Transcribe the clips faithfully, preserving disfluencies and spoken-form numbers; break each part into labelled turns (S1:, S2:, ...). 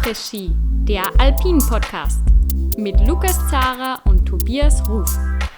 S1: Après-Ski, der Alpin-Podcast mit Lukas Zara und Tobias Ruf.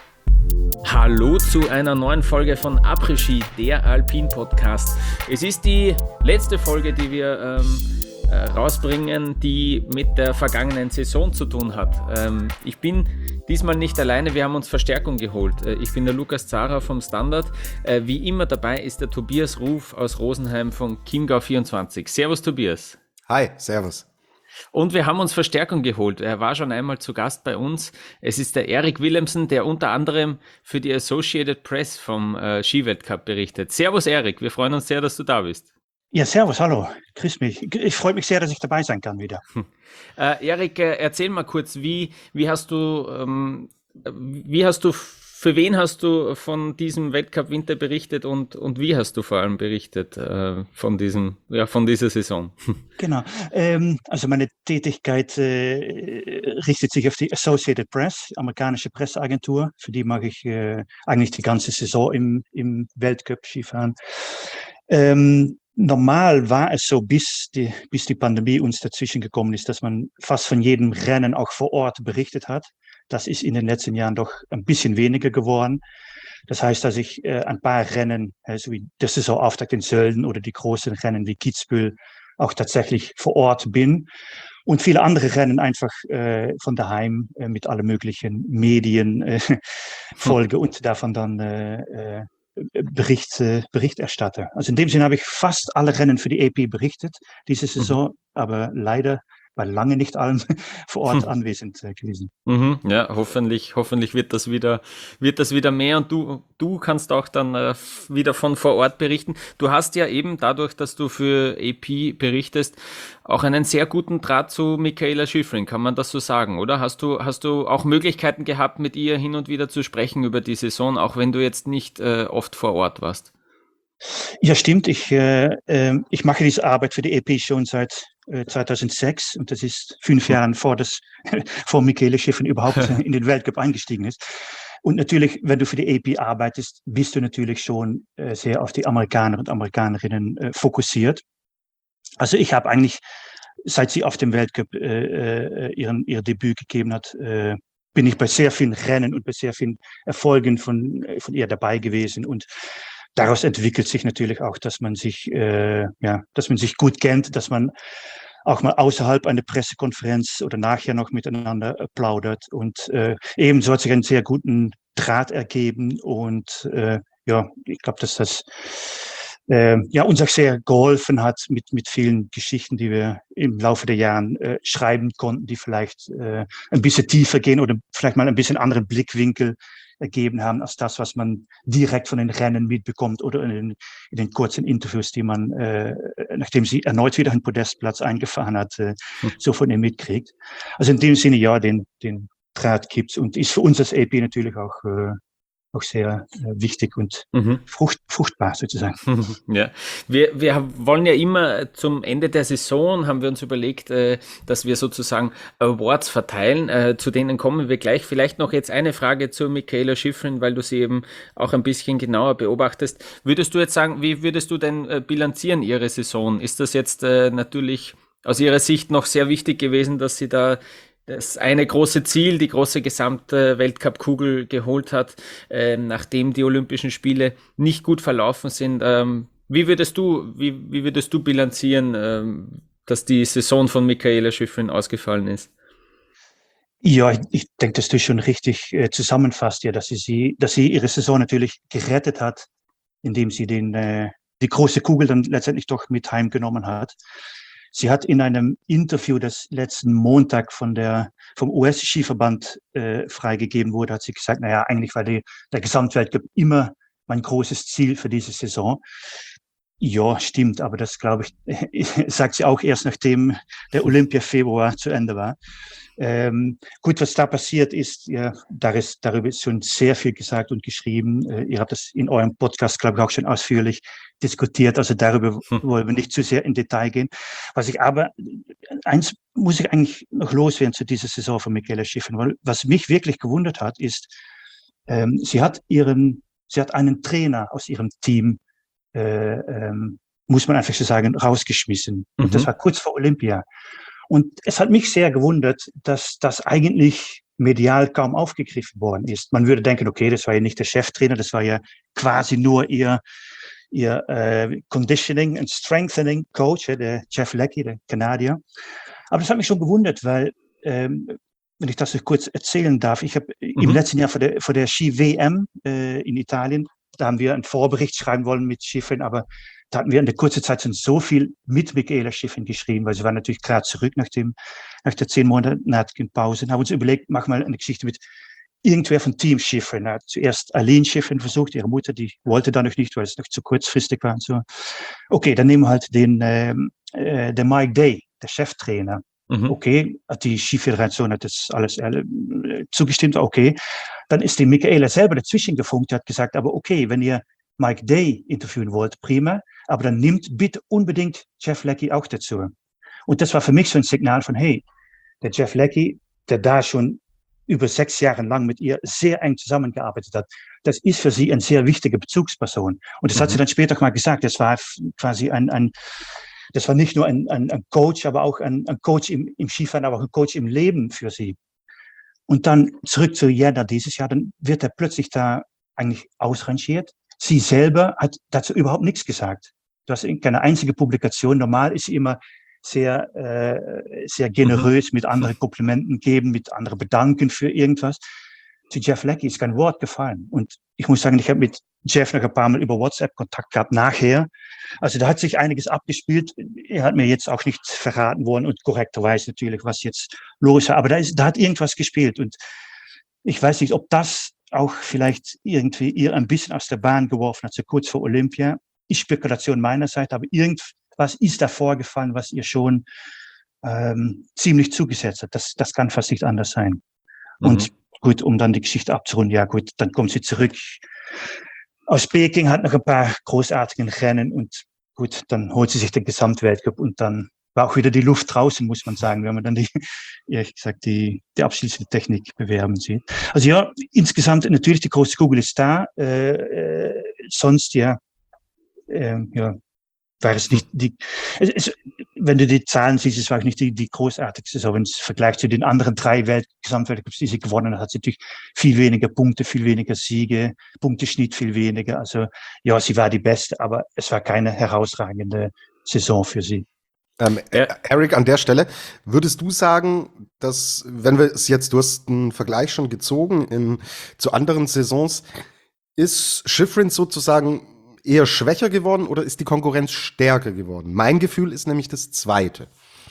S2: Hallo zu einer neuen Folge von Après-Ski, der Alpin-Podcast. Es ist die letzte Folge, die wir ähm, äh, rausbringen, die mit der vergangenen Saison zu tun hat. Ähm, ich bin diesmal nicht alleine, wir haben uns Verstärkung geholt. Ich bin der Lukas Zara vom Standard. Wie immer dabei ist der Tobias Ruf aus Rosenheim von Chiemgau vierundzwanzig. Servus Tobias.
S3: Hi, servus.
S2: Und wir haben uns Verstärkung geholt. Er war schon einmal zu Gast bei uns. Es ist der Erik Willemsen, der unter anderem für die Associated Press vom äh, Skiweltcup berichtet. Servus Erik, wir freuen uns sehr, dass du da bist.
S4: Ja, servus, hallo, grüß mich. Ich freue mich sehr, dass ich dabei sein kann wieder.
S2: Äh, Erik, äh, erzähl mal kurz, wie, wie hast du, ähm, wie hast du, für wen hast du von diesem Weltcup Winter berichtet und, und wie hast du vor allem berichtet äh, von diesem, ja, von dieser Saison?
S4: Genau, ähm, also meine Tätigkeit äh, richtet sich auf die Associated Press, amerikanische Presseagentur. Für die mache ich äh, eigentlich die ganze Saison im, im Weltcup Skifahren. Ähm, Normal war es so, bis die, bis die Pandemie uns dazwischen gekommen ist, dass man fast von jedem Rennen auch vor Ort berichtet hat. Das ist in den letzten Jahren doch ein bisschen weniger geworden. Das heißt, dass ich äh, ein paar Rennen, äh, so wie der Saisonauftakt in Sölden oder die großen Rennen wie Kitzbühel, auch tatsächlich vor Ort bin. Und viele andere Rennen einfach äh, von daheim äh, mit allen möglichen Medien äh, folge und davon dann äh, äh, Bericht, äh, Bericht erstatte. Also in dem Sinne habe ich fast alle Rennen für die A P berichtet diese Saison, mhm. aber leider bei lange nicht allen vor Ort hm. anwesend äh, gewesen.
S2: Mhm, ja, hoffentlich, hoffentlich wird das wieder, wird das wieder mehr und du, du kannst auch dann äh, wieder von vor Ort berichten. Du hast ja eben dadurch, dass du für A P berichtest, auch einen sehr guten Draht zu Mikaela Shiffrin, kann man das so sagen, oder? Hast du, hast du auch Möglichkeiten gehabt, mit ihr hin und wieder zu sprechen über die Saison, auch wenn du jetzt nicht äh, oft vor Ort warst?
S4: Ja, stimmt. Ich, äh, äh, ich mache diese Arbeit für die A P schon seit äh, zweitausendsechs und das ist fünf Jahre vor, das, vor Mikaela Shiffrin überhaupt in den Weltcup eingestiegen ist. Und natürlich, wenn du für die A P arbeitest, bist du natürlich schon äh, sehr auf die Amerikaner und Amerikanerinnen äh, fokussiert. Also ich habe eigentlich, seit sie auf dem Weltcup äh, äh, ihren, ihr Debüt gegeben hat, äh, bin ich bei sehr vielen Rennen und bei sehr vielen Erfolgen von, von ihr dabei gewesen und daraus entwickelt sich natürlich auch, dass man sich, äh, ja, dass man sich gut kennt, dass man auch mal außerhalb einer Pressekonferenz oder nachher noch miteinander äh, plaudert. Und äh, ebenso hat sich einen sehr guten Draht ergeben. Und äh, ja, ich glaube, dass das äh, ja, uns auch sehr geholfen hat mit, mit vielen Geschichten, die wir im Laufe der Jahre äh, schreiben konnten, die vielleicht äh, ein bisschen tiefer gehen oder vielleicht mal ein bisschen anderen Blickwinkel ergeben haben als das, was man direkt von den Rennen mitbekommt oder in den, in den kurzen Interviews, die man, äh, nachdem sie erneut wieder einen Podestplatz eingefahren hat, äh, hm. so von ihr mitkriegt. Also in dem Sinne, ja, den, den Draht gibt's und ist für uns als A P natürlich auch, äh, auch sehr äh, wichtig und mhm. frucht, fruchtbar sozusagen.
S2: Ja, wir, wir wollen ja immer zum Ende der Saison, haben wir uns überlegt, äh, dass wir sozusagen Awards verteilen, äh, zu denen kommen wir gleich. Vielleicht noch jetzt eine Frage zu Mikaela Shiffrin, weil du sie eben auch ein bisschen genauer beobachtest. Würdest du jetzt sagen, wie würdest du denn äh, bilanzieren ihre Saison? Ist das jetzt äh, natürlich aus ihrer Sicht noch sehr wichtig gewesen, dass sie da das eine große Ziel, die große gesamte Weltcup-Kugel geholt hat, äh, nachdem die Olympischen Spiele nicht gut verlaufen sind. Ähm, wie würdest du, wie, wie würdest du bilanzieren, ähm, dass die Saison von Mikaela Shiffrin ausgefallen ist?
S4: Ja, ich, ich denke, dass du schon richtig äh, zusammenfasst, ja, dass sie, sie, dass sie ihre Saison natürlich gerettet hat, indem sie den, äh, die große Kugel dann letztendlich doch mit heimgenommen hat. Sie hat in einem Interview, das letzten Montag von der, vom U S-Skiverband äh, freigegeben wurde, hat sie gesagt, naja, eigentlich war die, der Gesamtweltcup immer mein großes Ziel für diese Saison. Ja, stimmt, aber das, glaube ich, sagt sie auch erst, nachdem der Olympia-Februar zu Ende war. Ähm, gut, was da passiert ist, ja, da ist, darüber ist schon sehr viel gesagt und geschrieben. Äh, ihr habt das in eurem Podcast, glaube ich, auch schon ausführlich diskutiert. Also darüber hm. wollen wir nicht zu sehr in Detail gehen. Was ich aber, eins muss ich eigentlich noch loswerden zu dieser Saison von Mikaela Shiffrin, weil was mich wirklich gewundert hat, ist, ähm, sie hat ihren, sie hat einen Trainer aus ihrem Team, äh, ähm, muss man einfach so sagen, rausgeschmissen. Mhm. Und das war kurz vor Olympia. Und es hat mich sehr gewundert, dass das eigentlich medial kaum aufgegriffen worden ist. Man würde denken, okay, das war ja nicht der Cheftrainer, das war ja quasi nur ihr, ihr äh, Conditioning and Strengthening Coach, der Jeff Leckie, der Kanadier. Aber das hat mich schon gewundert, weil, ähm, wenn ich das so kurz erzählen darf, ich habe mhm. im letzten Jahr vor der, vor der Ski-W M äh, in Italien, da haben wir einen Vorbericht schreiben wollen mit Schifrin, aber da hatten wir in der kurzen Zeit schon so viel mit Michaela Schifrin geschrieben, weil sie war natürlich klar zurück nach, dem, nach der zehnmonatigen Pause und haben uns überlegt, mach mal eine Geschichte mit irgendwer von Team Schifrin. Hat zuerst Aline Schifrin versucht, ihre Mutter, die wollte da noch nicht, weil es noch zu kurzfristig war und so. Okay, dann nehmen wir halt den, ähm, äh, der Mike Day, der Cheftrainer. Mhm. Okay, die Skiföderation hat das alles äh, zugestimmt, okay. Dann ist die Michaela selber dazwischen gefunkt, hat gesagt, aber okay, wenn ihr Mike Day interviewen wollt, prima, aber dann nimmt bitte unbedingt Jeff Leckie auch dazu. Und das war für mich so ein Signal von, hey, der Jeff Leckie, der da schon über sechs Jahre lang mit ihr sehr eng zusammengearbeitet hat, das ist für sie eine sehr wichtige Bezugsperson. Und das mhm. hat sie dann später auch mal gesagt, das war quasi ein, ein das war nicht nur ein, ein, ein Coach, aber auch ein, ein Coach im, im Skifahren, aber auch ein Coach im Leben für sie. Und dann zurück zu Jena dieses Jahr, dann wird er plötzlich da eigentlich ausrangiert. Sie selber hat dazu überhaupt nichts gesagt. Du hast keine einzige Publikation. Normal ist sie immer sehr, äh, sehr generös mit anderen Komplimenten geben, mit anderen bedanken für irgendwas. Zu Jeff Leckie ist kein Wort gefallen. Und ich muss sagen, ich habe mit Jeff noch ein paar Mal über WhatsApp Kontakt gehabt nachher. Also da hat sich einiges abgespielt. Er hat mir jetzt auch nicht verraten worden und korrekterweise natürlich, was jetzt los war. Aber da, ist, da hat irgendwas gespielt. Und ich weiß nicht, ob das auch vielleicht irgendwie ihr ein bisschen aus der Bahn geworfen hat, so kurz vor Olympia. Ist Spekulation meiner Seite, aber irgendwas ist da vorgefallen, was ihr schon ähm, ziemlich zugesetzt hat. Das, das kann fast nicht anders sein. Mhm. Und gut, um dann die Geschichte abzurunden, ja gut, dann kommt sie zurück aus Peking, hat noch ein paar großartige Rennen und gut, dann holt sie sich den Gesamtweltcup und dann war auch wieder die Luft draußen, muss man sagen, wenn man dann die, ehrlich gesagt, die, die abschließende Technik bewerben sieht. Also ja, insgesamt natürlich die große Kugel ist da, äh, äh, sonst ja, äh, ja, war es nicht die, es, es, wenn du die Zahlen siehst, es war auch nicht die, die großartigste, so wenn es vergleicht zu den anderen drei Welt, Gesamtweltcups, die sie gewonnen hat, hat sie natürlich viel weniger Punkte, viel weniger Siege, Punkteschnitt viel weniger, also ja, sie war die Beste, aber es war keine herausragende Saison für sie.
S3: Ähm, Eric, an der Stelle, würdest du sagen, dass, wenn wir es jetzt, du hast einen Vergleich schon gezogen in, zu anderen Saisons, ist Schifrin sozusagen eher schwächer geworden oder ist die Konkurrenz stärker geworden? Mein Gefühl ist nämlich das Zweite.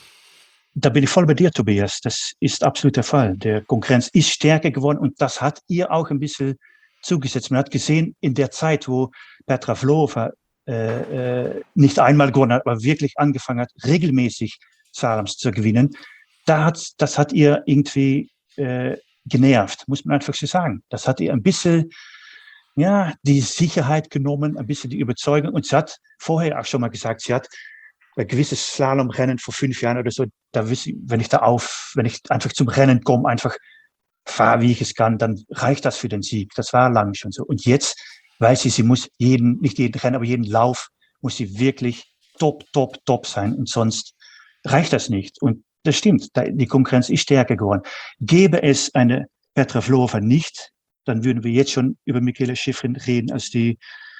S4: Da bin ich voll bei dir, Tobias. Das ist absolut der Fall. Der Konkurrenz ist stärker geworden und das hat ihr auch ein bisschen zugesetzt. Man hat gesehen, in der Zeit, wo Petra Vlhova äh, äh, nicht einmal gewonnen hat, aber wirklich angefangen hat, regelmäßig Slaloms zu gewinnen, da hat, das hat ihr irgendwie äh, genervt, muss man einfach so sagen. Das hat ihr ein bisschen ja, die Sicherheit genommen, ein bisschen die Überzeugung. Und sie hat vorher auch schon mal gesagt, sie hat bei gewissen Slalomrennen vor fünf Jahren oder so, da wisse ich, wenn ich da auf, wenn ich einfach zum Rennen komme, einfach fahre, wie ich es kann, dann reicht das für den Sieg. Das war lange schon so. Und jetzt weiß sie, sie muss jeden, nicht jeden Rennen, aber jeden Lauf muss sie wirklich top, top, top sein. Und sonst reicht das nicht. Und das stimmt, die Konkurrenz ist stärker geworden. Gäbe es eine Petra Vlhova nicht, dann würden wir jetzt schon über Michaela Schifrin reden als die,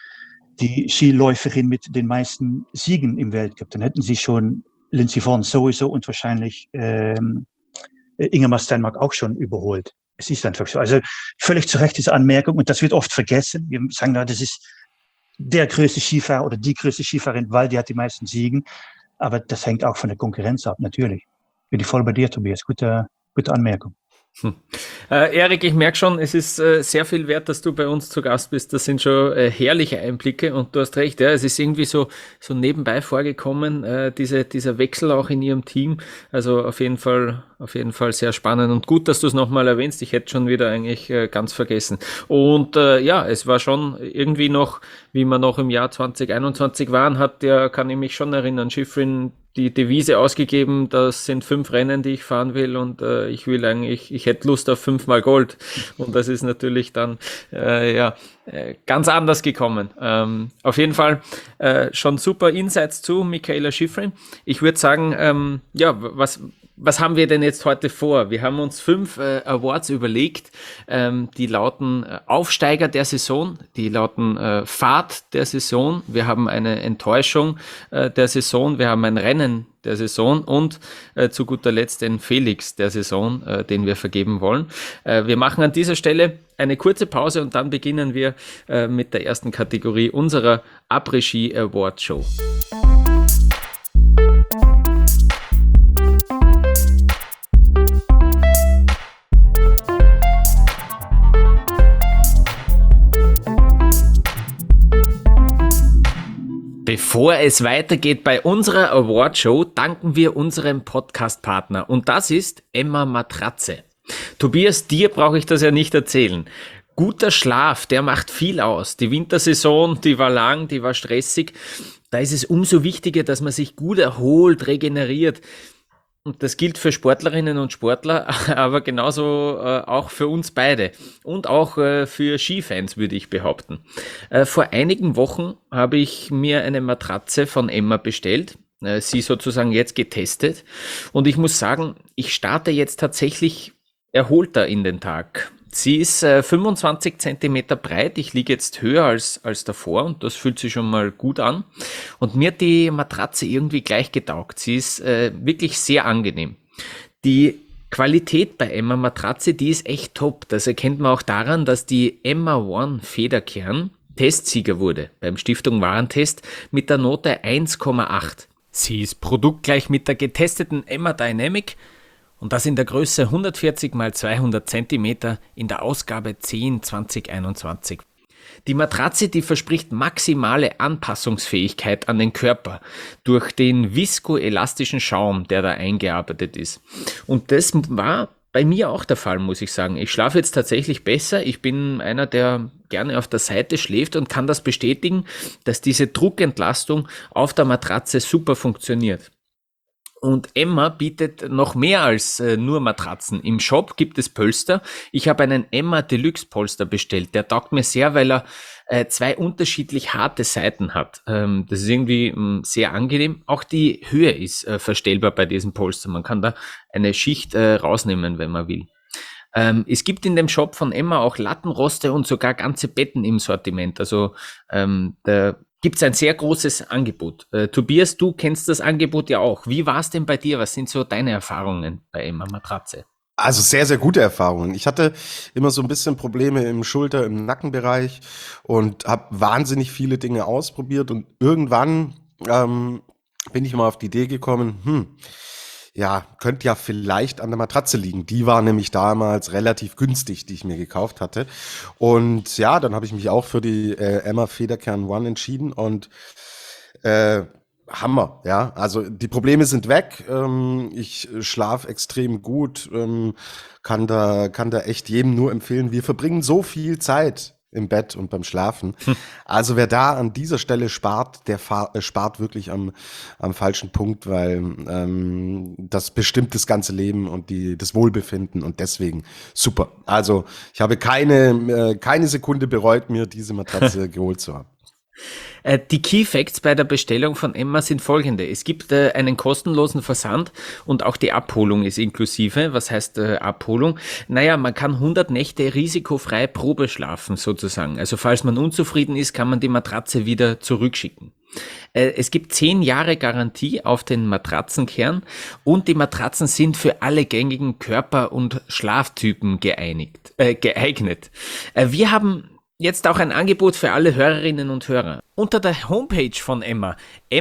S4: die Skiläuferin mit den meisten Siegen im Weltcup. Dann hätten sie schon Lindsey Vonn sowieso und wahrscheinlich ähm, Ingemar Stenmark auch schon überholt. Es ist einfach so. Also völlig zu Recht diese Anmerkung und das wird oft vergessen. Wir sagen, na, das ist der größte Skifahrer oder die größte Skifahrerin, weil die hat die meisten Siegen. Aber das hängt auch von der Konkurrenz ab, natürlich. Bin ich voll bei dir, Tobias. Gute, gute Anmerkung.
S2: Hm. Äh, Erik, ich merke schon, es ist äh, sehr viel wert, dass du bei uns zu Gast bist. Das sind schon äh, herrliche Einblicke und du hast recht, ja, es ist irgendwie so so nebenbei vorgekommen, äh, diese dieser Wechsel auch in ihrem Team. Also auf jeden Fall auf jeden Fall sehr spannend und gut, dass du es nochmal erwähnst. Ich hätte schon wieder eigentlich äh, ganz vergessen. Und äh, ja, es war schon irgendwie noch, wie wir noch im Jahr zwanzig einundzwanzig waren, hat ja, kann ich mich schon erinnern, Schifrin die Devise ausgegeben, das sind fünf Rennen, die ich fahren will und äh, ich will eigentlich, ich hätte Lust auf fünfmal Gold und das ist natürlich dann äh, ja äh, ganz anders gekommen. Ähm, auf jeden Fall äh, schon super Insights zu Michaela Schifrin. Ich würde sagen, ähm, ja, was was haben wir denn jetzt heute vor? Wir haben uns fünf äh, Awards überlegt, ähm, die lauten äh, Aufsteiger der Saison, die lauten äh, Fahrt der Saison, wir haben eine Enttäuschung äh, der Saison, wir haben ein Rennen der Saison und äh, zu guter Letzt den Felix der Saison, äh, den wir vergeben wollen. Äh, wir machen an dieser Stelle eine kurze Pause und dann beginnen wir äh, mit der ersten Kategorie unserer Après-Ski Award Show. Bevor es weitergeht bei unserer Awardshow, danken wir unserem Podcast-Partner und das ist Emma Matratze. Tobias, dir brauche ich das ja nicht erzählen. Guter Schlaf, der macht viel aus. Die Wintersaison, die war lang, die war stressig. Da ist es umso wichtiger, dass man sich gut erholt, regeneriert. Und das gilt für Sportlerinnen und Sportler, aber genauso äh, auch für uns beide und auch äh, für Skifans, würde ich behaupten. Äh, vor einigen Wochen habe ich mir eine Matratze von Emma bestellt, äh, sie sozusagen jetzt getestet und ich muss sagen, ich starte jetzt tatsächlich erholter in den Tag. Sie ist äh, fünfundzwanzig Zentimeter breit, ich liege jetzt höher als, als davor und das fühlt sich schon mal gut an. Und mir hat die Matratze irgendwie gleich getaugt. Sie ist äh, wirklich sehr angenehm. Die Qualität bei Emma Matratze, die ist echt top. Das erkennt man auch daran, dass die Emma One Federkern Testsieger wurde beim Stiftung Warentest mit der Note eins Komma acht. Sie ist produktgleich mit der getesteten Emma Dynamic und das in der Größe hundertvierzig mal zweihundert Zentimeter in der Ausgabe zehn zwanzig einundzwanzig. Die Matratze, die verspricht maximale Anpassungsfähigkeit an den Körper durch den viskoelastischen Schaum, der da eingearbeitet ist. Und das war bei mir auch der Fall, muss ich sagen. Ich schlafe jetzt tatsächlich besser. Ich bin einer, der gerne auf der Seite schläft und kann das bestätigen, dass diese Druckentlastung auf der Matratze super funktioniert. Und Emma bietet noch mehr als äh, nur Matratzen. Im Shop gibt es Polster. Ich habe einen Emma Deluxe Polster bestellt. Der taugt mir sehr, weil er äh, zwei unterschiedlich harte Seiten hat. Ähm, das ist irgendwie mh, sehr angenehm. Auch die Höhe ist äh, verstellbar bei diesem Polster. Man kann da eine Schicht äh, rausnehmen, wenn man will. Ähm, es gibt in dem Shop von Emma auch Lattenroste und sogar ganze Betten im Sortiment. Also ähm, der gibt es ein sehr großes Angebot. Äh, Tobias, du kennst das Angebot ja auch. Wie war es denn bei dir? Was sind so deine Erfahrungen bei Emma Matratze?
S3: Also sehr, sehr gute Erfahrungen. Ich hatte immer so ein bisschen Probleme im Schulter-, im Nackenbereich und habe wahnsinnig viele Dinge ausprobiert und irgendwann ähm, bin ich mal auf die Idee gekommen, hm, ja, könnte ja vielleicht an der Matratze liegen. Die war nämlich damals relativ günstig, die ich mir gekauft hatte. Und ja, dann habe ich mich auch für die äh, Emma Federkern One entschieden und äh, Hammer, ja. Also die Probleme sind weg. Ähm, ich schlafe extrem gut, ähm, kann da, kann da echt jedem nur empfehlen. Wir verbringen so viel Zeit im Bett und beim Schlafen. Hm. Also wer da an dieser Stelle spart, der fahr, äh, spart wirklich am, am falschen Punkt, weil ähm, das bestimmt das ganze Leben und die, das Wohlbefinden und deswegen super. Also ich habe keine, äh, keine Sekunde bereut, mir diese Matratze geholt zu haben.
S2: Die Key Facts bei der Bestellung von Emma sind folgende. Es gibt äh, einen kostenlosen Versand und auch die Abholung ist inklusive. Was heißt äh, Abholung? Naja, man kann hundert Nächte risikofrei Probe schlafen sozusagen. Also falls man unzufrieden ist, kann man die Matratze wieder zurückschicken. Äh, es gibt zehn Jahre Garantie auf den Matratzenkern und die Matratzen sind für alle gängigen Körper- und Schlaftypen geeinigt, äh, geeignet. Äh, wir haben jetzt auch ein Angebot für alle Hörerinnen und Hörer. Unter der Homepage von Emma,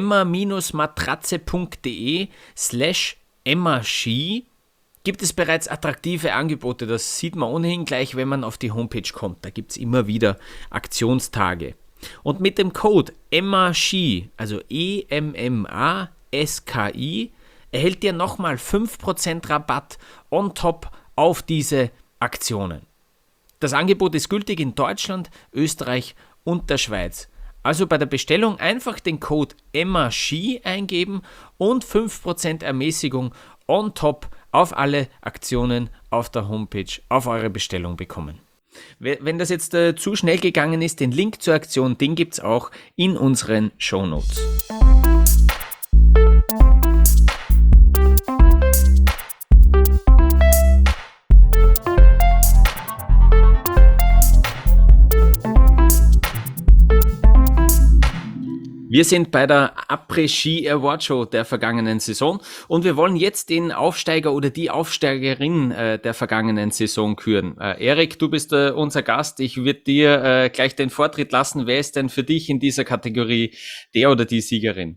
S2: emma-matratze.de slash emmaski, gibt es bereits attraktive Angebote. Das sieht man ohnehin gleich, wenn man auf die Homepage kommt. Da gibt es immer wieder Aktionstage. Und mit dem Code emmaski, also E M M A S K I, erhält ihr nochmal fünf Prozent Rabatt on top auf diese Aktionen. Das Angebot ist gültig in Deutschland, Österreich und der Schweiz. Also bei der Bestellung einfach den Code emmaski eingeben und fünf Prozent Ermäßigung on top auf alle Aktionen auf der Homepage auf eure Bestellung bekommen. Wenn das jetzt äh, zu schnell gegangen ist, den Link zur Aktion, den gibt es auch in unseren Shownotes. Wir sind bei der Après-Ski Award Show der vergangenen Saison und wir wollen jetzt den Aufsteiger oder die Aufsteigerin äh, der vergangenen Saison küren. Äh, Erik, du bist äh, unser Gast. Ich würde dir äh, gleich den Vortritt lassen. Wer ist denn für dich in dieser Kategorie der oder die Siegerin?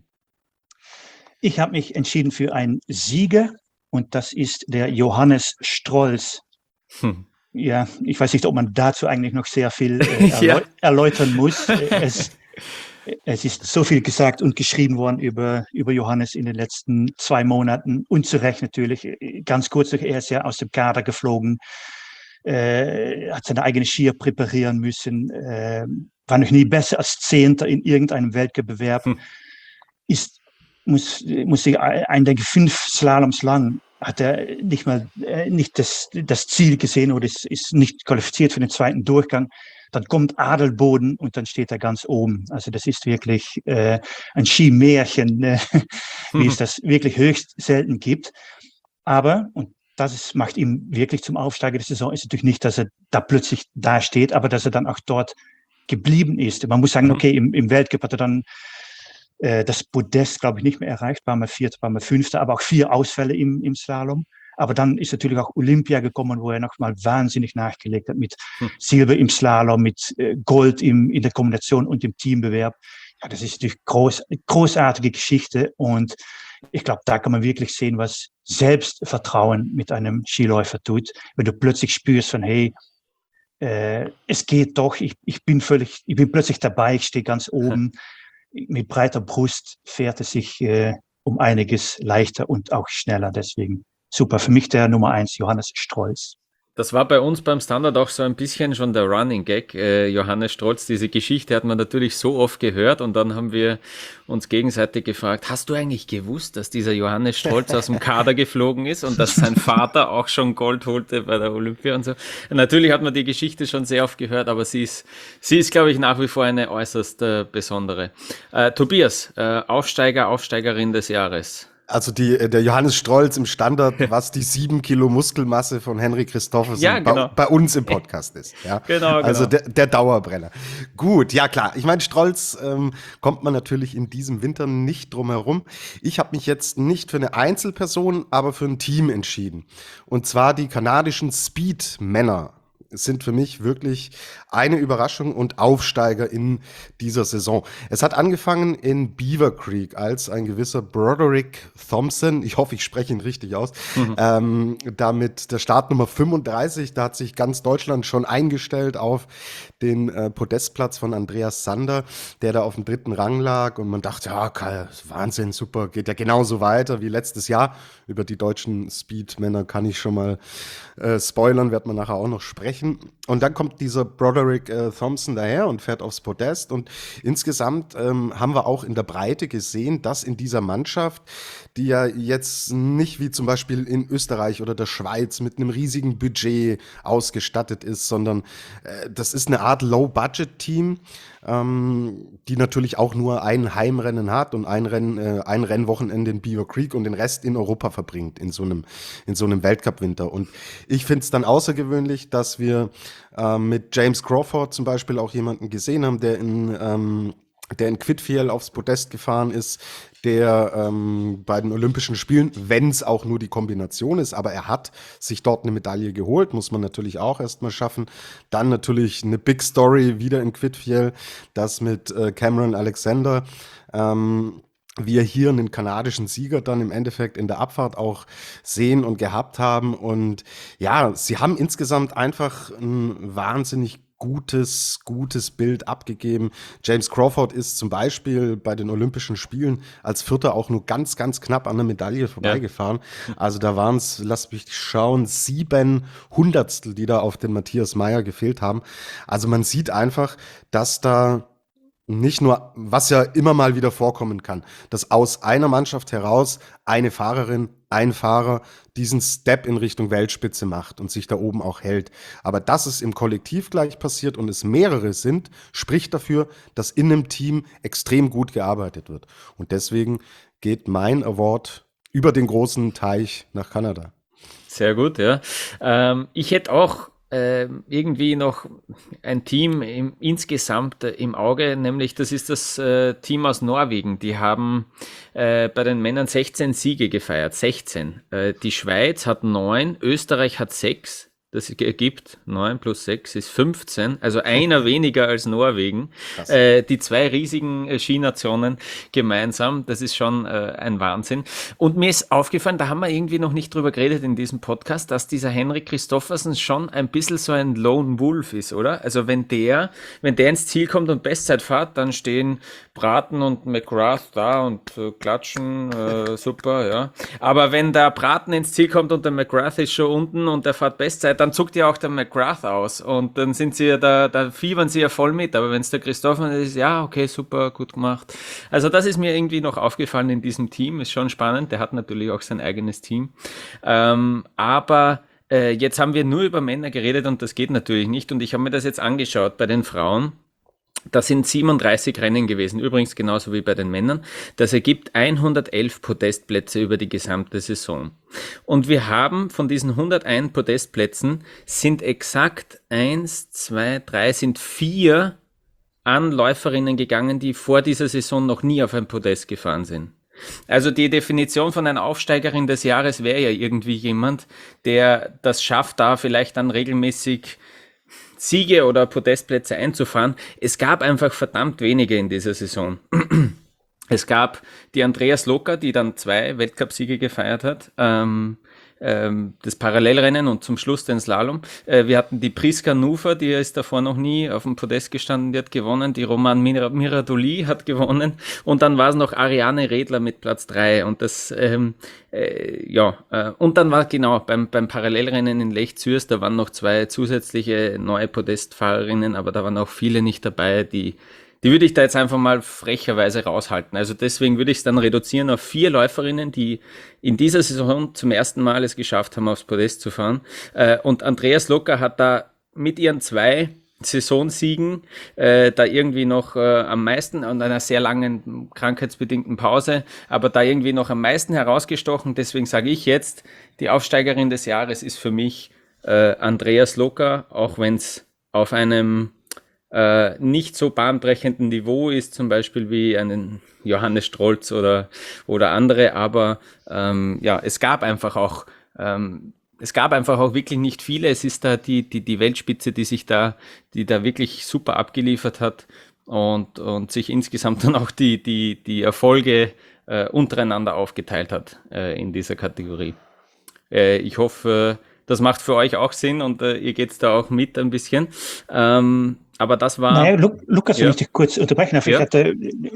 S4: Ich habe mich entschieden für einen Sieger und das ist der Johannes Strolz. Hm. Ja, ich weiß nicht, ob man dazu eigentlich noch sehr viel äh, erläu- ja. erläutern muss. es, es ist so viel gesagt und geschrieben worden über, über Johannes in den letzten zwei Monaten. Und zu Recht natürlich. Ganz kurz, er ist ja aus dem Kader geflogen, äh, hat seine eigene Skier präparieren müssen, äh, war noch nie besser als Zehnter in irgendeinem Weltcup-Bewerb. Hm. Ist, muss, muss ich eindenken, fünf Slaloms lang hat er nicht mal äh, nicht das, das Ziel gesehen oder ist, ist nicht qualifiziert für den zweiten Durchgang. Dann kommt Adelboden und dann steht er ganz oben. Also das ist wirklich äh, ein Skimärchen, äh, wie es das wirklich höchst selten gibt. Aber, und das ist, macht ihn wirklich zum Aufsteiger der Saison, ist natürlich nicht, dass er da plötzlich da steht, aber dass er dann auch dort geblieben ist. Man muss sagen, okay, im, im Weltcup hat er dann das Podest, glaube ich, nicht mehr erreicht, war mal Vierter, war mal Fünfter, aber auch vier Ausfälle im, im Slalom. Aber dann ist natürlich auch Olympia gekommen, wo er nochmal wahnsinnig nachgelegt hat mit hm. Silber im Slalom, mit äh, Gold im, in der Kombination und im Teambewerb. Ja, das ist natürlich groß, großartige Geschichte und ich glaube, da kann man wirklich sehen, was Selbstvertrauen mit einem Skiläufer tut, wenn du plötzlich spürst von, hey, äh, es geht doch, ich, ich bin völlig, ich bin plötzlich dabei, ich stehe ganz oben. Mit breiter Brust fährt es sich äh, um einiges leichter und auch schneller. Deswegen super. Für mich der Nummer eins, Johannes Strolz.
S2: Das war bei uns beim Standard auch so ein bisschen schon der Running Gag. Äh, Johannes Strolz, diese Geschichte hat man natürlich so oft gehört und dann haben wir uns gegenseitig gefragt, hast du eigentlich gewusst, dass dieser Johannes Strolz aus dem Kader geflogen ist und dass sein Vater auch schon Gold holte bei der Olympia und so. Natürlich hat man die Geschichte schon sehr oft gehört, aber sie ist, sie ist, glaube ich, nach wie vor eine äußerst äh, besondere. Äh, Tobias, äh, Aufsteiger, Aufsteigerin des Jahres.
S3: Also die, der Johannes Strolz im Standard, was die sieben Kilo Muskelmasse von Henry Christophersen
S2: ja, genau.
S3: bei, bei uns im Podcast ist. Ja?
S2: Genau,
S3: also
S2: genau.
S3: Der, der Dauerbrenner. Gut, ja klar. Ich meine, Strolz ähm, kommt man natürlich in diesem Winter nicht drum herum. Ich habe mich jetzt nicht für eine Einzelperson, aber für ein Team entschieden. Und zwar die kanadischen Speed-Männer sind für mich wirklich eine Überraschung und Aufsteiger in dieser Saison. Es hat angefangen in Beaver Creek, als ein gewisser Broderick Thompson, ich hoffe, ich spreche ihn richtig aus, mhm. ähm, da mit der Startnummer fünfunddreißig, da hat sich ganz Deutschland schon eingestellt auf den äh, Podestplatz von Andreas Sander, der da auf dem dritten Rang lag und man dachte, ja, Karl, Wahnsinn, super, geht ja genauso weiter wie letztes Jahr. Über die deutschen Speedmänner kann ich schon mal äh, spoilern, wird man nachher auch noch sprechen. Und dann kommt dieser Broderick äh, Thompson daher und fährt aufs Podest. Und insgesamt ähm, haben wir auch in der Breite gesehen, dass in dieser Mannschaft, die ja jetzt nicht wie zum Beispiel in Österreich oder der Schweiz mit einem riesigen Budget ausgestattet ist, sondern äh, das ist eine Art Low-Budget-Team, ähm, die natürlich auch nur ein Heimrennen hat und ein, Rennen, äh, ein Rennwochenende in Beaver Creek und den Rest in Europa verbringt in so einem, in so einem Weltcup-Winter. Und ich finde es dann außergewöhnlich, dass wir äh, mit James Crawford zum Beispiel auch jemanden gesehen haben, der in ähm, der in Quidfiel aufs Podest gefahren ist, der ähm, bei den Olympischen Spielen, wenn es auch nur die Kombination ist, aber er hat sich dort eine Medaille geholt, muss man natürlich auch erstmal schaffen. Dann natürlich eine Big Story wieder in Quidfiel, das mit äh, Cameron Alexander. Ähm, wir hier einen kanadischen Sieger dann im Endeffekt in der Abfahrt auch sehen und gehabt haben. Und ja, sie haben insgesamt einfach ein wahnsinnig gutes, gutes Bild abgegeben. James Crawford ist zum Beispiel bei den Olympischen Spielen als Vierter auch nur ganz, ganz knapp an der Medaille vorbeigefahren. Ja. Also da waren es, lass mich schauen, sieben Hundertstel, die da auf den Matthias Mayer gefehlt haben. Also man sieht einfach, dass da nicht nur, was ja immer mal wieder vorkommen kann, dass aus einer Mannschaft heraus eine Fahrerin, ein Fahrer diesen Step in Richtung Weltspitze macht und sich da oben auch hält. Aber dass es im Kollektiv gleich passiert und es mehrere sind, spricht dafür, dass in einem Team extrem gut gearbeitet wird. Und deswegen geht mein Award über den großen Teich nach Kanada.
S2: Sehr gut, ja. Ähm, ich hätte auch äh, irgendwie noch ein Team im, insgesamt äh, im Auge, nämlich das ist das äh, Team aus Norwegen. Die haben äh, bei den Männern sechzehn Siege gefeiert, sechzehn. Äh, die Schweiz hat neun, Österreich hat sechs. Das ergibt neun plus sechs ist fünfzehn, also einer weniger als Norwegen. Äh, die zwei riesigen äh, Skinationen gemeinsam, das ist schon äh, ein Wahnsinn. Und mir ist aufgefallen, da haben wir irgendwie noch nicht drüber geredet in diesem Podcast, dass dieser Henrik Christoffersen schon ein bisschen so ein Lone Wolf ist, oder? Also wenn der, wenn der ins Ziel kommt und Bestzeit fährt, dann stehen Braten und McGrath da und äh, klatschen, äh, super, ja. Aber wenn der Braten ins Ziel kommt und der McGrath ist schon unten und der fährt Bestzeit, dann zuckt ja auch der McGrath aus und dann sind sie ja da, da fiebern sie ja voll mit, aber wenn es der Christopher ist, ja, okay, super, gut gemacht. Also das ist mir irgendwie noch aufgefallen in diesem Team, ist schon spannend, der hat natürlich auch sein eigenes Team, ähm, aber äh, jetzt haben wir nur über Männer geredet und das geht natürlich nicht und ich habe mir das jetzt angeschaut bei den Frauen. Das sind siebenunddreißig Rennen gewesen, übrigens genauso wie bei den Männern. Das ergibt hundertelf Podestplätze über die gesamte Saison. Und wir haben von diesen hunderteins Podestplätzen sind exakt eins, zwei, drei, sind vier an Läuferinnen gegangen, die vor dieser Saison noch nie auf ein Podest gefahren sind. Also die Definition von einer Aufsteigerin des Jahres wäre ja irgendwie jemand, der das schafft, da vielleicht dann regelmäßig Siege oder Podestplätze einzufahren. Es gab einfach verdammt wenige in dieser Saison. Es gab die Andreas Locker, die dann zwei Weltcupsiege gefeiert hat, ähm, ähm, das Parallelrennen und zum Schluss den Slalom. Äh, wir hatten die Priska Nufer, die ist davor noch nie auf dem Podest gestanden, die hat gewonnen. Die Roman Mir- Miradoli hat gewonnen. Und dann war es noch Ariane Redler mit Platz drei. Und das, ähm, äh, ja, äh, und dann war genau beim, beim Parallelrennen in Lech-Zürs, da waren noch zwei zusätzliche neue Podestfahrerinnen, aber da waren auch viele nicht dabei, die Die würde ich da jetzt einfach mal frecherweise raushalten. Also deswegen würde ich es dann reduzieren auf vier Läuferinnen, die in dieser Saison zum ersten Mal es geschafft haben, aufs Podest zu fahren. Und Andreas Locker hat da mit ihren zwei Saisonsiegen äh, da irgendwie noch äh, am meisten und einer sehr langen krankheitsbedingten Pause, aber da irgendwie noch am meisten herausgestochen. Deswegen sage ich jetzt, die Aufsteigerin des Jahres ist für mich äh, Andreas Locker, auch wenn es auf einem Äh, nicht so bahnbrechenden Niveau ist, zum Beispiel wie einen Johannes Strolz oder, oder andere, aber ähm, ja, es gab einfach auch ähm, es gab einfach auch wirklich nicht viele. Es ist da die, die, die Weltspitze, die sich da, die da wirklich super abgeliefert hat und, und sich insgesamt dann auch die, die, die Erfolge äh, untereinander aufgeteilt hat äh, in dieser Kategorie. Äh, ich hoffe, das macht für euch auch Sinn und äh, ihr geht's da auch mit ein bisschen. Ähm, Aber das war...
S4: Naja, Lu Lukas,
S2: ja.
S4: wenn ich dich kurz unterbrechen darf,
S2: Ja.
S4: ich hatte,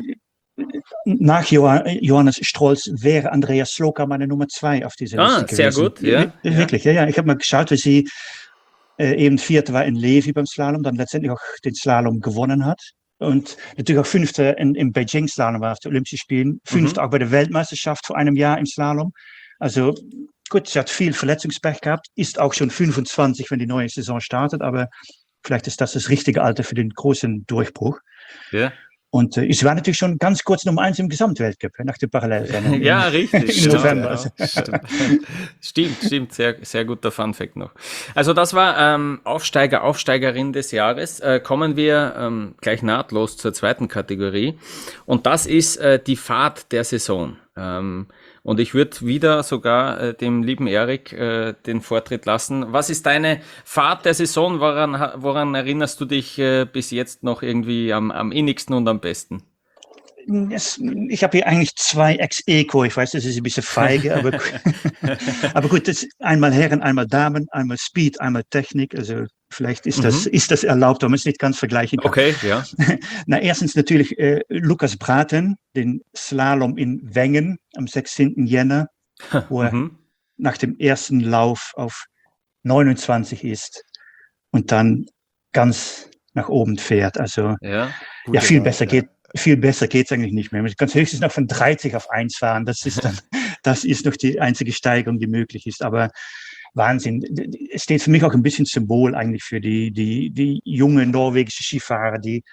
S4: nach Johann, Johannes Strolz wäre Andreas Locker meine Nummer zwei auf dieser
S2: Ah,
S4: Liste
S2: sehr
S4: gewesen.
S2: gut, ja.
S4: Wir- Wirklich, ja, ja. Ich habe mal geschaut, wie sie äh, eben Vierte war in Levi beim Slalom, dann letztendlich auch den Slalom gewonnen hat. Und natürlich auch Fünfte in, im Beijing-Slalom war auf den Olympischen Spielen. Fünfte
S2: Mhm.
S4: auch bei der Weltmeisterschaft vor einem Jahr im Slalom. Also gut, sie hat viel Verletzungspech gehabt, ist auch schon fünfundzwanzig, wenn die neue Saison startet, aber vielleicht ist das das richtige Alter für den großen Durchbruch.
S2: Ja.
S4: Und äh, es war natürlich schon ganz kurz Nummer eins im Gesamtweltcup nach dem Parallelrennen. im-
S2: Ja, richtig.
S4: Im
S2: genau,
S4: November.
S2: ja.
S4: Also,
S2: Stimmt, stimmt, sehr, sehr guter Funfact noch. Also das war ähm, Aufsteiger, Aufsteigerin des Jahres. Äh, kommen wir ähm, gleich nahtlos zur zweiten Kategorie. Und das ist äh, die Fahrt der Saison. Ähm, und ich würde wieder sogar äh, dem lieben Erik äh, den Vortritt lassen. Was ist deine Fahrt der Saison? Woran, ha- woran erinnerst du dich äh, bis jetzt noch irgendwie am, am innigsten und am besten?
S4: es, ich habe hier eigentlich zwei Ex-Eco. Ich weiß, das ist ein bisschen feige, aber, aber gut, das ist einmal Herren, einmal Damen, einmal Speed, einmal Technik. Also vielleicht ist das,
S2: Mhm.
S4: ist das erlaubt, wenn man es nicht ganz vergleichen kann.
S2: Okay, ja.
S4: Na, erstens natürlich äh, Lukas Braten, den Slalom in Wengen am sechzehnten Jänner, wo er
S2: Mhm.
S4: nach dem ersten Lauf auf neunundzwanzig ist und dann ganz nach oben fährt. Also
S2: Ja.
S4: ja, viel
S3: Lauf,
S4: besser
S3: ja.
S4: geht, viel besser geht's eigentlich nicht mehr. Man kann höchstens noch von dreißig auf eins fahren. Das ist dann, das ist noch die einzige Steigerung, die möglich ist. Aber Wahnsinn. Es steht für mich auch ein bisschen Symbol eigentlich für die, die, die junge norwegische Skifahrer, die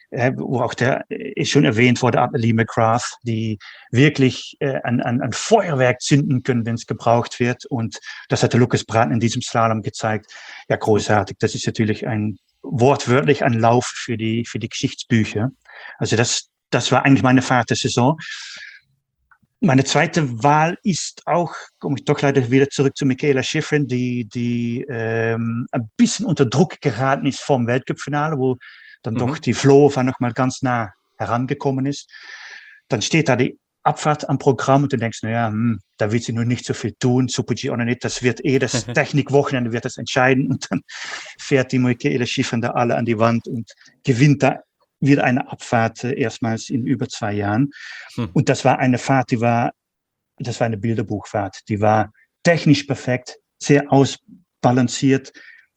S4: äh, wo auch der, ist schon erwähnt wurde, Lee McGrath, die wirklich äh, ein, ein, ein Feuerwerk zünden können, wenn es gebraucht wird. Und das hat der Lucas Braten in diesem Slalom gezeigt. Ja, großartig. Das ist natürlich ein wortwörtlich ein Lauf für die, für die Geschichtsbücher. Also das, das war eigentlich meine Fahrt der Saison. Meine zweite Wahl ist auch, komme ich doch leider wieder zurück zu Mikaela Shiffrin, die, die ähm, ein bisschen unter Druck geraten ist vom Weltcup-Finale, wo dann mhm. doch die Vlhova noch mal ganz nah herangekommen ist. Dann steht da die Abfahrt am Programm und du denkst, naja, hm, da wird sie nur nicht so viel tun, Super-G oder nicht, das wird eh das Technikwochenende, wird das entscheiden. Und dann fährt die Mikaela Shiffrin da alle an die Wand und gewinnt da wieder eine Abfahrt, äh, erstmals in über zwei Jahren. Hm. Und das war eine Fahrt, die war, das war eine Bilderbuchfahrt, die war technisch perfekt, sehr ausbalanciert,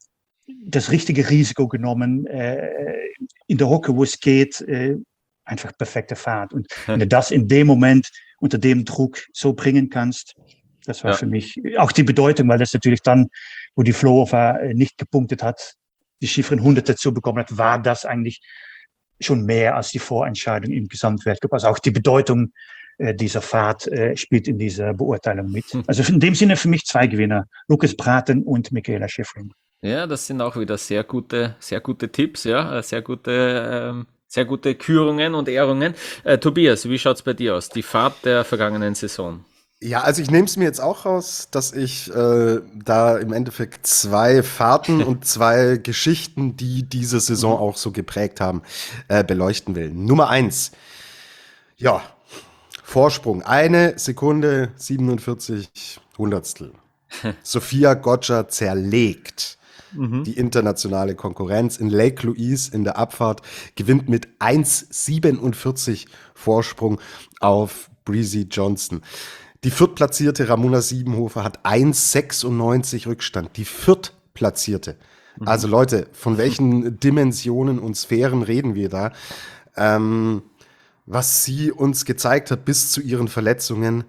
S4: das richtige Risiko genommen, äh, in der Hocke, wo es geht, äh, einfach perfekte Fahrt. Und wenn du das in dem Moment unter dem Druck so bringen kannst, das war ja. für mich auch die Bedeutung, weil das natürlich dann, wo die Vlhova nicht gepunktet hat, die Shiffrin hundert dazu bekommen hat, war das eigentlich schon mehr als die Vorentscheidung im Gesamtweltcup. Also auch die Bedeutung äh, dieser Fahrt äh, spielt in dieser Beurteilung mit. Also in dem Sinne für mich zwei Gewinner, Lucas Braten und Mikaela Shiffrin.
S2: Ja, das sind auch wieder sehr gute, sehr gute Tipps, ja, sehr gute ähm Sehr gute Kürungen und Ehrungen. Äh, Tobias, wie schaut's bei dir aus? Die Fahrt der vergangenen Saison.
S3: Ja, also ich nehme es mir jetzt auch raus, dass ich äh, da im Endeffekt zwei Fahrten und zwei Geschichten, die diese Saison auch so geprägt haben, äh, beleuchten will. Nummer eins. Ja, Vorsprung. Eine Sekunde, siebenundvierzig Hundertstel. Sophia Gotcha zerlegt Mhm. die internationale Konkurrenz in Lake Louise in der Abfahrt, gewinnt mit eins siebenundvierzig Vorsprung auf Breezy Johnson. Die viertplatzierte Ramona Siebenhofer hat eins sechsundneunzig Rückstand. Die viertplatzierte. Mhm. Also Leute, von welchen Dimensionen und Sphären reden wir da? Ähm, was sie uns gezeigt hat bis zu ihren Verletzungen.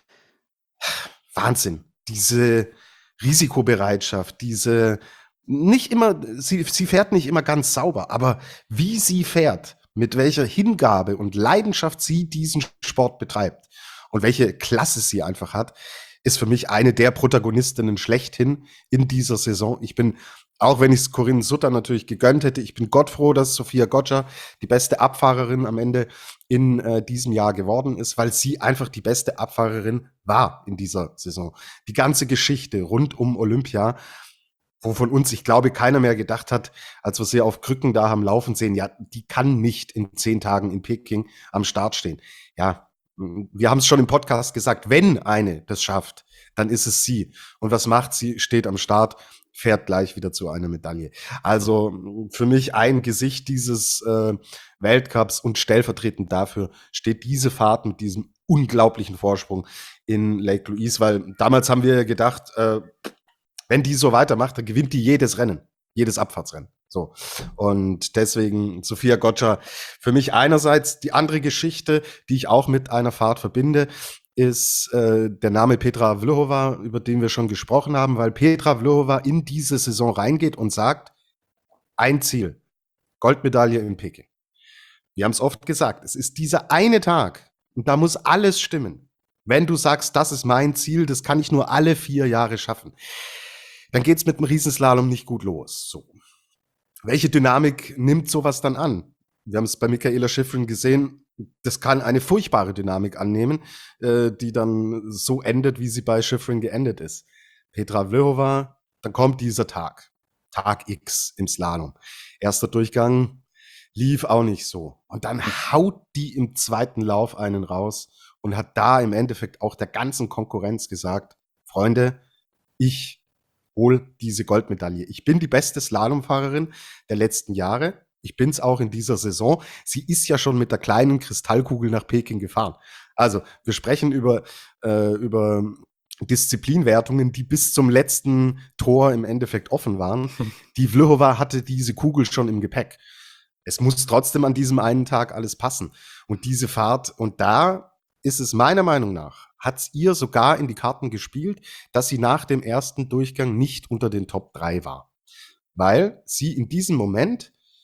S3: Wahnsinn. Diese Risikobereitschaft, diese nicht immer, sie, sie fährt nicht immer ganz sauber, aber wie sie fährt, mit welcher Hingabe und Leidenschaft sie diesen Sport betreibt und welche Klasse sie einfach hat, ist für mich eine der Protagonistinnen schlechthin in dieser Saison. Ich bin, auch wenn ich es Corinne Sutter natürlich gegönnt hätte, ich bin gottfroh, dass Sophia Gotcha die beste Abfahrerin am Ende in äh, diesem Jahr geworden ist, weil sie einfach die beste Abfahrerin war in dieser Saison. Die ganze Geschichte rund um Olympia, wovon uns, ich glaube, keiner mehr gedacht hat, als wir sie auf Krücken da haben laufen sehen, ja, die kann nicht in zehn Tagen in Peking am Start stehen. Ja, wir haben es schon im Podcast gesagt, wenn eine das schafft, dann ist es sie. Und was macht sie? Steht am Start, fährt gleich wieder zu einer Medaille. Also für mich ein Gesicht dieses äh, Weltcups und stellvertretend dafür steht diese Fahrt mit diesem unglaublichen Vorsprung in Lake Louise, weil damals haben wir gedacht, äh, wenn die so weitermacht, dann gewinnt die jedes Rennen, jedes Abfahrtsrennen. So. Und deswegen Sophia Gotcha für mich einerseits. Die andere Geschichte, die ich auch mit einer Fahrt verbinde, ist äh, der Name Petra Vlhova, über den wir schon gesprochen haben, weil Petra Vlhova in diese Saison reingeht und sagt, ein Ziel, Goldmedaille in Peking. Wir haben es oft gesagt, es ist dieser eine Tag und da muss alles stimmen. Wenn du sagst, das ist mein Ziel, das kann ich nur alle vier Jahre schaffen, dann geht's mit dem Riesenslalom nicht gut los. So. Welche Dynamik nimmt sowas dann an? Wir haben es bei Mikaela Shiffrin gesehen, das kann eine furchtbare Dynamik annehmen, äh, die dann so endet, wie sie bei Shiffrin geendet ist. Petra Vlhova, dann kommt dieser Tag, Tag X im Slalom. Erster Durchgang lief auch nicht so. Und dann haut die im zweiten Lauf einen raus und hat da im Endeffekt auch der ganzen Konkurrenz gesagt, Freunde, ich hol diese Goldmedaille. Ich bin die beste Slalomfahrerin der letzten Jahre. Ich bin's auch in dieser Saison. Sie ist ja schon mit der kleinen Kristallkugel nach Peking gefahren. Also wir sprechen über, äh, über Disziplinwertungen, die bis zum letzten Tor im Endeffekt offen waren. Die Vlhova hatte diese Kugel schon im Gepäck. Es muss trotzdem an diesem einen Tag alles passen. Und diese Fahrt, und da ist es meiner Meinung nach, hat es ihr sogar in die Karten gespielt, dass sie nach dem ersten Durchgang nicht unter den Top drei war. Weil sie in diesem Moment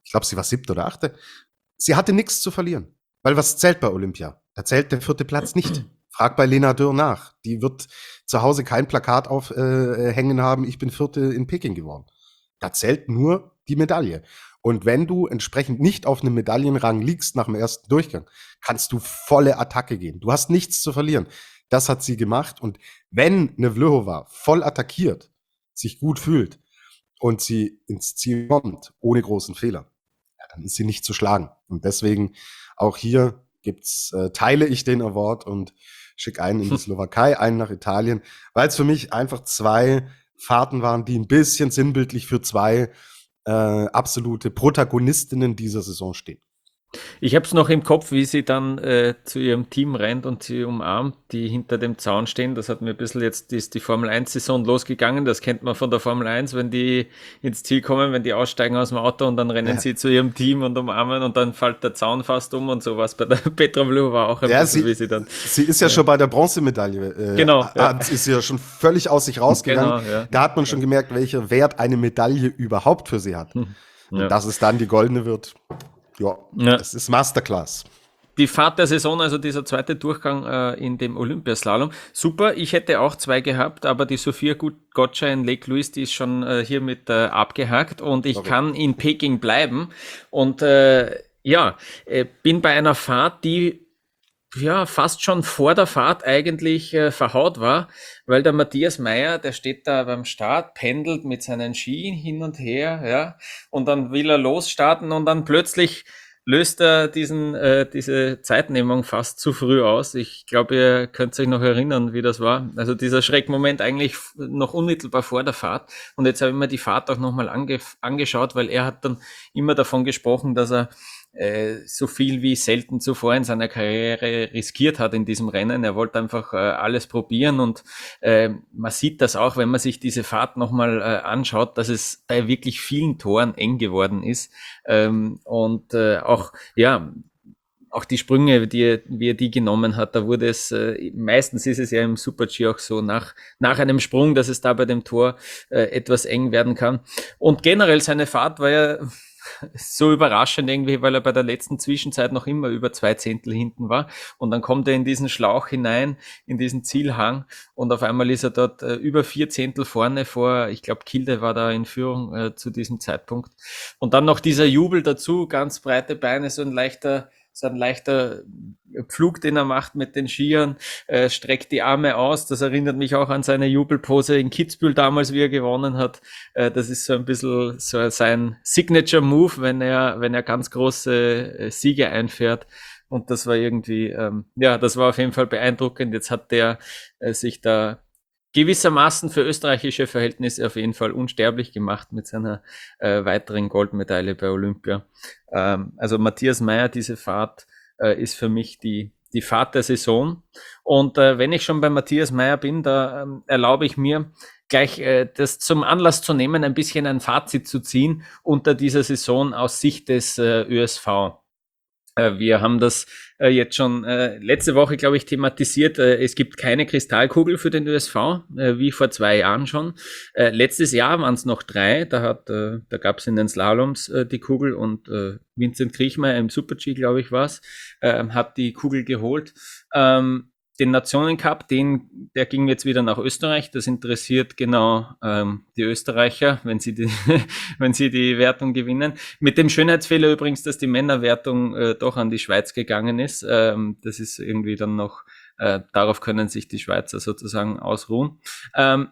S3: ich glaube, sie war siebte oder achte. Sie hatte nichts zu verlieren. Weil was zählt bei Olympia? Da zählt der vierte Platz nicht. Frag bei Lena Dürr nach. Die wird zu Hause kein Plakat aufhängen äh, haben, ich bin Vierte in Peking geworden. Da zählt nur die Medaille. Und wenn du entsprechend nicht auf einem Medaillenrang liegst nach dem ersten Durchgang, kannst du volle Attacke gehen. Du hast nichts zu verlieren. Das hat sie gemacht. Und wenn Nevlhova voll attackiert, sich gut fühlt und sie ins Ziel kommt, ohne großen Fehler, ja, dann ist sie nicht zu schlagen. Und deswegen auch hier gibt's, äh, teile ich den Award und schicke einen in die Slowakei, einen nach Italien, weil es für mich einfach zwei Fahrten waren, die ein bisschen sinnbildlich für zwei äh, absolute Protagonistinnen dieser Saison stehen.
S2: Ich habe es noch im Kopf, wie sie dann äh, zu ihrem Team rennt und sie umarmt, die hinter dem Zaun stehen. Das hat mir ein bisschen jetzt, die ist die Formel eins Saison losgegangen. Das kennt man von der Formel eins, wenn die ins Ziel kommen, wenn die aussteigen aus dem Auto und dann rennen ja. sie zu ihrem Team und umarmen und dann fällt der Zaun fast um und sowas. Bei der Petra Vlhova auch ein
S3: ja,
S2: bisschen,
S3: sie,
S2: wie sie dann...
S3: Sie ist ja, ja. schon bei der Bronzemedaille. Äh,
S2: genau. Ja.
S3: Ist ja schon völlig aus sich rausgegangen.
S2: Genau, ja.
S3: Da hat man schon gemerkt, welcher Wert eine Medaille überhaupt für sie hat. Ja. Und dass es dann die goldene wird... Ja, ja, das ist Masterclass.
S2: Die Fahrt der Saison, also dieser zweite Durchgang äh, in dem Olympiaslalom. Super, ich hätte auch zwei gehabt, aber die Sophia Gotcha in Lake Louise, die ist schon äh, hiermit äh, abgehakt und ich okay. kann in Peking bleiben. Und äh, ja, äh, bin bei einer Fahrt, die ja fast schon vor der Fahrt eigentlich äh, verhaut war, weil der Matthias Mayr, der steht da beim Start, pendelt mit seinen Ski hin und her, ja, und dann will er losstarten und dann plötzlich löst er diesen äh, diese Zeitnehmung fast zu früh aus. Ich glaube, ihr könnt euch noch erinnern, wie das war. Also dieser Schreckmoment eigentlich noch unmittelbar vor der Fahrt. Und jetzt habe ich mir die Fahrt auch nochmal ange- angeschaut, weil er hat dann immer davon gesprochen, dass er so viel wie selten zuvor in seiner Karriere riskiert hat in diesem Rennen. Er wollte einfach äh, alles probieren und äh, man sieht das auch, wenn man sich diese Fahrt nochmal äh, anschaut, dass es bei wirklich vielen Toren eng geworden ist ähm, und äh, auch, ja, auch die Sprünge, die, wie er die genommen hat, da wurde es, äh, meistens ist es ja im Super-G auch so, nach, nach einem Sprung, dass es da bei dem Tor äh, etwas eng werden kann. Und generell seine Fahrt war ja so überraschend irgendwie, weil er bei der letzten Zwischenzeit noch immer über zwei Zehntel hinten war und dann kommt er in diesen Schlauch hinein, in diesen Zielhang und auf einmal ist er dort äh, über vier Zehntel vorne vor, ich glaube Kilde war da in Führung äh, zu diesem Zeitpunkt und dann noch dieser Jubel dazu, ganz breite Beine, so ein leichter so ein leichter Pflug, den er macht mit den Skiern, äh, streckt die Arme aus. Das erinnert mich auch an seine Jubelpose in Kitzbühel damals, wie er gewonnen hat. Äh, das ist so ein bisschen so sein Signature-Move, wenn er, wenn er ganz große äh, Siege einfährt. Und das war irgendwie, ähm, ja, das war auf jeden Fall beeindruckend. Jetzt hat der äh, sich da gewissermaßen für österreichische Verhältnisse auf jeden Fall unsterblich gemacht mit seiner äh, weiteren Goldmedaille bei Olympia. Ähm, also Matthias Mayr, diese Fahrt äh, ist für mich die die Fahrt der Saison. Und äh, wenn ich schon bei Matthias Mayr bin, da ähm, erlaube ich mir gleich äh, das zum Anlass zu nehmen, ein bisschen ein Fazit zu ziehen unter dieser Saison aus Sicht des äh, Ö S V. Wir haben das äh, jetzt schon äh, letzte Woche, glaube ich, thematisiert. Äh, es gibt keine Kristallkugel für den Ö S V, äh, wie vor zwei Jahren schon. Äh, letztes Jahr waren es noch drei. Da hat, äh, da gab es in den Slaloms äh, die Kugel und äh, Vincent Kriechmeier im Super-G, glaube ich, war's, äh, hat die Kugel geholt. Ähm, Den Nationencup, den, der ging jetzt wieder nach Österreich. Das interessiert genau ähm, die Österreicher, wenn sie die, wenn sie die Wertung gewinnen. Mit dem Schönheitsfehler übrigens, dass die Männerwertung äh, doch an die Schweiz gegangen ist. Ähm, das ist irgendwie dann noch, äh, darauf können sich die Schweizer sozusagen ausruhen. Ähm,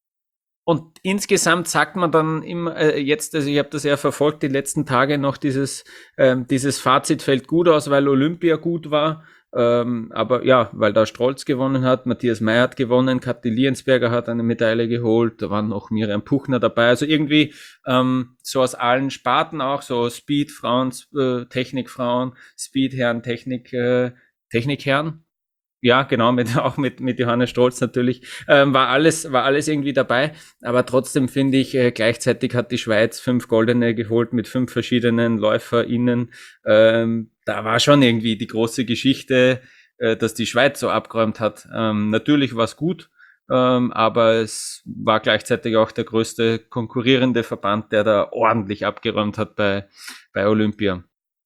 S2: und insgesamt sagt man dann immer äh, jetzt, also ich habe das ja verfolgt die letzten Tage noch, dieses, ähm, dieses Fazit fällt gut aus, weil Olympia gut war. Ähm, aber ja, weil da Strolz gewonnen hat, Matthias Mayr hat gewonnen, Kathi Liensberger hat eine Medaille geholt, da waren noch Miriam Puchner dabei, also irgendwie ähm, so aus allen Sparten auch, so Speed-Frauen, äh, Technik-Frauen, Speed-Herren, Technik, äh, Technik-Herren, ja genau, mit, auch mit, mit Johannes Strolz natürlich, ähm, war alles, war alles irgendwie dabei, aber trotzdem finde ich, äh, gleichzeitig hat die Schweiz fünf Goldene geholt mit fünf verschiedenen LäuferInnen, ähm, da war schon irgendwie die große Geschichte, äh, dass die Schweiz so abgeräumt hat. Ähm, natürlich war es gut, ähm, aber es war gleichzeitig auch der größte konkurrierende Verband, der da ordentlich abgeräumt hat bei, bei Olympia.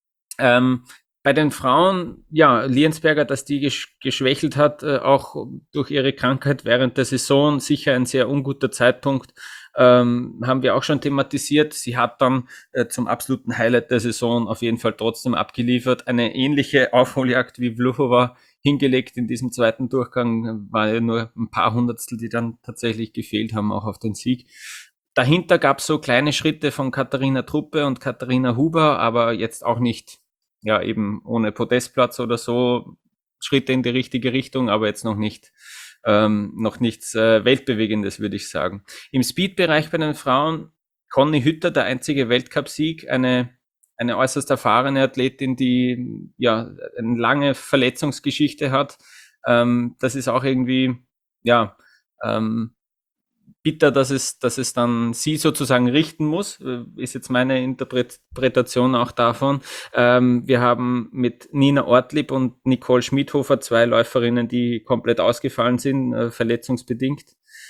S2: Ähm, bei den Frauen, ja, Liensberger, dass die gesch geschwächelt hat, äh, auch durch ihre Krankheit während der Saison, sicher ein sehr unguter Zeitpunkt, ähm, haben wir auch schon thematisiert. Sie hat dann äh, zum absoluten Highlight der Saison auf jeden Fall trotzdem abgeliefert. Eine ähnliche Aufholjagd wie Vlhova hingelegt in diesem zweiten Durchgang, war ja nur ein paar Hundertstel, die dann tatsächlich gefehlt haben, auch auf den Sieg. Dahinter gab es so kleine Schritte von Katharina Truppe und Katharina Huber, aber jetzt auch nicht, ja, eben ohne Podestplatz oder so, Schritte in die richtige Richtung, aber jetzt noch nicht, ähm, noch nichts äh, Weltbewegendes, würde ich sagen. Im Speed-Bereich bei den Frauen, Conny Hütter, der einzige Weltcupsieg, eine, eine äußerst erfahrene Athletin, die ja eine lange Verletzungsgeschichte hat. Ähm, das ist auch irgendwie, ja, ähm, bitter, dass es, dass es dann sie sozusagen richten muss, ist jetzt meine Interpretation auch davon. Ähm, wir haben mit Nina Ortlieb und Nicole Schmidhofer zwei Läuferinnen, die komplett ausgefallen sind, äh, verletzungsbedingt.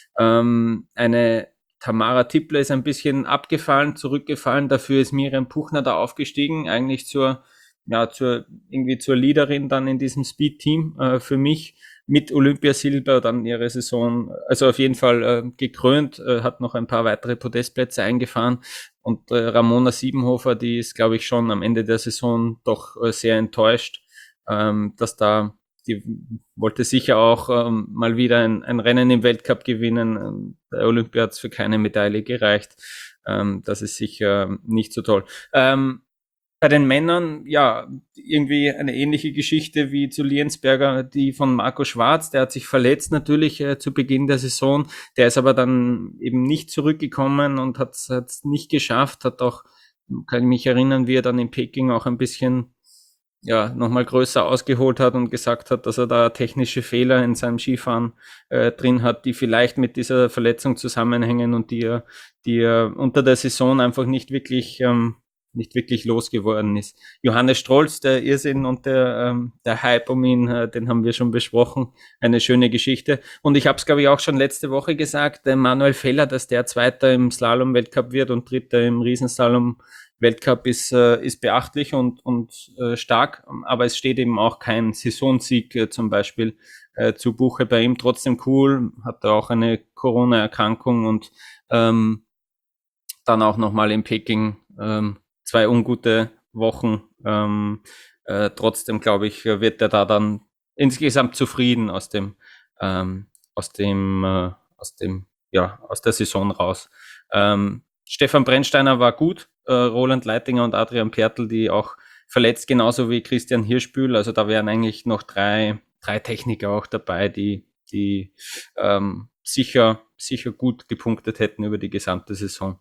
S2: Ähm, eine Tamara Tippler ist ein bisschen abgefallen, zurückgefallen, dafür ist Miriam Puchner da aufgestiegen, eigentlich zur, ja, zur, irgendwie zur Leaderin dann in diesem Speed-Team äh, für mich. Mit Olympiasilber dann ihre Saison, also auf jeden Fall äh, gekrönt, äh, hat noch ein paar weitere Podestplätze eingefahren und äh, Ramona Siebenhofer, die ist, glaube ich, schon am Ende der Saison doch äh, sehr enttäuscht, ähm, dass da, die wollte sicher auch ähm, mal wieder ein, ein Rennen im Weltcup gewinnen, der Olympia hat es für keine Medaille gereicht, ähm, das ist sicher nicht so toll. Ähm, Bei den Männern, ja, irgendwie eine ähnliche Geschichte wie zu Liensberger, die von Marco Schwarz, der hat sich verletzt natürlich äh, zu Beginn der Saison, der ist aber dann eben nicht zurückgekommen und hat es nicht geschafft, hat auch, kann ich mich erinnern, wie er dann in Peking auch ein bisschen, ja, nochmal größer ausgeholt hat und gesagt hat, dass er da technische Fehler in seinem Skifahren äh, drin hat, die vielleicht mit dieser Verletzung zusammenhängen und die er, die er unter der Saison einfach nicht wirklich, ähm, nicht wirklich losgeworden ist. Johannes Strolz, der Irrsinn und der, ähm, der Hype um ihn, äh, den haben wir schon besprochen. Eine schöne Geschichte. Und ich habe es, glaube ich, auch schon letzte Woche gesagt, der Manuel Feller, dass der Zweiter im Slalom-Weltcup wird und Dritter im Riesenslalom-Weltcup ist, äh, ist beachtlich und, und äh, stark. Aber es steht eben auch kein Saisonsieg äh, zum Beispiel äh, zu Buche bei ihm. Trotzdem cool, hat er auch eine Corona-Erkrankung und ähm, dann auch nochmal in Peking ähm, zwei ungute Wochen. Ähm, äh, trotzdem, glaube ich, wird er da dann insgesamt zufrieden aus dem, ähm, aus dem, äh, aus dem, ja, aus der Saison raus. Ähm, Stefan Brennsteiner war gut, äh, Roland Leitinger und Adrian Pertl, die auch verletzt, genauso wie Christian Hirschbühl. Also da wären eigentlich noch drei, drei Techniker auch dabei, die, die ähm, sicher, sicher gut gepunktet hätten über die gesamte Saison.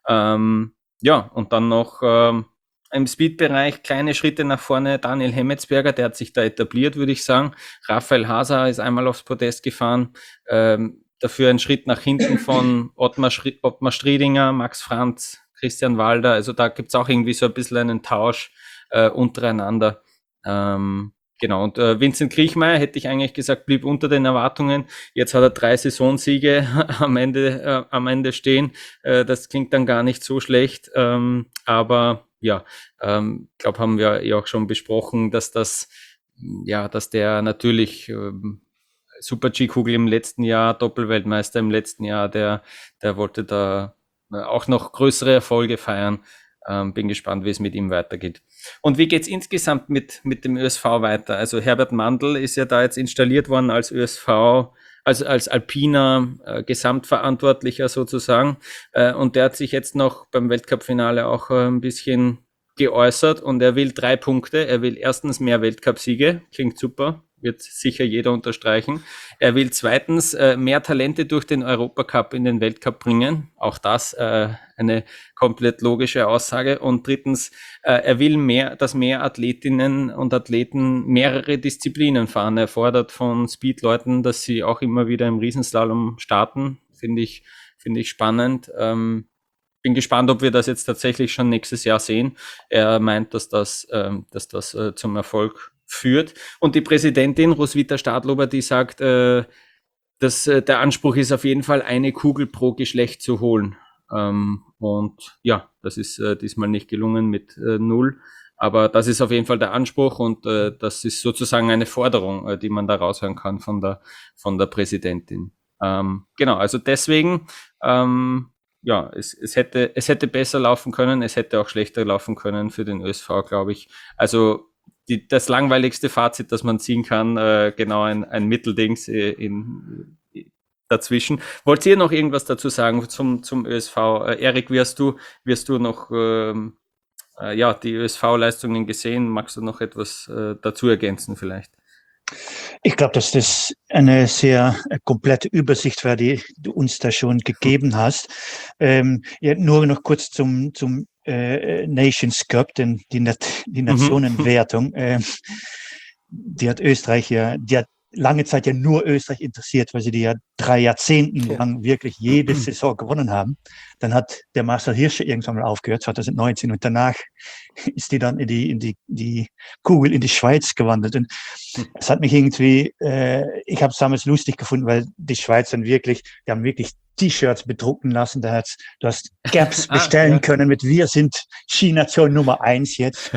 S2: Ähm, ja, und dann noch ähm, im Speed-Bereich kleine Schritte nach vorne. Daniel Hemmetsberger, der hat sich da etabliert, würde ich sagen. Raphael Haser ist einmal aufs Podest gefahren. Ähm, dafür ein Schritt nach hinten von Ottmar, Schri- Ottmar Striedinger, Max Franz, Christian Walder. Also da gibt's auch irgendwie so ein bisschen einen Tausch äh, untereinander. Ähm, Genau, und äh, Vincent Kriechmeier, hätte ich eigentlich gesagt, blieb unter den Erwartungen. Jetzt hat er drei Saisonsiege am Ende, äh, am Ende stehen. Äh, das klingt dann gar nicht so schlecht. Ähm, aber ja, ähm, glaube, haben wir ja auch schon besprochen, dass das, ja, dass der natürlich ähm, Super-G-Kugel im letzten Jahr, Doppelweltmeister im letzten Jahr, der, der wollte da äh, auch noch größere Erfolge feiern. Ähm, bin gespannt, wie es mit ihm weitergeht. Und wie geht's insgesamt mit, mit dem Ö S V weiter? Also Herbert Mandl ist ja da jetzt installiert worden als Ö S V, also als alpiner äh, Gesamtverantwortlicher sozusagen. Äh, und der hat sich jetzt noch beim Weltcup-Finale auch äh, ein bisschen geäußert und er will drei Punkte. Er will erstens mehr Weltcup-Siege, klingt super, wird sicher jeder unterstreichen. Er will zweitens äh, mehr Talente durch den Europacup in den Weltcup bringen. Auch das äh, eine komplett logische Aussage. Und drittens, äh, er will mehr, dass mehr Athletinnen und Athleten mehrere Disziplinen fahren. Er fordert von Speedleuten, dass sie auch immer wieder im Riesenslalom starten. Finde ich, finde ich spannend. Ähm, bin gespannt, ob wir das jetzt tatsächlich schon nächstes Jahr sehen. Er meint, dass das, ähm, dass das äh, zum Erfolg führt. Und die Präsidentin Roswitha Stadlober, die sagt, äh, das, äh, der Anspruch ist auf jeden Fall, eine Kugel pro Geschlecht zu holen. Ähm, und ja, das ist äh, diesmal nicht gelungen mit äh, null. Aber das ist auf jeden Fall der Anspruch und äh, das ist sozusagen eine Forderung, äh, die man da raushören kann von der, von der Präsidentin. Ähm, genau, also deswegen, ähm, ja, es, es hätte, es hätte besser laufen können, es hätte auch schlechter laufen können für den Ö S V, glaube ich. Also die, das langweiligste Fazit, das man ziehen kann, äh, genau ein, ein Mitteldings äh, in, dazwischen. Wollt ihr noch irgendwas dazu sagen zum, zum Ö S V? Äh, Erik, wirst du, wirst du noch ähm, äh, ja, die Ö S V-Leistungen gesehen? Magst du noch etwas äh, dazu ergänzen vielleicht?
S4: Ich glaube, dass das eine sehr äh, komplette Übersicht war, die du uns da schon gegeben hast. Ähm, ja, nur noch kurz zum, zum äh, Nations Cup, denn die, Nat die Nationenwertung, äh, die hat Österreich ja, die hat lange Zeit ja nur Österreich interessiert, weil sie die ja drei Jahrzehnten lang wirklich jede Saison gewonnen haben. Dann hat der Marcel Hirscher irgendwann mal aufgehört, zwanzig neunzehn, und danach ist die dann in die, in die, die Kugel in die Schweiz gewandert. Und es hat mich irgendwie, äh, ich habe es damals lustig gefunden, weil die Schweiz dann wirklich, die haben wirklich T-Shirts bedrucken lassen. Da hat's, du hast Caps bestellen ah, ja. können mit "Wir sind Ski-Nation Nummer eins jetzt".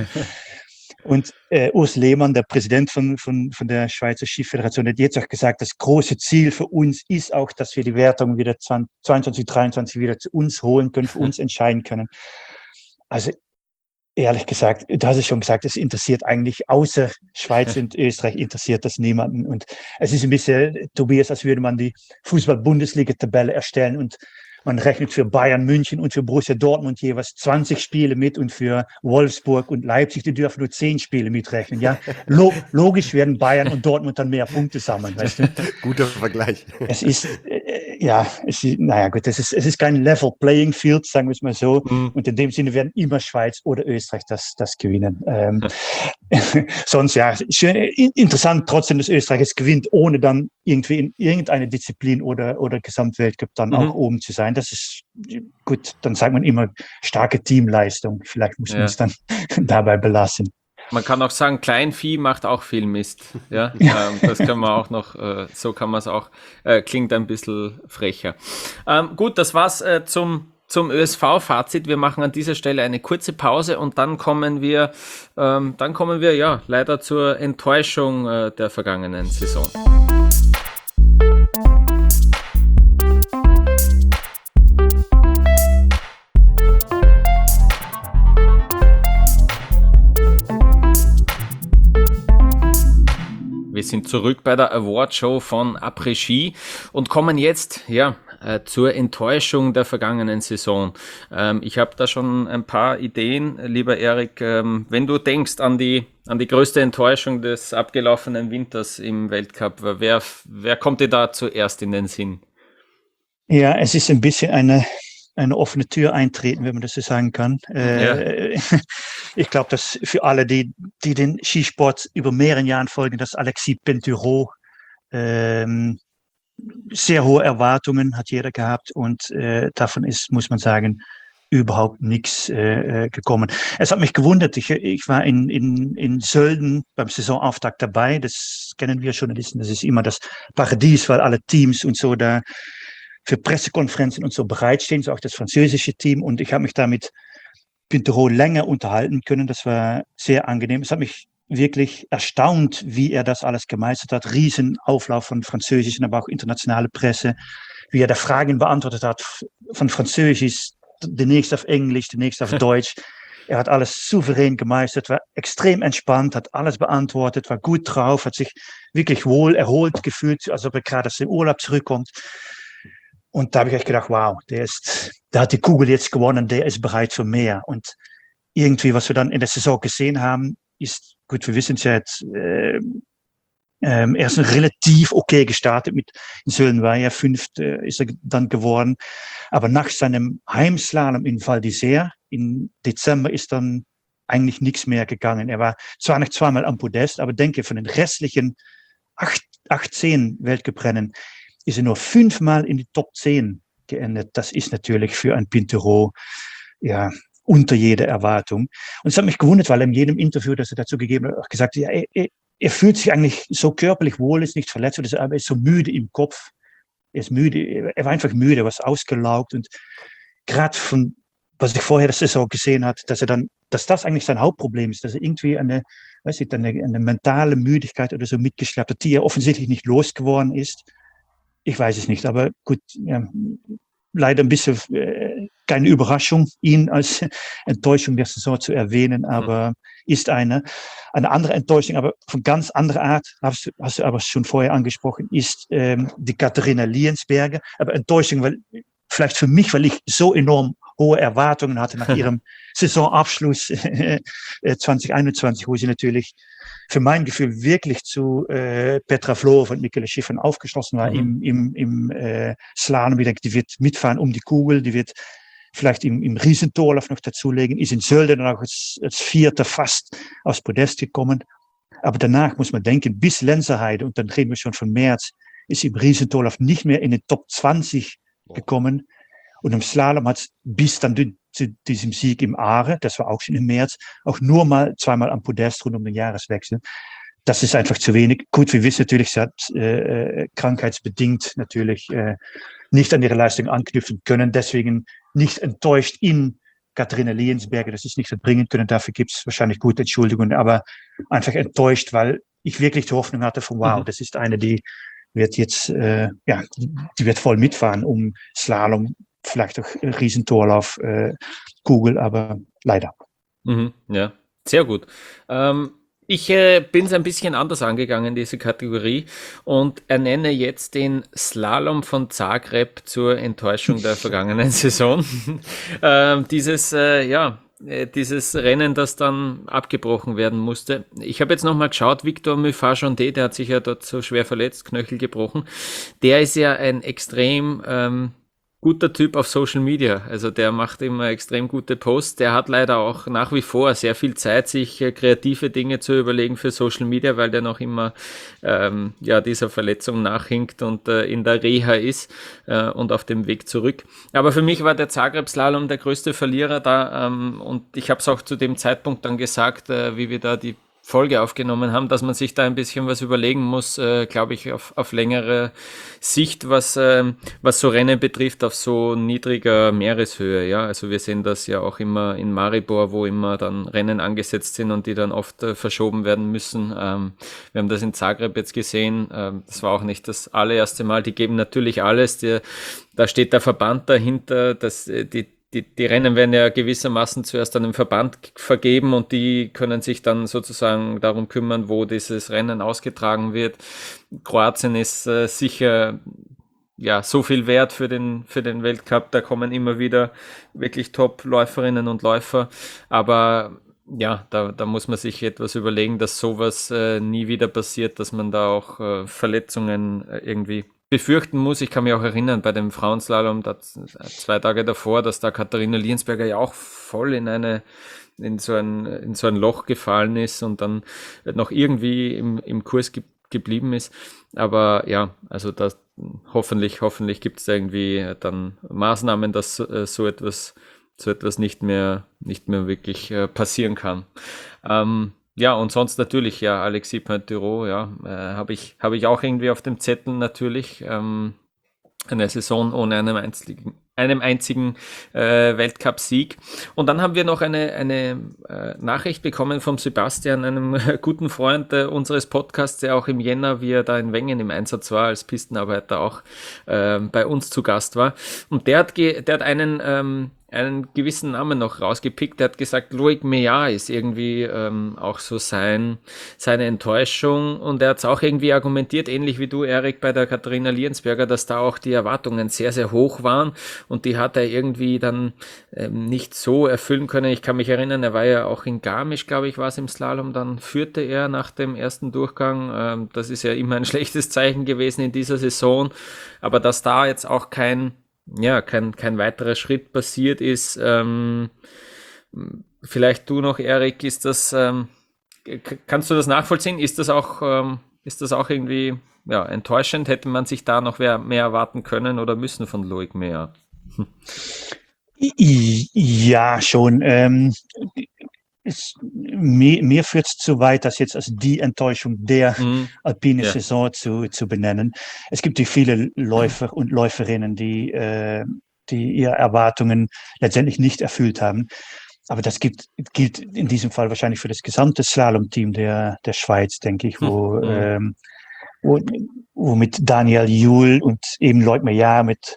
S4: Und äh, Urs Lehmann, der Präsident von, von, von der Schweizer Skiföderation, hat jetzt auch gesagt, das große Ziel für uns ist auch, dass wir die Wertung wieder zweiundzwanzig, dreiundzwanzig wieder zu uns holen können, für uns entscheiden können. Also ehrlich gesagt, du hast es schon gesagt, es interessiert eigentlich außer Schweiz und Österreich interessiert das niemanden. Und es ist ein bisschen, Tobias, als würde man die Fußball-Bundesliga-Tabelle erstellen und man rechnet für Bayern München und für Borussia Dortmund jeweils zwanzig Spiele mit und für Wolfsburg und Leipzig, die dürfen nur zehn Spiele mitrechnen. Ja, Lo logisch werden Bayern und Dortmund dann mehr Punkte sammeln, weißt du?
S3: Guter Vergleich.
S4: Es ist, äh, ja, es ist, naja gut, es ist, es ist kein Level Playing Field, sagen wir es mal so. Mhm. Und in dem Sinne werden immer Schweiz oder Österreich das, das gewinnen. Ähm, sonst, ja, schön, interessant trotzdem, dass Österreich es gewinnt, ohne dann irgendwie in irgendeine Disziplin oder, oder Gesamtweltcup dann mhm. auch oben zu sein. Das ist gut, dann sagt man immer starke Teamleistung. Vielleicht muss man ja. es dann dabei belassen.
S2: Man kann auch sagen, Kleinvieh macht auch viel Mist. Ja, ja. Ähm, das kann man auch noch, äh, so kann man es auch, äh, klingt ein bisschen frecher. Ähm, gut, das war's äh, zum, zum Ö S V-Fazit. Wir machen an dieser Stelle eine kurze Pause und dann kommen wir, ähm, dann kommen wir ja leider zur Enttäuschung äh, der vergangenen Saison. Wir sind zurück bei der Awardshow von Après Ski und kommen jetzt ja äh, zur Enttäuschung der vergangenen Saison. Ähm, ich habe da schon ein paar Ideen, lieber Erik. Ähm, wenn du denkst an die an die größte Enttäuschung des abgelaufenen Winters im Weltcup, wer wer kommt dir da zuerst in den Sinn?
S4: Ja, es ist ein bisschen eine eine offene Tür eintreten, wenn man das so sagen kann. Äh, ja. Ich glaube, dass für alle, die, die den Skisport über mehrere Jahre folgen, dass Alexis Pinturault ähm, sehr hohe Erwartungen hat jeder gehabt und äh, davon ist, muss man sagen, überhaupt nichts äh, gekommen. Es hat mich gewundert, ich, ich war in, in, in Sölden beim Saisonauftakt dabei, das kennen wir Journalisten, das ist immer das Paradies, weil alle Teams und so da für Pressekonferenzen und so bereitstehen, so auch das französische Team. Und ich habe mich da mit Pinturault länger unterhalten können. Das war sehr angenehm. Es hat mich wirklich erstaunt, wie er das alles gemeistert hat. Riesenauflauf von französischen, aber auch internationale Presse. Wie er da Fragen beantwortet hat, von Französisch, demnächst auf Englisch, demnächst auf Deutsch. Er hat alles souverän gemeistert, war extrem entspannt, hat alles beantwortet, war gut drauf, hat sich wirklich wohl erholt gefühlt, als ob er gerade aus dem Urlaub zurückkommt. Und da habe ich echt gedacht, wow, der ist, der hat die Kugel jetzt gewonnen, der ist bereit für mehr. Und irgendwie, was wir dann in der Saison gesehen haben, ist, gut, wir wissen es ja jetzt, äh, äh, er ist relativ okay gestartet mit, in Sölden war er fünft, äh, ist er dann geworden. Aber nach seinem Heimslalom in Val d'Isère im Dezember ist dann eigentlich nichts mehr gegangen. Er war zwar noch zweimal am Podest, aber denke, von den restlichen acht, achtzehn Weltcuprennen ist er nur fünfmal in die Top zehn geendet. Das ist natürlich für ein Pinturault ja unter jeder Erwartung. Und es hat mich gewundert, weil er in jedem Interview, das er dazu gegeben hat, auch gesagt hat, ja, er, er fühlt sich eigentlich so körperlich wohl, ist nicht verletzt, aber er ist so müde im Kopf. er ist müde, er war einfach müde, er war ausgelaugt und gerade von, was ich vorher der Saison gesehen hat, dass er dann, dass das eigentlich sein Hauptproblem ist, dass er irgendwie eine, weiß ich, eine, eine mentale Müdigkeit oder so mitgeschleppt hat, die er offensichtlich nicht losgeworden ist. Ich weiß es nicht, aber gut, ja, leider ein bisschen äh, keine Überraschung, ihn als Enttäuschung der Saison zu erwähnen, aber mhm. ist eine. Eine andere Enttäuschung, aber von ganz anderer Art, hast du, hast du aber schon vorher angesprochen, ist ähm, die Katharina Liensberger. Aber Enttäuschung, weil vielleicht für mich, weil ich so enorm hohe Erwartungen hatte nach ihrem Saisonabschluss äh, zwanzig einundzwanzig, wo sie natürlich für mein Gefühl wirklich zu äh, Petra Vlhova und Mikaela Shiffrin aufgeschlossen war mhm. im, im, im äh, Slalom. Ich denke, die wird mitfahren um die Kugel, die wird vielleicht im, im Riesentorlauf noch dazulegen, ist in Sölden dann auch als, als Vierter fast aufs Podest gekommen. Aber danach muss man denken, bis Lenzerheide, und dann reden wir schon von März, ist im Riesentorlauf nicht mehr in den Top zwanzig gekommen. Und im Slalom hat es bis dann zu diesem Sieg im Aare, das war auch schon im März, auch nur mal zweimal am Podest rund um den Jahreswechsel. Das ist einfach zu wenig. Gut, wir wissen natürlich, sie hat äh, krankheitsbedingt natürlich äh, nicht an ihre Leistung anknüpfen können. Deswegen nicht enttäuscht in Katharina Liensberger, dass sie es nicht hat bringen können. Dafür gibt es wahrscheinlich gute Entschuldigungen, aber einfach enttäuscht, weil ich wirklich die Hoffnung hatte von wow, mhm. das ist eine, die wird jetzt, äh, ja, die wird voll mitfahren um Slalom, vielleicht auch Riesentorlauf, äh, Kugel, aber leider.
S2: Mhm, ja, sehr gut. Ähm, ich äh, bin es ein bisschen anders angegangen, diese Kategorie, und ernenne jetzt den Slalom von Zagreb zur Enttäuschung der vergangenen Saison. ähm, dieses, äh, ja, dieses Rennen, das dann abgebrochen werden musste. Ich habe jetzt nochmal geschaut, Victor Muffair-Jondé, der hat sich ja dort so schwer verletzt, Knöchel gebrochen. Der ist ja ein extrem ähm, guter Typ auf Social Media. Also der macht immer extrem gute Posts. Der hat leider auch nach wie vor sehr viel Zeit, sich äh, kreative Dinge zu überlegen für Social Media, weil der noch immer ähm, ja dieser Verletzung nachhinkt und äh, in der Reha ist äh, und auf dem Weg zurück. Aber für mich war der Zagreb-Slalom der größte Verlierer da ähm, und ich habe es auch zu dem Zeitpunkt dann gesagt, äh, wie wir da die Folge aufgenommen haben, dass man sich da ein bisschen was überlegen muss, äh, glaube ich, auf, auf längere Sicht, was, äh, was so Rennen betrifft, auf so niedriger Meereshöhe. Ja, also wir sehen das ja auch immer in Maribor, wo immer dann Rennen angesetzt sind und die dann oft äh, verschoben werden müssen. Ähm, wir haben das in Zagreb jetzt gesehen. Ähm, das war auch nicht das allererste Mal. Die geben natürlich alles. Die, da steht der Verband dahinter, dass äh, die Die, die Rennen werden ja gewissermaßen zuerst an den Verband vergeben und die können sich dann sozusagen darum kümmern, wo dieses Rennen ausgetragen wird. Kroatien ist äh, sicher ja so viel wert für den, für den Weltcup. Da kommen immer wieder wirklich Top-Läuferinnen und Läufer. Aber ja, da, da muss man sich etwas überlegen, dass sowas äh, nie wieder passiert, dass man da auch äh, Verletzungen äh, irgendwie befürchten muss. Ich kann mich auch erinnern, bei dem Frauenslalom, da, zwei Tage davor, dass da Katharina Liensberger ja auch voll in eine in so ein, in so ein Loch gefallen ist und dann noch irgendwie im, im Kurs ge- geblieben ist. Aber ja, also das, hoffentlich, hoffentlich gibt es irgendwie dann Maßnahmen, dass äh, so etwas, so etwas nicht mehr, nicht mehr wirklich äh, passieren kann. Ähm, Ja, und sonst natürlich, ja, Alexis Pinturault, ja, äh, habe ich, habe ich auch irgendwie auf dem Zettel natürlich. Ähm, eine Saison ohne einen einzigen, einem einzigen äh, Weltcup-Sieg. Und dann haben wir noch eine, eine äh, Nachricht bekommen vom Sebastian, einem äh, guten Freund äh, unseres Podcasts, der auch im Jänner, wie er da in Wengen im Einsatz war, als Pistenarbeiter auch äh, bei uns zu Gast war. Und der hat, ge- der hat einen... Ähm, einen gewissen Namen noch rausgepickt. Er hat gesagt, Loic Meillard ist irgendwie ähm, auch so sein, seine Enttäuschung, und er hat es auch irgendwie argumentiert, ähnlich wie du, Erik, bei der Katharina Liensberger, dass da auch die Erwartungen sehr, sehr hoch waren und die hat er irgendwie dann ähm, nicht so erfüllen können. Ich kann mich erinnern, er war ja auch in Garmisch, glaube ich, war es im Slalom, dann führte er nach dem ersten Durchgang. Ähm, das ist ja immer ein schlechtes Zeichen gewesen in dieser Saison, aber dass da jetzt auch kein ja, kein, kein weiterer Schritt passiert ist. Ähm, vielleicht du noch, Erik, ist das, ähm, k- kannst du das nachvollziehen? Ist das auch, ähm, ist das auch irgendwie ja, enttäuschend? Hätte man sich da noch mehr, mehr erwarten können oder müssen von Loic Meillard?
S4: Ja, schon. Ähm, ist, mir, mir führt es zu weit, das jetzt als die Enttäuschung der
S2: Mhm.
S4: alpine
S2: Ja.
S4: Saison zu, zu benennen. Es gibt die viele Läufer und Läuferinnen, die, äh, die ihre Erwartungen letztendlich nicht erfüllt haben. Aber das gibt, gilt in diesem Fall wahrscheinlich für das gesamte Slalom-Team der, der Schweiz, denke ich, wo,
S2: Mhm.
S4: ähm, wo, wo mit Daniel Juhl und eben Loic Meillard, mit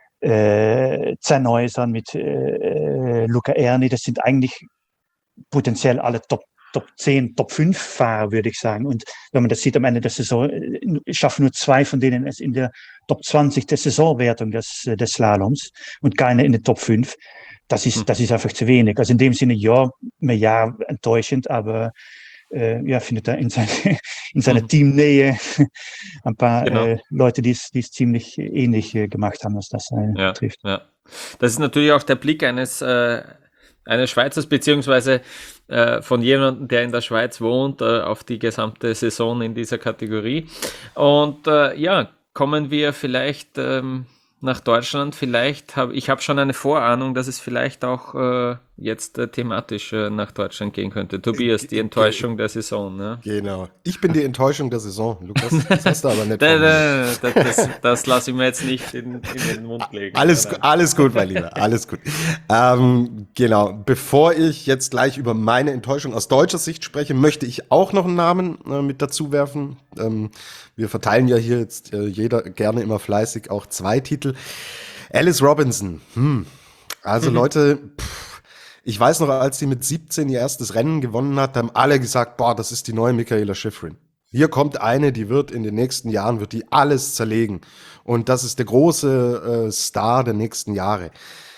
S4: äh, Zerneusan, mit äh, Luca Erni, das sind eigentlich potenziell alle Top, Top zehn, Top fünf Fahrer, würde ich sagen. Und wenn man das sieht am Ende der Saison, schaffen nur zwei von denen es in der Top zwanzig der Saisonwertung des, des Slaloms und keine in der Top fünf. Das ist, das ist einfach zu wenig. Also in dem Sinne, ja, ja, enttäuschend, aber äh, ja, findet er in, seine, in seiner
S2: Mhm.
S4: Teamnähe ein paar
S2: Genau.
S4: äh, Leute, die es ziemlich ähnlich äh, gemacht haben, was das äh,
S2: Ja,
S4: betrifft.
S2: ja. Das ist natürlich auch der Blick eines, äh, eines Schweizers, beziehungsweise äh, von jemandem, der in der Schweiz wohnt, äh, auf die gesamte Saison in dieser Kategorie. Und äh, ja, kommen wir vielleicht ähm, nach Deutschland. Vielleicht habe ich habe schon eine Vorahnung, dass es vielleicht auch äh, jetzt äh, thematisch äh, nach Deutschland gehen könnte. Tobias, die Enttäuschung der Saison. Ne?
S3: Genau. Ich bin die Enttäuschung der Saison, Lukas. Das hast du aber nicht
S2: Da,
S3: von mir.
S2: da, da, das das lasse ich mir jetzt nicht in, in den Mund legen.
S3: Alles,
S2: Nein, nein.
S3: alles gut, mein Lieber, alles gut. Ähm, genau, bevor ich jetzt gleich über meine Enttäuschung aus deutscher Sicht spreche, möchte ich auch noch einen Namen äh, mit dazu werfen. Ähm, wir verteilen ja hier jetzt äh, jeder gerne immer fleißig auch zwei Titel. Alice Robinson, hm. also
S2: Mhm.
S3: Leute, pff, ich weiß noch, als sie mit siebzehn ihr erstes Rennen gewonnen hat, haben alle gesagt, boah, das ist die neue Mikaela Shiffrin. Hier kommt eine, die wird in den nächsten Jahren, wird die alles zerlegen. Und das ist der große äh, Star der nächsten Jahre.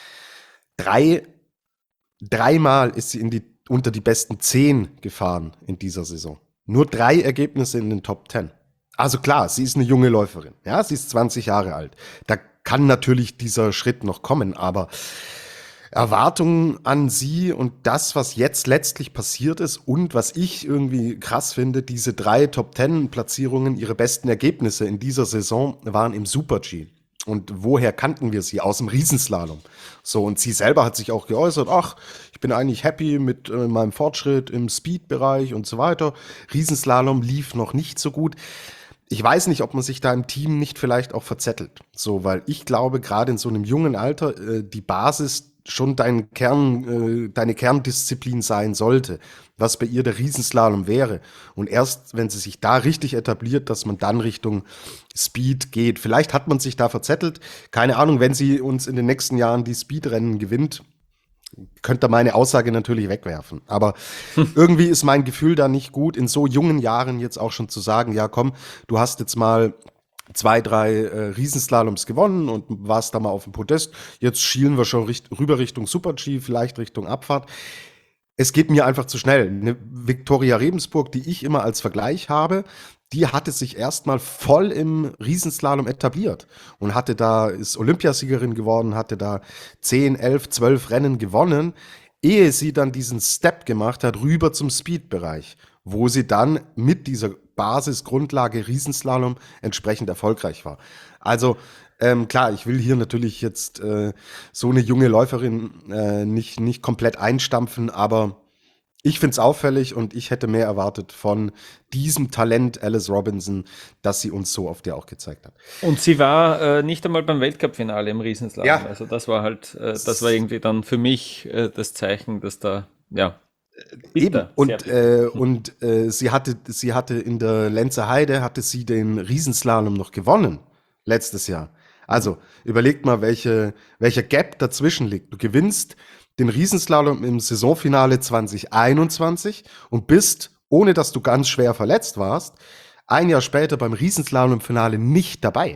S3: Drei, dreimal ist sie in die, unter die besten zehn gefahren in dieser Saison. Nur drei Ergebnisse in den Top zehn. Also klar, sie ist eine junge Läuferin. Ja, sie ist zwanzig Jahre alt. Da kann natürlich dieser Schritt noch kommen, aber Erwartungen an sie und das, was jetzt letztlich passiert ist und was ich irgendwie krass finde, diese drei Top-Ten-Platzierungen, ihre besten Ergebnisse in dieser Saison waren im Super-G. Und woher kannten wir sie? Aus dem Riesenslalom. So, und sie selber hat sich auch geäußert, ach, ich bin eigentlich happy mit äh, meinem Fortschritt im Speed-Bereich und so weiter. Riesenslalom lief noch nicht so gut. Ich weiß nicht, ob man sich da im Team nicht vielleicht auch verzettelt. So, weil ich glaube, gerade in so einem jungen Alter, äh, die Basis schon dein Kern, äh, deine Kerndisziplin sein sollte, was bei ihr der Riesenslalom wäre. Und erst, wenn sie sich da richtig etabliert, dass man dann Richtung Speed geht. Vielleicht hat man sich da verzettelt. Keine Ahnung, wenn sie uns in den nächsten Jahren die Speedrennen gewinnt, könnt ihr meine Aussage natürlich wegwerfen. Aber irgendwie ist mein Gefühl da nicht gut, in so jungen Jahren jetzt auch schon zu sagen, ja komm, du hast jetzt mal zwei, drei äh, Riesenslaloms gewonnen und warst da mal auf dem Podest. Jetzt schielen wir schon richt- rüber Richtung Super-G, vielleicht Richtung Abfahrt. Es geht mir einfach zu schnell. Eine Viktoria Rebensburg, die ich immer als Vergleich habe, die hatte sich erstmal voll im Riesenslalom etabliert und hatte da, ist Olympiasiegerin geworden, hatte da zehn, elf, zwölf Rennen gewonnen, ehe sie dann diesen Step gemacht hat, rüber zum Speed-Bereich, wo sie dann mit dieser Basisgrundlage Riesenslalom entsprechend erfolgreich war. Also ähm, klar, ich will hier natürlich jetzt äh, so eine junge Läuferin äh, nicht, nicht komplett einstampfen, aber ich finde es auffällig und ich hätte mehr erwartet von diesem Talent Alice Robinson, das sie uns so oft ja auch gezeigt hat.
S2: Und sie war äh, nicht einmal beim Weltcup-Finale im Riesenslalom.
S3: Ja.
S2: Also das war halt, äh, das war irgendwie dann für mich äh, das Zeichen, dass da, ja,
S3: Eben. Und,
S2: sehr bitter.
S3: äh, und äh, sie hatte, sie hatte in der Lenzer Heide hatte sie den Riesenslalom noch gewonnen letztes Jahr. Also überlegt mal, welche, welcher Gap dazwischen liegt. Du gewinnst den Riesenslalom im Saisonfinale zwanzig einundzwanzig und bist, ohne dass du ganz schwer verletzt warst, ein Jahr später beim Riesenslalom-Finale nicht dabei.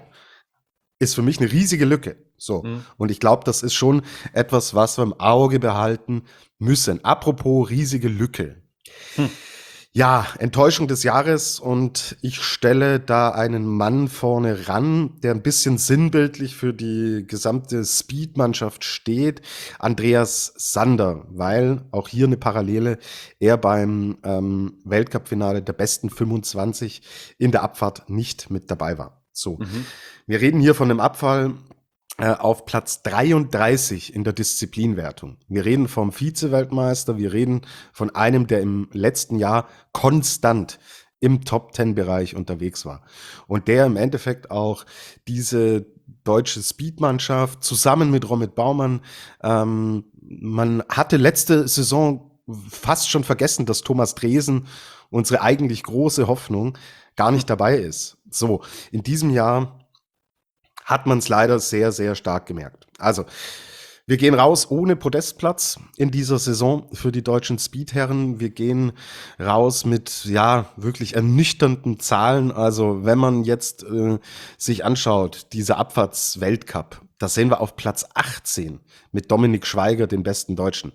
S3: Ist für mich eine riesige Lücke. So.
S2: Mhm.
S3: Und ich glaube, das ist schon etwas, was wir im Auge behalten müssen. Apropos riesige Lücke.
S2: Hm.
S3: Ja, Enttäuschung des Jahres und ich stelle da einen Mann vorne ran, der ein bisschen sinnbildlich für die gesamte Speed-Mannschaft steht, Andreas Sander, weil auch hier eine Parallele, er beim ähm, Weltcup-Finale der besten fünfundzwanzig in der Abfahrt nicht mit dabei war. So,
S2: Mhm.
S3: wir reden hier von einem Abfall äh, auf Platz dreiunddreißig in der Disziplinwertung. Wir reden vom Vize-Weltmeister, wir reden von einem, der im letzten Jahr konstant im Top-Ten-Bereich unterwegs war. Und der im Endeffekt auch diese deutsche Speedmannschaft zusammen mit Romit Baumann, ähm, man hatte letzte Saison fast schon vergessen, dass Thomas Dresen, unsere eigentlich große Hoffnung, gar nicht dabei ist. So, in diesem Jahr hat man es leider sehr, sehr stark gemerkt. Also, wir gehen raus ohne Podestplatz in dieser Saison für die deutschen Speedherren. Wir gehen raus mit, ja, wirklich ernüchternden Zahlen. Also, wenn man jetzt äh, sich anschaut, dieser Abfahrts-Weltcup, da sehen wir auf Platz achtzehn mit Dominik Schweiger, den besten Deutschen.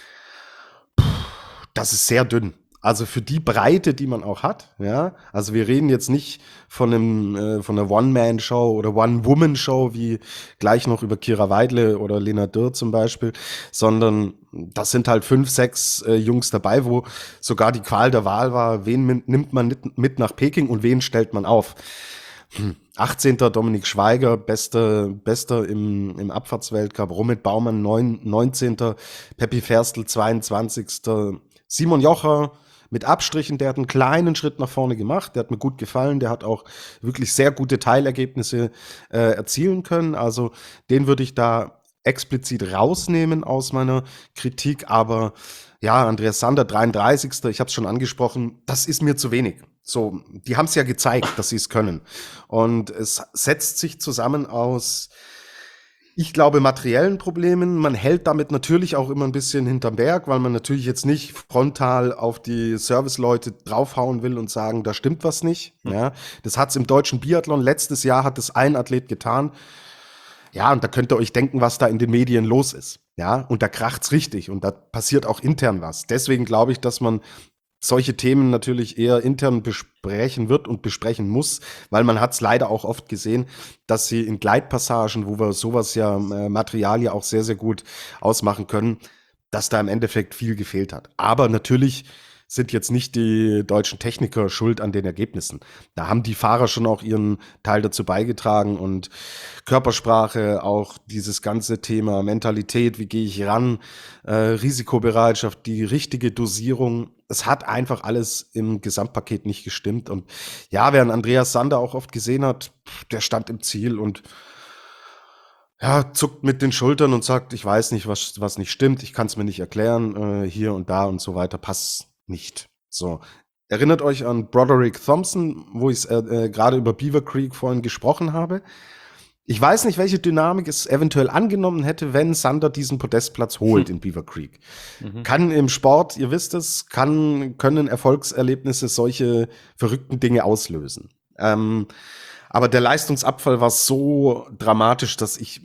S3: Puh, das ist sehr dünn. Also für die Breite, die man auch hat, ja, also wir reden jetzt nicht von einem äh, von einer One-Man-Show oder One-Woman-Show wie gleich noch über Kira Weidle oder Lena Dürr zum Beispiel, sondern das sind halt fünf, sechs äh, Jungs dabei, wo sogar die Qual der Wahl war, wen min- nimmt man mit, mit nach Peking und wen stellt man auf. Hm. achtzehnter Dominik Schweiger, bester, bester im, im Abfahrtsweltcup, Romit Baumann neun, neunzehnter Peppi Ferstl zweiundzwanzigster Simon Jocher mit Abstrichen, der hat einen kleinen Schritt nach vorne gemacht, der hat mir gut gefallen, der hat auch wirklich sehr gute Teilergebnisse äh, erzielen können, also den würde ich da explizit rausnehmen aus meiner Kritik, aber ja, Andreas Sander, dreiunddreißigster ich habe es schon angesprochen, das ist mir zu wenig. So, die haben es ja gezeigt, dass sie es können und es setzt sich zusammen aus, ich glaube, materiellen Problemen. Man hält damit natürlich auch immer ein bisschen hinterm Berg, weil man natürlich jetzt nicht frontal auf die Serviceleute draufhauen will und sagen, da stimmt was nicht. Mhm. Ja, das hat es im deutschen Biathlon letztes Jahr hat es ein Athlet getan. Ja, und da könnt ihr euch denken, was da in den Medien los ist. Ja, und da kracht's richtig und da passiert auch intern was. Deswegen glaube ich, dass man solche Themen natürlich eher intern besprechen wird und besprechen muss, weil man hat es leider auch oft gesehen, dass sie in Gleitpassagen, wo wir sowas ja äh, Material ja auch sehr, sehr gut ausmachen können, dass da im Endeffekt viel gefehlt hat. Aber natürlich sind jetzt nicht die deutschen Techniker schuld an den Ergebnissen. Da haben die Fahrer schon auch ihren Teil dazu beigetragen und Körpersprache, auch dieses ganze Thema Mentalität, wie gehe ich ran, äh, Risikobereitschaft, die richtige Dosierung. Es hat einfach alles im Gesamtpaket nicht gestimmt. Und ja, wer einen Andreas Sander auch oft gesehen hat, der stand im Ziel und ja, zuckt mit den Schultern und sagt, ich weiß nicht, was, was nicht stimmt, ich kann es mir nicht erklären, äh, hier und da und so weiter, passt nicht. So, erinnert euch an Broderick Thompson, wo ich äh, gerade über Beaver Creek vorhin gesprochen habe. Ich weiß nicht, welche Dynamik es eventuell angenommen hätte, wenn Sander diesen Podestplatz holt hm. in Beaver Creek. Mhm. Kann im Sport, ihr wisst es, kann, können Erfolgserlebnisse solche verrückten Dinge auslösen. Ähm, aber der Leistungsabfall war so dramatisch, dass ich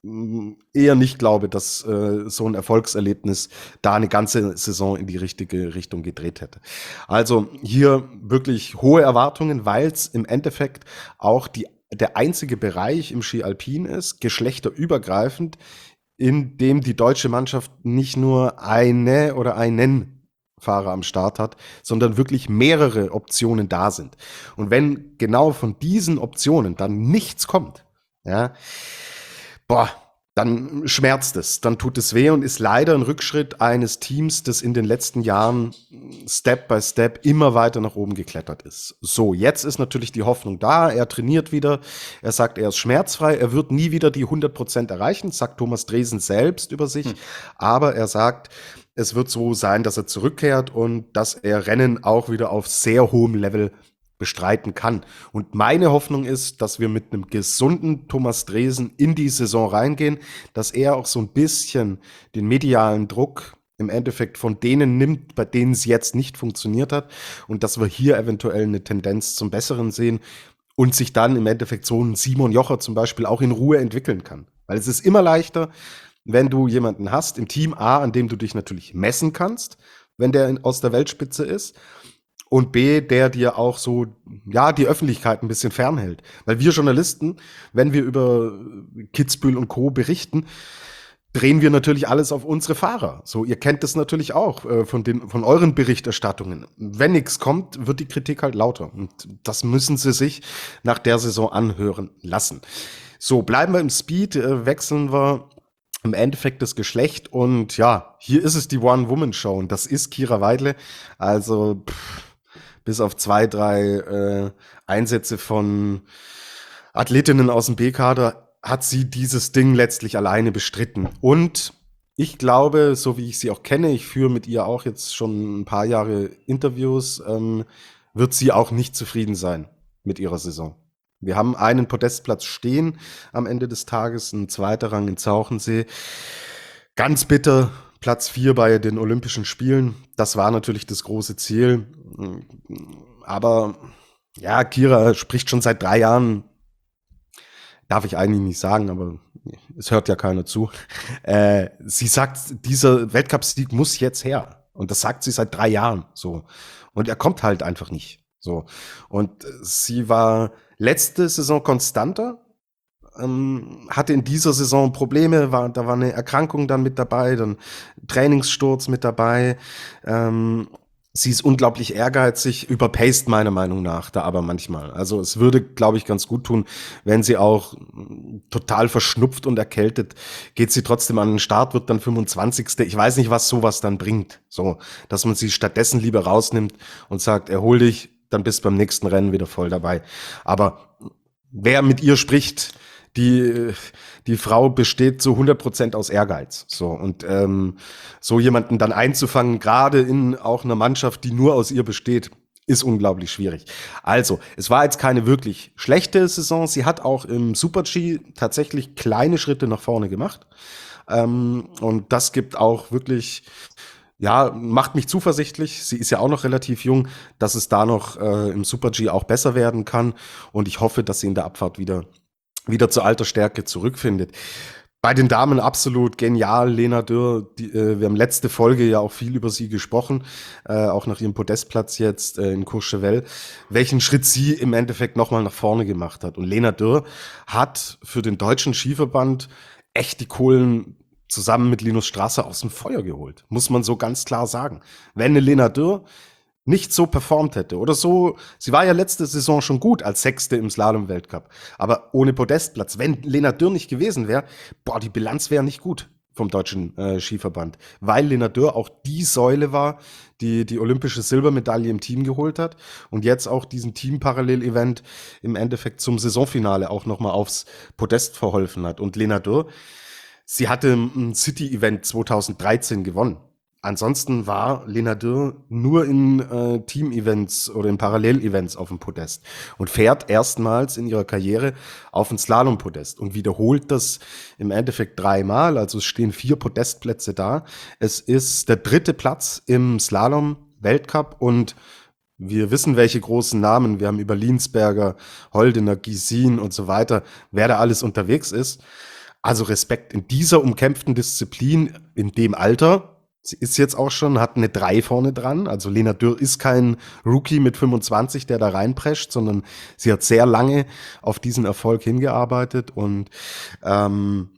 S3: eher nicht glaube, dass äh, so ein Erfolgserlebnis da eine ganze Saison in die richtige Richtung gedreht hätte. Also hier wirklich hohe Erwartungen, weil es im Endeffekt auch die, der einzige Bereich im Ski Alpin ist, geschlechterübergreifend, in dem die deutsche Mannschaft nicht nur eine oder einen Fahrer am Start hat, sondern wirklich mehrere Optionen da sind. Und wenn genau von diesen Optionen dann nichts kommt, ja, boah, dann schmerzt es, dann tut es weh und ist leider ein Rückschritt eines Teams, das in den letzten Jahren Step by Step immer weiter nach oben geklettert ist. So, jetzt ist natürlich die Hoffnung da, er trainiert wieder, er sagt, er ist schmerzfrei, er wird nie wieder die hundert Prozent erreichen, sagt Thomas Dresen selbst über sich, hm. aber er sagt, es wird so sein, dass er zurückkehrt und dass er Rennen auch wieder auf sehr hohem Level bestreiten kann. Und meine Hoffnung ist, dass wir mit einem gesunden Thomas Dresen in die Saison reingehen, dass er auch so ein bisschen den medialen Druck im Endeffekt von denen nimmt, bei denen es jetzt nicht funktioniert hat und dass wir hier eventuell eine Tendenz zum Besseren sehen und sich dann im Endeffekt so ein Simon Jocher zum Beispiel auch in Ruhe entwickeln kann. Weil es ist immer leichter, wenn du jemanden hast im Team A, an dem du dich natürlich messen kannst, wenn der aus der Weltspitze ist, und B, der dir auch so, ja, die Öffentlichkeit ein bisschen fernhält. Weil wir Journalisten, wenn wir über Kitzbühel und Co. berichten, drehen wir natürlich alles auf unsere Fahrer. So, ihr kennt das natürlich auch äh, von den, von euren Berichterstattungen. Wenn nichts kommt, wird die Kritik halt lauter. Und das müssen sie sich nach der Saison anhören lassen. So, bleiben wir im Speed, äh, wechseln wir im Endeffekt das Geschlecht und ja, hier ist es die One-Woman-Show und das ist Kira Weidle. Also pff, bis auf zwei, drei äh, Einsätze von Athletinnen aus dem B-Kader hat sie dieses Ding letztlich alleine bestritten. Und ich glaube, so wie ich sie auch kenne, ich führe mit ihr auch jetzt schon ein paar Jahre Interviews, ähm, wird sie auch nicht zufrieden sein mit ihrer Saison. Wir haben einen Podestplatz stehen am Ende des Tages, ein zweiter Rang in Zauchensee. Ganz bitter, Platz vier bei den Olympischen Spielen. Das war natürlich das große Ziel. Aber ja, Kira spricht schon seit drei Jahren, darf ich eigentlich nicht sagen, aber es hört ja keiner zu. Äh, sie sagt, dieser Weltcupsieg muss jetzt her. Und das sagt sie seit drei Jahren so. Und er kommt halt einfach nicht. So. Und sie war letzte Saison konstanter, ähm, hatte in dieser Saison Probleme, war, da war eine Erkrankung dann mit dabei, dann Trainingssturz mit dabei. Ähm, sie ist unglaublich ehrgeizig, überpaced meiner Meinung nach da aber manchmal. Also es würde, glaube ich, ganz gut tun, wenn sie auch total verschnupft und erkältet, geht sie trotzdem an den Start, wird dann fünfundzwanzigste Ich weiß nicht, was sowas dann bringt. So, dass man sie stattdessen lieber rausnimmt und sagt, erhol dich, dann bist du beim nächsten Rennen wieder voll dabei. Aber wer mit ihr spricht, die die Frau besteht zu hundert Prozent aus Ehrgeiz. So und ähm, so jemanden dann einzufangen, gerade in auch einer Mannschaft, die nur aus ihr besteht, ist unglaublich schwierig. Also, es war jetzt keine wirklich schlechte Saison. Sie hat auch im Super-G tatsächlich kleine Schritte nach vorne gemacht. Ähm, und das gibt auch wirklich, ja, macht mich zuversichtlich. Sie ist ja auch noch relativ jung, dass es da noch äh, im Super-G auch besser werden kann. Und ich hoffe, dass sie in der Abfahrt wieder wieder zur alter Stärke zurückfindet. Bei den Damen absolut genial, Lena Dürr, die, äh, wir haben letzte Folge ja auch viel über sie gesprochen, äh, auch nach ihrem Podestplatz jetzt äh, in Courchevel, welchen Schritt sie im Endeffekt nochmal nach vorne gemacht hat. Und Lena Dürr hat für den deutschen Skiverband echt die Kohlen zusammen mit Linus Strasser aus dem Feuer geholt, muss man so ganz klar sagen. Wenn eine Lena Dürr nicht so performt hätte oder so, sie war ja letzte Saison schon gut als Sechste im Slalom-Weltcup, aber ohne Podestplatz, wenn Lena Dürr nicht gewesen wäre, boah, die Bilanz wäre nicht gut vom deutschen äh, Skiverband, weil Lena Dürr auch die Säule war, die die olympische Silbermedaille im Team geholt hat und jetzt auch diesen Team-Parallel-Event im Endeffekt zum Saisonfinale auch nochmal aufs Podest verholfen hat. Und Lena Dürr, sie hatte ein City-Event zweitausenddreizehn gewonnen. Ansonsten war Lena Dürr nur in äh, Team-Events oder in Parallel-Events auf dem Podest und fährt erstmals in ihrer Karriere auf ein Slalom-Podest und wiederholt das im Endeffekt dreimal. Also es stehen vier Podestplätze da. Es ist der dritte Platz im Slalom-Weltcup und wir wissen, welche großen Namen. Wir haben über Liensberger, Holdener, Gysin und so weiter, wer da alles unterwegs ist. Also Respekt in dieser umkämpften Disziplin, in dem Alter. Sie ist jetzt auch schon, hat eine drei vorne dran. Also Lena Dürr ist kein Rookie mit fünfundzwanzig, der da reinprescht, sondern sie hat sehr lange auf diesen Erfolg hingearbeitet und ähm,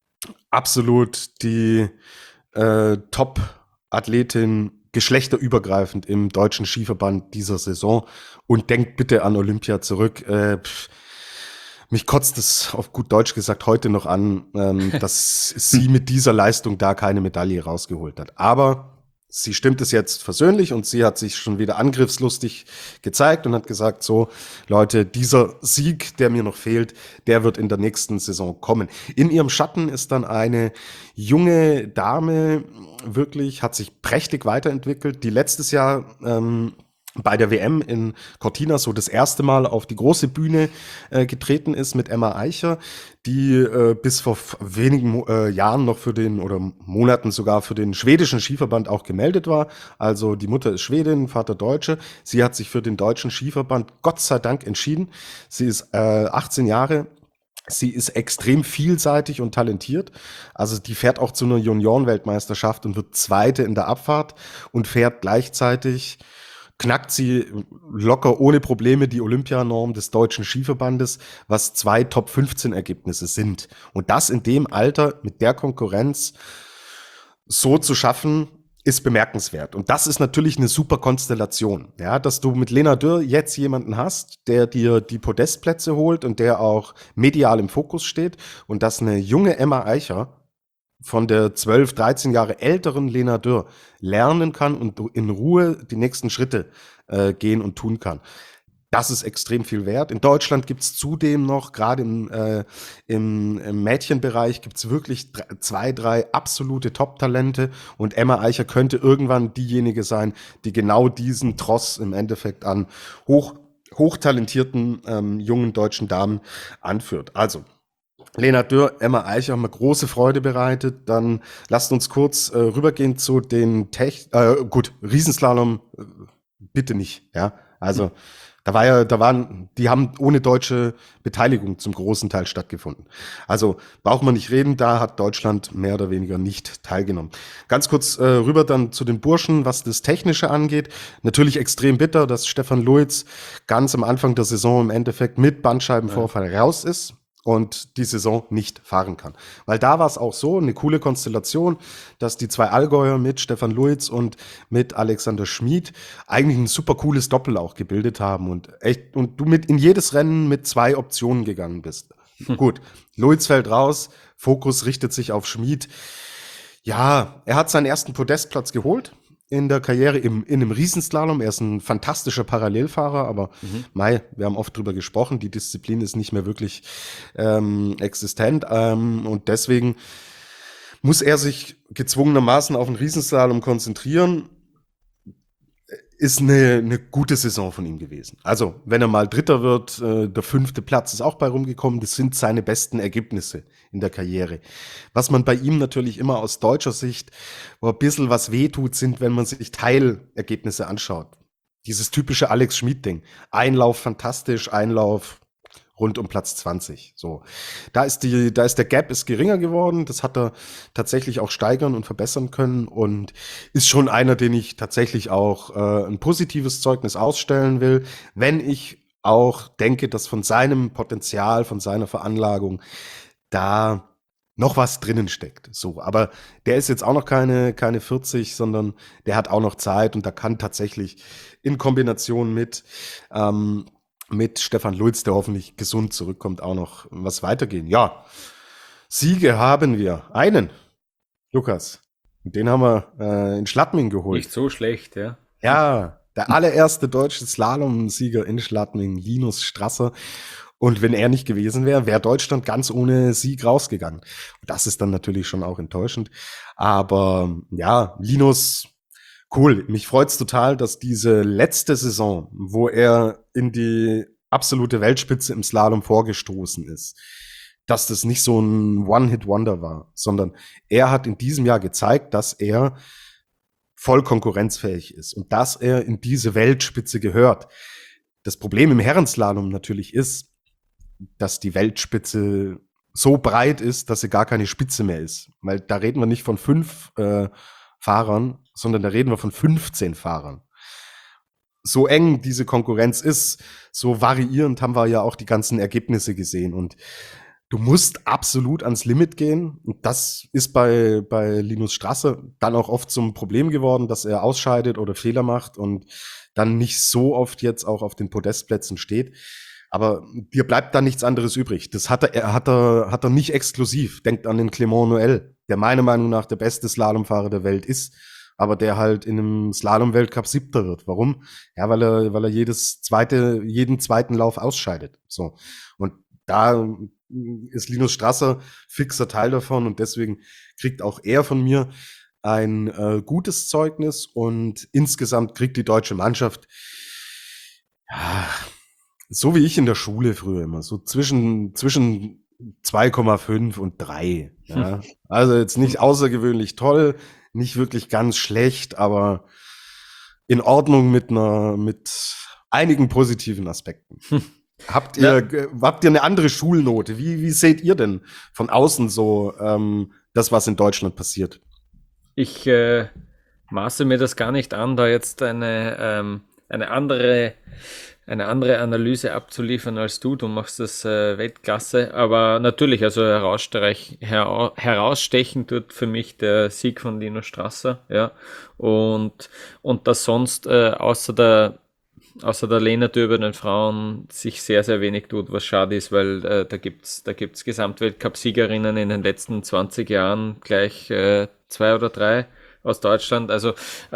S3: absolut die äh, Top-Athletin geschlechterübergreifend im deutschen Skiverband dieser Saison. Und denkt bitte an Olympia zurück. Äh, pff, Mich kotzt es auf gut Deutsch gesagt heute noch an, ähm, dass sie mit dieser Leistung da keine Medaille rausgeholt hat. Aber sie stimmt es jetzt versöhnlich und sie hat sich schon wieder angriffslustig gezeigt und hat gesagt, so Leute, dieser Sieg, der mir noch fehlt, der wird in der nächsten Saison kommen. In ihrem Schatten ist dann eine junge Dame, wirklich, hat sich prächtig weiterentwickelt, die letztes Jahr ähm, bei der W M in Cortina so das erste Mal auf die große Bühne äh, getreten ist mit Emma Eicher, die äh, bis vor wenigen äh, Jahren noch für den oder Monaten sogar für den schwedischen Skiverband auch gemeldet war. Also die Mutter ist Schwedin, Vater Deutsche. Sie hat sich für den deutschen Skiverband Gott sei Dank entschieden. Sie ist äh, achtzehn Jahre. Sie ist extrem vielseitig und talentiert. Also die fährt auch zu einer Juniorenweltmeisterschaft und wird Zweite in der Abfahrt und fährt gleichzeitig knackt sie locker ohne Probleme die Olympianorm des deutschen Skiverbandes, was zwei Top fünfzehn Ergebnisse sind. Und das in dem Alter mit der Konkurrenz so zu schaffen, ist bemerkenswert. Und das ist natürlich eine super Konstellation, ja, dass du mit Lena Dürr jetzt jemanden hast, der dir die Podestplätze holt und der auch medial im Fokus steht und dass eine junge Emma Eicher von der zwölf, dreizehn Jahre älteren Lena Dürr lernen kann und in Ruhe die nächsten Schritte äh, gehen und tun kann. Das ist extrem viel wert. In Deutschland gibt es zudem noch, gerade im, äh, im, im Mädchenbereich, gibt es wirklich drei, zwei, drei absolute Top-Talente. Und Emma Eicher könnte irgendwann diejenige sein, die genau diesen Tross im Endeffekt an hoch, hochtalentierten ähm, jungen deutschen Damen anführt. Also, Lena Dürr, Emma Eicher haben mir große Freude bereitet. Dann lasst uns kurz äh, rübergehen zu den Tech... Äh, gut, Riesenslalom, äh, bitte nicht, ja. Also... Da war ja, da waren, die haben ohne deutsche Beteiligung zum großen Teil stattgefunden. Also braucht man nicht reden, da hat Deutschland mehr oder weniger nicht teilgenommen. Ganz kurz äh, rüber dann zu den Burschen, was das Technische angeht. Natürlich extrem bitter, dass Stefan Luiz ganz am Anfang der Saison im Endeffekt mit Bandscheibenvorfall ja. raus ist und die Saison nicht fahren kann. Weil da war es auch so, eine coole Konstellation, dass die zwei Allgäuer mit Stefan Luiz und mit Alexander Schmid eigentlich ein super cooles Doppel auch gebildet haben und echt, und du mit in jedes Rennen mit zwei Optionen gegangen bist. Hm. Gut, Luiz fällt raus, Fokus richtet sich auf Schmid. Ja, er hat seinen ersten Podestplatz geholt in der Karriere im, in einem Riesenslalom. Er ist ein fantastischer Parallelfahrer, aber mhm. Mai, wir haben oft drüber gesprochen, die Disziplin ist nicht mehr wirklich ähm, existent ähm, und deswegen muss er sich gezwungenermaßen auf den Riesenslalom konzentrieren. Ist eine, eine gute Saison von ihm gewesen. Also, wenn er mal Dritter wird, äh, der fünfte Platz ist auch bei rumgekommen. Das sind seine besten Ergebnisse in der Karriere. Was man bei ihm natürlich immer aus deutscher Sicht, wo ein bisschen was wehtut, sind, wenn man sich Teilergebnisse anschaut. Dieses typische Alex Schmid-Ding. Einlauf fantastisch, Einlauf rund um Platz zwanzig. So. Da ist die, da ist der Gap ist geringer geworden. Das hat er tatsächlich auch steigern und verbessern können und ist schon einer, den ich tatsächlich auch äh, ein positives Zeugnis ausstellen will, wenn ich auch denke, dass von seinem Potenzial, von seiner Veranlagung da noch was drinnen steckt. So, aber der ist jetzt auch noch keine, keine vierzig, sondern der hat auch noch Zeit und da kann tatsächlich in Kombination mit, ähm, mit Stefan Luiz, der hoffentlich gesund zurückkommt, auch noch was weitergehen. Ja, Siege haben wir. Einen, Lukas. Den haben wir äh, in Schladming geholt.
S2: Nicht so schlecht, ja.
S3: Ja, der allererste deutsche Slalom-Sieger in Schladming, Linus Strasser. Und wenn er nicht gewesen wäre, wäre Deutschland ganz ohne Sieg rausgegangen. Und das ist dann natürlich schon auch enttäuschend. Aber ja, Linus, cool. Mich freut's total, dass diese letzte Saison, wo er in die absolute Weltspitze im Slalom vorgestoßen ist, dass das nicht so ein One-Hit-Wonder war, sondern er hat in diesem Jahr gezeigt, dass er voll konkurrenzfähig ist und dass er in diese Weltspitze gehört. Das Problem im Herrenslalom natürlich ist, dass die Weltspitze so breit ist, dass sie gar keine Spitze mehr ist. Weil da reden wir nicht von fünf äh, Fahrern, sondern da reden wir von fünfzehn Fahrern. So eng diese Konkurrenz ist, so variierend haben wir ja auch die ganzen Ergebnisse gesehen. Und du musst absolut ans Limit gehen. Und das ist bei, bei Linus Strasser dann auch oft zum Problem geworden, dass er ausscheidet oder Fehler macht und dann nicht so oft jetzt auch auf den Podestplätzen steht. Aber dir bleibt da nichts anderes übrig. Das hat er, er hat er, hat er nicht exklusiv. Denkt an den Clément Noël, der meiner Meinung nach der beste Slalomfahrer der Welt ist, aber der halt in einem Slalom-Weltcup Siebter wird. Warum? Ja, weil er, weil er jedes zweite, jeden zweiten Lauf ausscheidet. So. Und da ist Linus Strasser fixer Teil davon und deswegen kriegt auch er von mir ein äh, gutes Zeugnis und insgesamt kriegt die deutsche Mannschaft, ja, so wie ich in der Schule früher immer, so zwischen, zwischen zwei Komma fünf und drei. Ja. Hm. Also jetzt nicht außergewöhnlich toll, nicht wirklich ganz schlecht, aber in Ordnung mit einer, mit einigen positiven Aspekten. Hm. Habt ihr, ja. habt ihr eine andere Schulnote? Wie, wie seht ihr denn von außen so ähm, das, was in Deutschland passiert?
S2: Ich äh, maße mir das gar nicht an, da jetzt eine, ähm, eine andere eine andere Analyse abzuliefern als du. Du machst das äh, Weltklasse, aber natürlich, also herausstech, hera, herausstechen tut für mich der Sieg von Linus Strasser, ja, und, und dass sonst äh, außer der außer der Lehner-Tour bei den Frauen sich sehr, sehr wenig tut, was schade ist, weil äh, da gibt's da gibt's Gesamtweltcup-Siegerinnen in den letzten zwanzig Jahren, gleich äh, zwei oder drei aus Deutschland. Also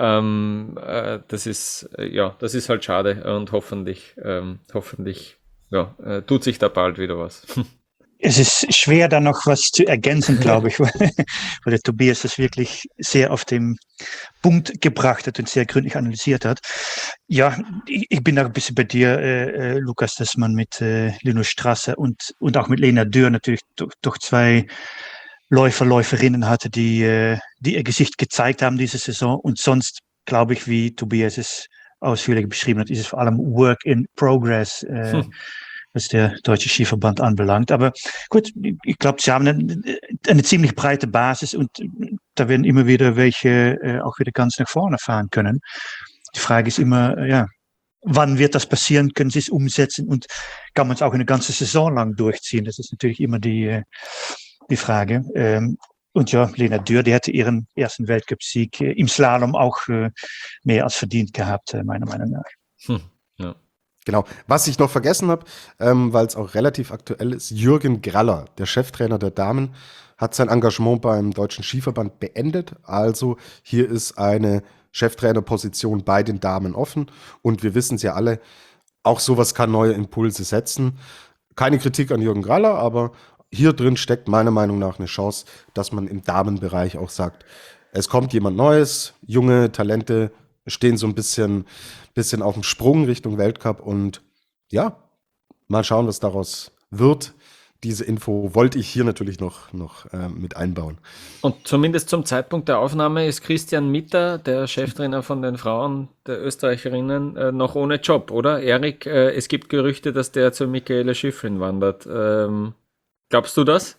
S2: ähm, äh, das ist äh, ja, das ist halt schade und hoffentlich ähm, hoffentlich ja, äh, tut sich da bald wieder was.
S4: Es ist schwer, da noch was zu ergänzen, glaube ich, weil, weil der Tobias das wirklich sehr auf den Punkt gebracht hat und sehr gründlich analysiert hat. Ja, ich, ich bin da ein bisschen bei dir, äh, Lukas, dass man mit äh, Linus Strasser und, und auch mit Lena Dürr natürlich doch, doch zwei Läufer, Läuferinnen hatte, die, äh, die ihr Gesicht gezeigt haben diese Saison. Und sonst, glaube ich, wie Tobias es ausführlich beschrieben hat, ist es vor allem Work in Progress, äh, hm. was der Deutsche Skiverband anbelangt. Aber gut, ich glaube, sie haben eine, eine ziemlich breite Basis und da werden immer wieder welche äh, auch wieder ganz nach vorne fahren können. Die Frage ist immer, äh, ja, wann wird das passieren? Können sie es umsetzen und kann man es auch eine ganze Saison lang durchziehen? Das ist natürlich immer die, äh, die Frage. Ähm, und ja, Lena Dürr, die hätte ihren ersten Weltcup-Sieg äh, im Slalom auch äh, mehr als verdient gehabt, äh, meiner Meinung nach.
S2: Hm, ja.
S3: Genau. Was ich noch vergessen habe, ähm, weil es auch relativ aktuell ist, Jürgen Graller, der Cheftrainer der Damen, hat sein Engagement beim Deutschen Skiverband beendet. Also hier ist eine Cheftrainerposition bei den Damen offen. Und wir wissen es ja alle, auch sowas kann neue Impulse setzen. Keine Kritik an Jürgen Graller, aber hier drin steckt meiner Meinung nach eine Chance, dass man im Damenbereich auch sagt, es kommt jemand Neues, junge Talente stehen so ein bisschen, bisschen auf dem Sprung Richtung Weltcup und ja, mal schauen, was daraus wird. Diese Info wollte ich hier natürlich noch, noch äh, mit einbauen.
S2: Und zumindest zum Zeitpunkt der Aufnahme ist Christian Mitter, der Cheftrainer von den Frauen der Österreicherinnen, äh, noch ohne Job, oder? Erik, äh, es gibt Gerüchte, dass der zu Michaela Shiffrin wandert. Ähm, glaubst du das?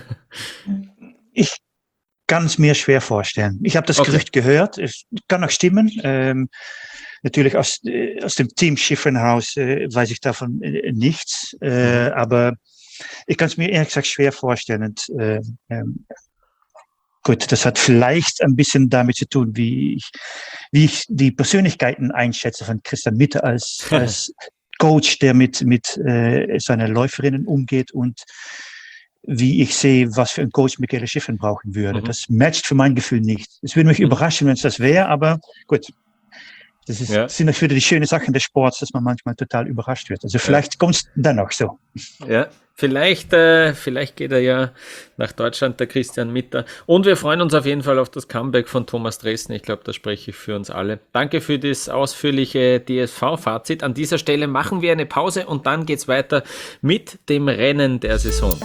S4: Ich kann es mir schwer vorstellen. Ich habe das okay. Gerücht gehört. Es kann auch stimmen. Ähm, natürlich aus, äh, aus dem Team Shiffrin heraus äh, weiß ich davon äh, nichts. Äh, aber ich kann es mir ehrlich gesagt schwer vorstellen. Und, äh, ähm, gut, das hat vielleicht ein bisschen damit zu tun, wie ich, wie ich die Persönlichkeiten einschätze von Christian Mitter als, als Coach, der mit, mit äh, seinen Läuferinnen umgeht und wie ich sehe, was für ein Coach Michaela Shiffrin brauchen würde. Mhm. Das matcht für mein Gefühl nicht. Es würde mich mhm. überraschen, wenn es das wäre, aber gut. Das ist, ja. sind natürlich die schönen Sachen des Sports, dass man manchmal total überrascht wird. Also vielleicht ja. kommt es dann auch so.
S2: Ja, vielleicht, äh, vielleicht geht er ja nach Deutschland, der Christian Mitter. Und wir freuen uns auf jeden Fall auf das Comeback von Thomas Dresden. Ich glaube, da spreche ich für uns alle. Danke für das ausführliche D S V-Fazit. An dieser Stelle machen wir eine Pause und dann geht's weiter mit dem Rennen der Saison.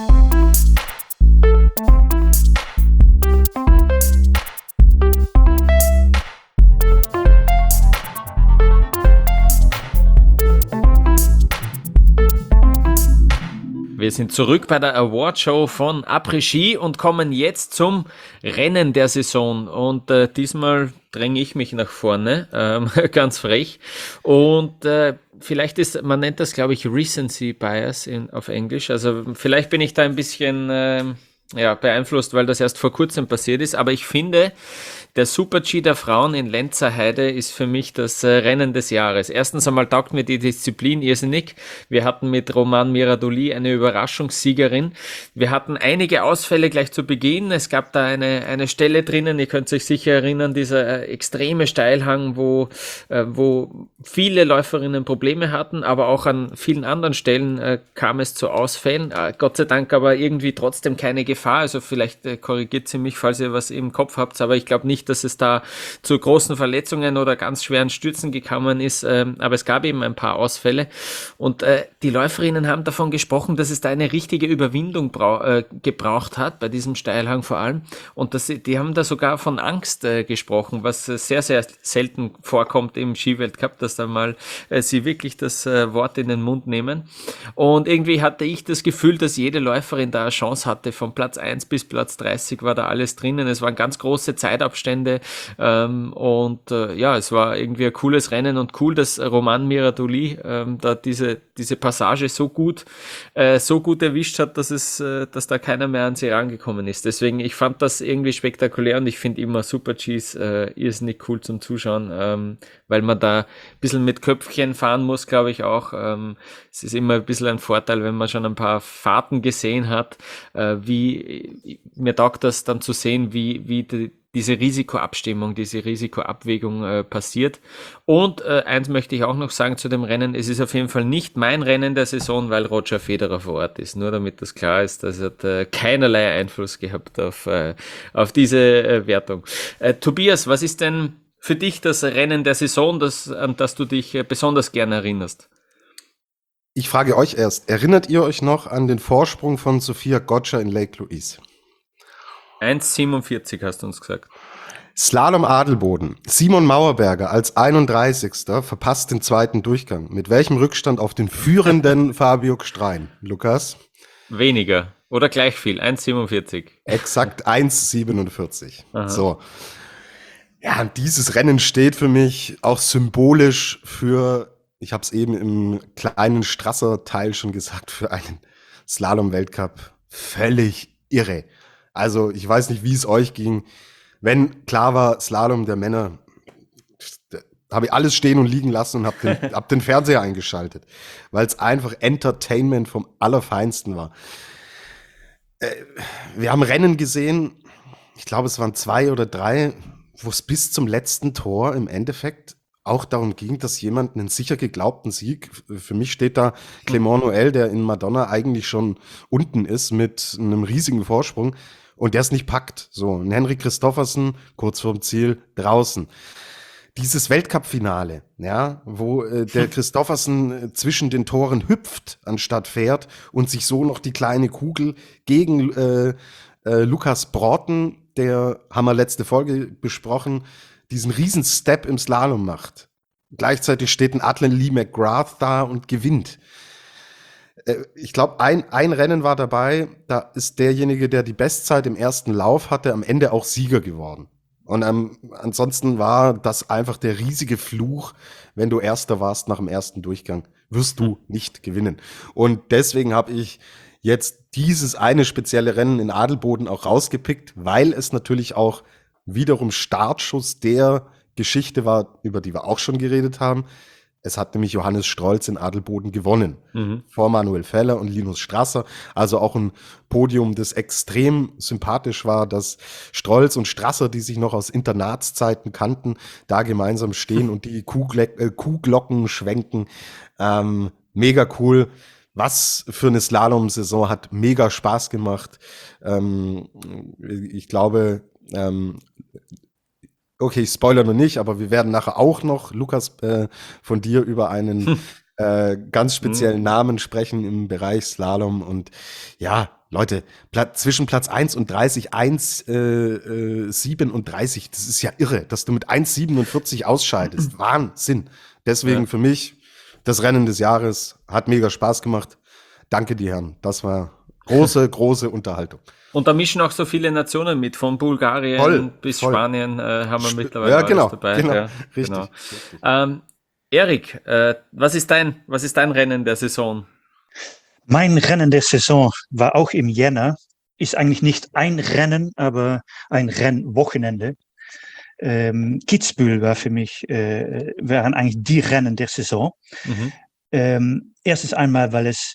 S2: Wir sind zurück bei der Awardshow von Après-Ski und kommen jetzt zum Rennen der Saison. Und äh, diesmal dränge ich mich nach vorne, ähm, ganz frech. Und äh, vielleicht ist, man nennt das, glaube ich, Recency Bias in, auf Englisch. Also vielleicht bin ich da ein bisschen äh, ja, beeinflusst, weil das erst vor kurzem passiert ist. Aber ich finde, der Super-G der Frauen in Lenzerheide ist für mich das äh, Rennen des Jahres. Erstens einmal taugt mir die Disziplin irrsinnig. Wir hatten mit Roman Miradoli eine Überraschungssiegerin. Wir hatten einige Ausfälle gleich zu Beginn. Es gab da eine, eine Stelle drinnen, ihr könnt euch sicher erinnern, dieser äh, extreme Steilhang, wo, äh, wo viele Läuferinnen Probleme hatten, aber auch an vielen anderen Stellen äh, kam es zu Ausfällen. Äh, Gott sei Dank aber irgendwie trotzdem keine Gefahr. Also vielleicht äh, korrigiert sie mich, falls ihr was im Kopf habt, aber ich glaube nicht, dass es da zu großen Verletzungen oder ganz schweren Stürzen gekommen ist, ähm, aber es gab eben ein paar Ausfälle und äh, die Läuferinnen haben davon gesprochen, dass es da eine richtige Überwindung brau- äh, gebraucht hat, bei diesem Steilhang vor allem, und dass sie, die haben da sogar von Angst äh, gesprochen, was äh, sehr, sehr selten vorkommt im Skiweltcup, dass da mal äh, sie wirklich das äh, Wort in den Mund nehmen, und irgendwie hatte ich das Gefühl, dass jede Läuferin da eine Chance hatte, von Platz eins bis Platz dreißig war da alles drinnen, es waren ganz große Zeitabstände Abstände. Ähm, und äh, ja, es war irgendwie ein cooles Rennen und cool, dass Roman Miradoli ähm, da diese, diese Passage so gut, äh, so gut erwischt hat, dass es, äh, dass da keiner mehr an sie rangekommen ist. Deswegen, ich fand das irgendwie spektakulär und ich finde immer Super-Gs äh, irrsinnig cool zum Zuschauen, ähm, weil man da ein bisschen mit Köpfchen fahren muss, glaube ich auch. Ähm, es ist immer ein bisschen ein Vorteil, wenn man schon ein paar Fahrten gesehen hat, äh, wie, mir taugt das dann zu sehen, wie, wie die, diese Risikoabstimmung, diese Risikoabwägung äh, passiert. Und äh, eins möchte ich auch noch sagen zu dem Rennen, es ist auf jeden Fall nicht mein Rennen der Saison, weil Roger Federer vor Ort ist. Nur damit das klar ist, das hat äh, keinerlei Einfluss gehabt auf, äh, auf diese äh, Wertung. Äh, Tobias, was ist denn für dich das Rennen der Saison, das, an das du dich äh, besonders gerne erinnerst?
S3: Ich frage euch erst, erinnert ihr euch noch an den Vorsprung von Sophia Gotcha in Lake Louise?
S2: eins siebenundvierzig hast du uns gesagt.
S3: Slalom Adelboden. Simon Mauerberger als einunddreißigster verpasst den zweiten Durchgang. Mit welchem Rückstand auf den führenden Fabio Gstrein? Lukas?
S2: Weniger oder gleich viel, eins siebenundvierzig.
S3: Exakt eins siebenundvierzig.
S2: Aha.
S3: So. Ja, und dieses Rennen steht für mich auch symbolisch für, ich habe es eben im kleinen Strasser-Teil schon gesagt, für einen Slalom-Weltcup völlig irre. Also ich weiß nicht, wie es euch ging. Wenn klar war, Slalom der Männer, habe ich alles stehen und liegen lassen und habe den, hab den Fernseher eingeschaltet, weil es einfach Entertainment vom Allerfeinsten war. Äh, wir haben Rennen gesehen, ich glaube es waren zwei oder drei, wo es bis zum letzten Tor im Endeffekt auch darum ging, dass jemand einen sicher geglaubten Sieg, für mich steht da Clement Noël, der in Madonna eigentlich schon unten ist mit einem riesigen Vorsprung und der es nicht packt. So, ein Henrik Christoffersen kurz vorm Ziel draußen. Dieses Weltcup-Finale, ja, wo äh, der Christoffersen äh, zwischen den Toren hüpft, anstatt fährt und sich so noch die kleine Kugel gegen äh, äh, Lukas Broughton, der, haben wir letzte Folge besprochen, diesen riesen Step im Slalom macht. Gleichzeitig steht ein Adlan Lee McGrath da und gewinnt. Äh, ich glaube, ein, ein Rennen war dabei, da ist derjenige, der die Bestzeit im ersten Lauf hatte, am Ende auch Sieger geworden. Und ähm, ansonsten war das einfach der riesige Fluch, wenn du Erster warst nach dem ersten Durchgang, wirst du nicht gewinnen. Und deswegen habe ich jetzt dieses eine spezielle Rennen in Adelboden auch rausgepickt, weil es natürlich auch wiederum Startschuss der Geschichte war, über die wir auch schon geredet haben. Es hat nämlich Johannes Strolz in Adelboden gewonnen. Mhm. Vor Manuel Feller und Linus Strasser. Also auch ein Podium, das extrem sympathisch war, dass Strolz und Strasser, die sich noch aus Internatszeiten kannten, da gemeinsam stehen und die Kuhgle- äh, Kuhglocken schwenken. Ähm, mega cool. Was für eine Slalom-Saison, hat mega Spaß gemacht. Ähm, ich glaube, ähm, okay, ich spoilere noch nicht, aber wir werden nachher auch noch, Lukas, äh, von dir über einen hm. äh, ganz speziellen hm. Namen sprechen im Bereich Slalom. Und ja, Leute, Platz, zwischen Platz eins und dreißig, eins siebenunddreißig, das ist ja irre, dass du mit eins siebenundvierzig ausscheidest. Wahnsinn. Deswegen ja. für mich das Rennen des Jahres, hat mega Spaß gemacht. Danke, die Herren. Das war große, große Unterhaltung.
S2: Und da mischen auch so viele Nationen mit, von Bulgarien voll, bis voll. Spanien äh, haben wir mittlerweile
S3: ja, genau,
S2: alles dabei.
S3: Genau,
S2: ja,
S3: richtig.
S2: Genau. Ähm, Erik, äh, was ist dein, was ist dein Rennen der Saison?
S4: Mein Rennen der Saison war auch im Jänner. Ist eigentlich nicht ein Rennen, aber ein Rennwochenende. Ähm, Kitzbühel war für mich, äh, waren eigentlich die Rennen der Saison. Mhm. Ähm, erstens einmal, weil es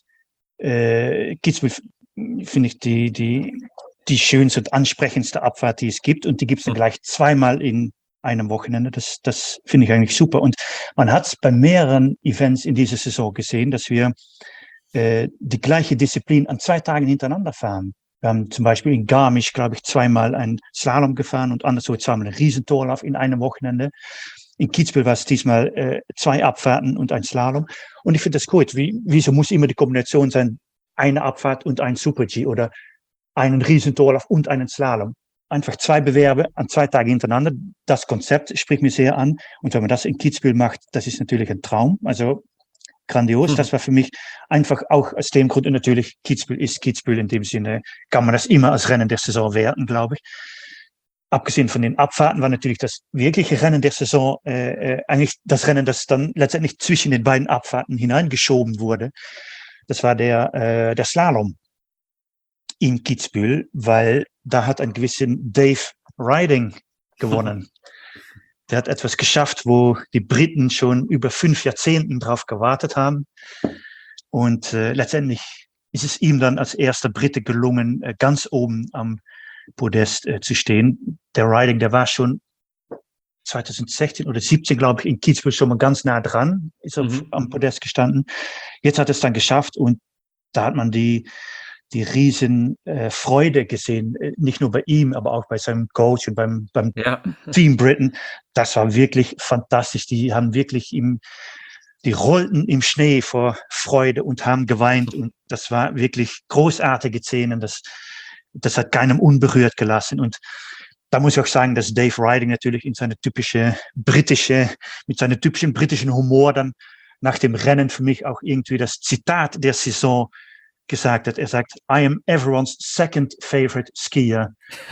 S4: äh, Kitzbühel finde ich die, die, die schönste und ansprechendste Abfahrt, die es gibt. Und die gibt es dann gleich zweimal in einem Wochenende. Das, das finde ich eigentlich super. Und man hat es bei mehreren Events in dieser Saison gesehen, dass wir äh, die gleiche Disziplin an zwei Tagen hintereinander fahren. Wir haben zum Beispiel in Garmisch, glaube ich, zweimal ein Slalom gefahren und anderswo zweimal einen Riesentorlauf in einem Wochenende. In Kitzbühel war es diesmal äh, zwei Abfahrten und ein Slalom. Und ich finde das gut. Wie, wieso muss immer die Kombination sein, eine Abfahrt und ein Super-G oder einen Riesentorlauf und einen Slalom? Einfach zwei Bewerbe an zwei Tage hintereinander. Das Konzept spricht mir sehr an. Und wenn man das in Kitzbühel macht, das ist natürlich ein Traum. Also grandios. Mhm. Das war für mich einfach auch aus dem Grund. Und natürlich, Kitzbühel ist Kitzbühel. In dem Sinne kann man das immer als Rennen der Saison werten, glaube ich. abgesehen von den Abfahrten war natürlich das wirkliche Rennen der Saison äh, eigentlich das Rennen, das dann letztendlich zwischen den beiden Abfahrten hineingeschoben wurde. Das war der, äh, der Slalom in Kitzbühel, weil da hat ein gewissen Dave Riding gewonnen. Der hat etwas geschafft, wo die Briten schon über fünf Jahrzehnten drauf gewartet haben. Und äh, letztendlich ist es ihm dann als erster Brite gelungen, äh, ganz oben am Podest äh, zu stehen. Der Riding, der war schon zwanzig sechzehn oder siebzehn, glaube ich, in Kitzbühel schon mal ganz nah dran, ist auf, mhm. am Podest gestanden. Jetzt hat er es dann geschafft und da hat man die, die riesen äh, Freude gesehen, äh, nicht nur bei ihm, aber auch bei seinem Coach und beim, beim ja. Team Britain. Das war wirklich fantastisch. Die haben wirklich ihm, die rollten im Schnee vor Freude und haben geweint und das war wirklich großartige Szenen. Das, das hat keinem unberührt gelassen und da muss ich auch sagen, dass Dave Riding natürlich in seine typische britische, mit seinem typischen britischen Humor dann nach dem Rennen für mich auch irgendwie das Zitat der Saison gesagt hat. Er sagt, I am everyone's second favorite skier.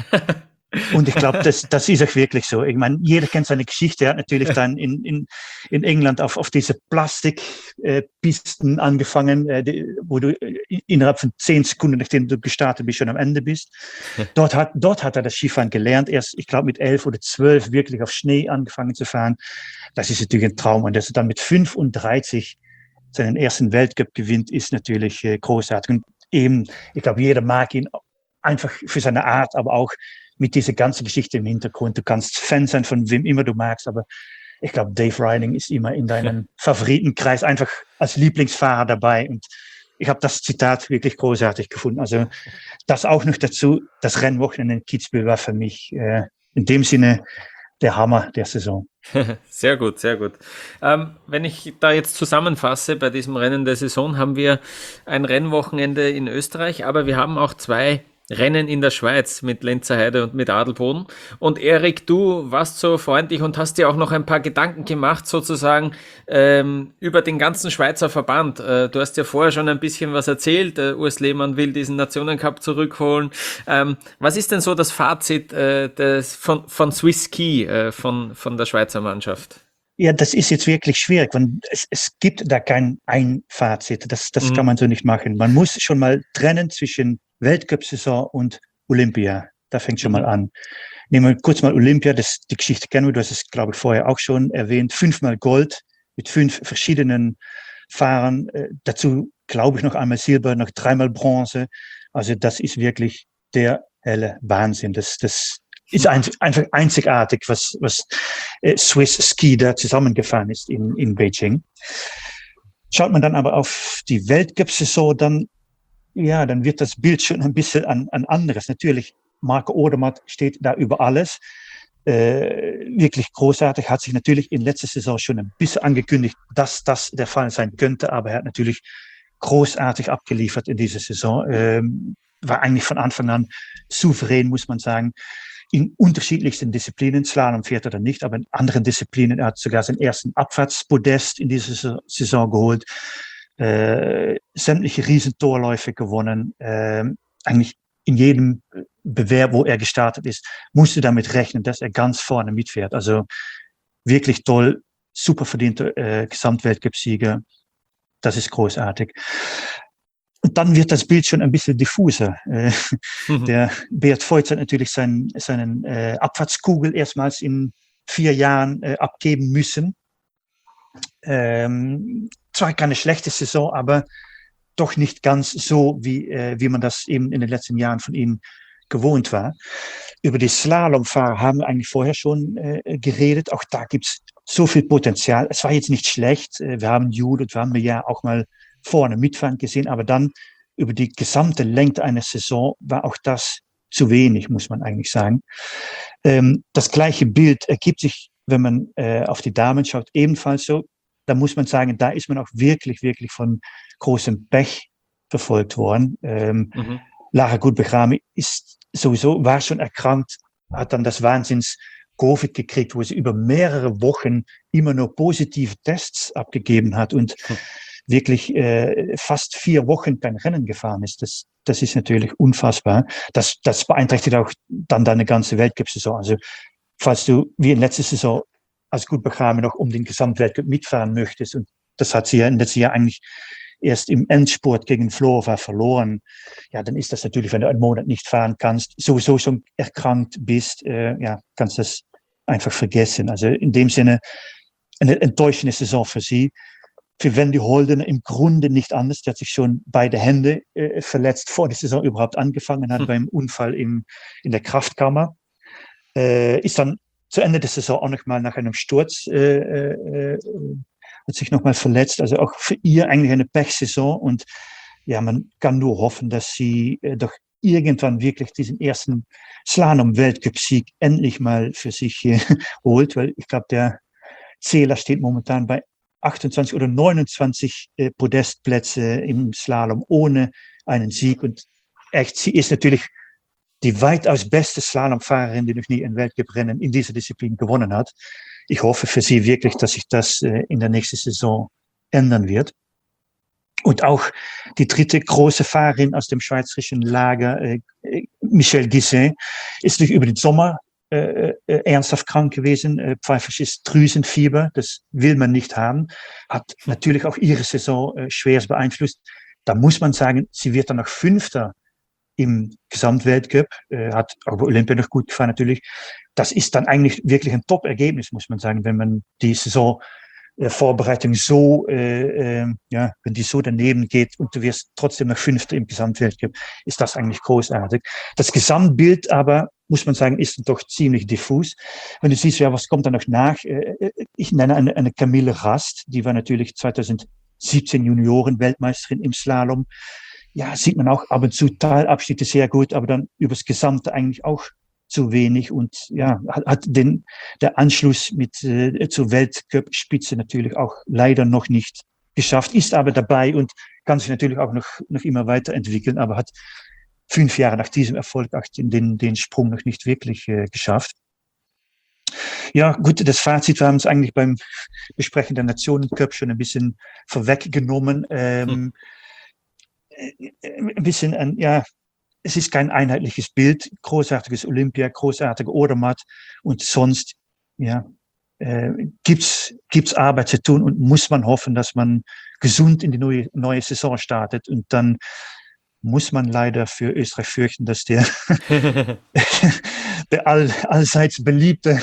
S4: Und ich glaube, das, das ist auch wirklich so. Ich meine, jeder kennt seine Geschichte. Er hat natürlich dann in, in, in England auf, auf diese Plastikpisten äh, angefangen, äh, die, wo du innerhalb von zehn Sekunden, nachdem du gestartet bist, schon am Ende bist. Dort hat, dort hat er das Skifahren gelernt. Erst, ich glaube, mit elf oder zwölf wirklich auf Schnee angefangen zu fahren. Das ist natürlich ein Traum. Und dass er dann mit fünfunddreißig seinen ersten Weltcup gewinnt, ist natürlich äh, großartig. Und eben, ich glaube, jeder mag ihn einfach für seine Art, aber auch mit dieser ganzen Geschichte im Hintergrund. Du kannst Fan sein von wem immer du magst, aber ich glaube, Dave Riding ist immer in deinem Favoritenkreis einfach als Lieblingsfahrer dabei. Und ich habe das Zitat wirklich großartig gefunden. Also das auch noch dazu, das Rennwochenende in Kitzbühel war für mich äh, in dem Sinne der Hammer der Saison.
S2: Sehr gut, sehr gut. Ähm, wenn ich da jetzt zusammenfasse, bei diesem Rennen der Saison haben wir ein Rennwochenende in Österreich, aber wir haben auch zwei Rennen in der Schweiz mit Lenzerheide und mit Adelboden. Und Erik, du warst so freundlich und hast dir auch noch ein paar Gedanken gemacht, sozusagen ähm, über den ganzen Schweizer Verband. Äh, du hast ja vorher schon ein bisschen was erzählt. Äh, Urs Lehmann will diesen Nationencup zurückholen. Ähm, was ist denn so das Fazit äh, des, von, von Swiss Ski, äh, von, von der Schweizer Mannschaft?
S4: Ja, das ist jetzt wirklich schwierig, weil es, es gibt da kein ein Fazit. Das, das mhm. kann man so nicht machen. Man muss schon mal trennen zwischen Weltcup-Saison und Olympia. Da fängt schon mhm. mal an. Nehmen wir kurz mal Olympia, das, die Geschichte kennen wir, du hast es, glaube ich, vorher auch schon erwähnt. Fünfmal Gold mit fünf verschiedenen Fahrern. Äh, dazu, glaube ich, noch einmal Silber, noch dreimal Bronze. Also das ist wirklich der helle Wahnsinn. Das, das ist ein, einfach einzigartig, was, was äh, Swiss Ski da zusammengefahren ist in, in Beijing. Schaut man dann aber auf die Weltcup-Saison, dann ja, dann wird das Bild schon ein bisschen an, an anderes. Natürlich, Marco Odermatt steht da über alles. Äh, wirklich großartig, hat sich natürlich in letzter Saison schon ein bisschen angekündigt, dass das der Fall sein könnte, aber er hat natürlich großartig abgeliefert in dieser Saison. Ähm, war eigentlich von Anfang an souverän, muss man sagen, in unterschiedlichsten Disziplinen, Slalom fährt er dann nicht, aber in anderen Disziplinen, er hat sogar seinen ersten Abfahrtspodest in dieser Saison geholt. Äh, sämtliche Riesentorläufe gewonnen. Äh, eigentlich in jedem Bewerb, wo er gestartet ist, musste damit rechnen, dass er ganz vorne mitfährt. Also wirklich toll, super verdienter äh, Gesamtweltcup-Sieger. Das ist großartig. Und dann wird das Bild schon ein bisschen diffuser. Äh, mhm. Der Beat Feuz hat natürlich seinen, seinen äh, Abfahrtskugel erstmals in vier Jahren äh, abgeben müssen. Ähm, zwar keine schlechte Saison, aber doch nicht ganz so, wie, äh, wie man das eben in den letzten Jahren von ihm gewohnt war. Über die Slalomfahrer haben wir eigentlich vorher schon äh, geredet. Auch da gibt's so viel Potenzial. Es war jetzt nicht schlecht. Wir haben Judith, wir haben ja auch mal vorne mitfahren gesehen, aber dann über die gesamte Länge einer Saison war auch das zu wenig, muss man eigentlich sagen. Ähm, das gleiche Bild ergibt sich, wenn man äh, auf die Damen schaut, ebenfalls so. Da muss man sagen, da ist man auch wirklich, wirklich von großem Pech verfolgt worden. Ähm, mhm. Lara Gutbegrami ist sowieso, war schon erkrankt, hat dann das Wahnsinns Covid gekriegt, wo sie über mehrere Wochen immer nur positive Tests abgegeben hat. Und mhm. wirklich äh, fast vier Wochen kein Rennen gefahren ist. Das, das ist natürlich unfassbar. Das, das beeinträchtigt auch dann deine ganze Weltcup-Saison. Also falls du wie in letzter Saison als Grootbegraven noch um den Gesamtweltcup mitfahren möchtest, und das hat sie ja in letztes Jahr eigentlich erst im Endspurt gegen Vlhova verloren, ja, dann ist das natürlich, wenn du einen Monat nicht fahren kannst, sowieso schon erkrankt bist, äh, ja, kannst das einfach vergessen. Also in dem Sinne eine enttäuschende Saison für sie. Für Wendy Holden im Grunde nicht anders. Die hat sich schon beide Hände äh, verletzt, vor die Saison überhaupt angefangen hat, hm. beim Unfall im, in der Kraftkammer. Äh, ist dann zu Ende der Saison auch noch mal nach einem Sturz äh, äh, hat sich noch mal verletzt. Also auch für ihr eigentlich eine Pechsaison. Und ja, man kann nur hoffen, dass sie äh, doch irgendwann wirklich diesen ersten Slalom-Weltcup-Sieg endlich mal für sich äh, holt, weil ich glaube, der Zähler steht momentan bei achtundzwanzig oder neunundzwanzig äh, Podestplätze im Slalom ohne einen Sieg. Und echt, sie ist natürlich die weitaus beste Slalomfahrerin, die noch nie ein Weltcuprennen in dieser Disziplin gewonnen hat. Ich hoffe für sie wirklich, dass sich das äh, in der nächsten Saison ändern wird. Und auch die dritte große Fahrerin aus dem schweizerischen Lager, äh, Michelle Guisset, ist durch über den Sommer äh, äh, ernsthaft krank gewesen. Äh, pfeifisches Drüsenfieber, das will man nicht haben. Hat natürlich auch ihre Saison äh, schwerst beeinflusst. Da muss man sagen, sie wird dann noch Fünfter im Gesamtweltcup, äh, hat aber Olympia noch gut gefahren natürlich. Das ist dann eigentlich wirklich ein Top-Ergebnis, muss man sagen, wenn man die Saison äh, Vorbereitung so, äh, äh, ja, wenn die so daneben geht und du wirst trotzdem noch Fünfter im Gesamtweltcup, ist das eigentlich großartig. Das Gesamtbild aber, muss man sagen, ist doch ziemlich diffus. Wenn du siehst, ja, was kommt da noch nach? Äh, ich nenne eine, eine Camille Rast, die war natürlich zweitausendsiebzehn Junioren-Weltmeisterin im Slalom. Ja, sieht man auch ab und zu Teilabschnitte sehr gut, aber dann übers Gesamte eigentlich auch zu wenig und ja, hat, hat den, der Anschluss mit äh, zur Weltcup-Spitze natürlich auch leider noch nicht geschafft, ist aber dabei und kann sich natürlich auch noch, noch immer weiterentwickeln, aber hat fünf Jahre nach diesem Erfolg auch den, den Sprung noch nicht wirklich äh, geschafft. Ja, gut, das Fazit, wir haben es eigentlich beim Besprechen der Nationencup schon ein bisschen vorweggenommen. Ähm, hm. Ein bisschen ein, ja, es ist kein einheitliches Bild, großartiges Olympia, großartige Odermatt und sonst, ja, äh, gibt's, gibt's Arbeit zu tun und muss man hoffen, dass man gesund in die neue, neue Saison startet und dann muss man leider für Österreich fürchten, dass der, der all, allseits beliebte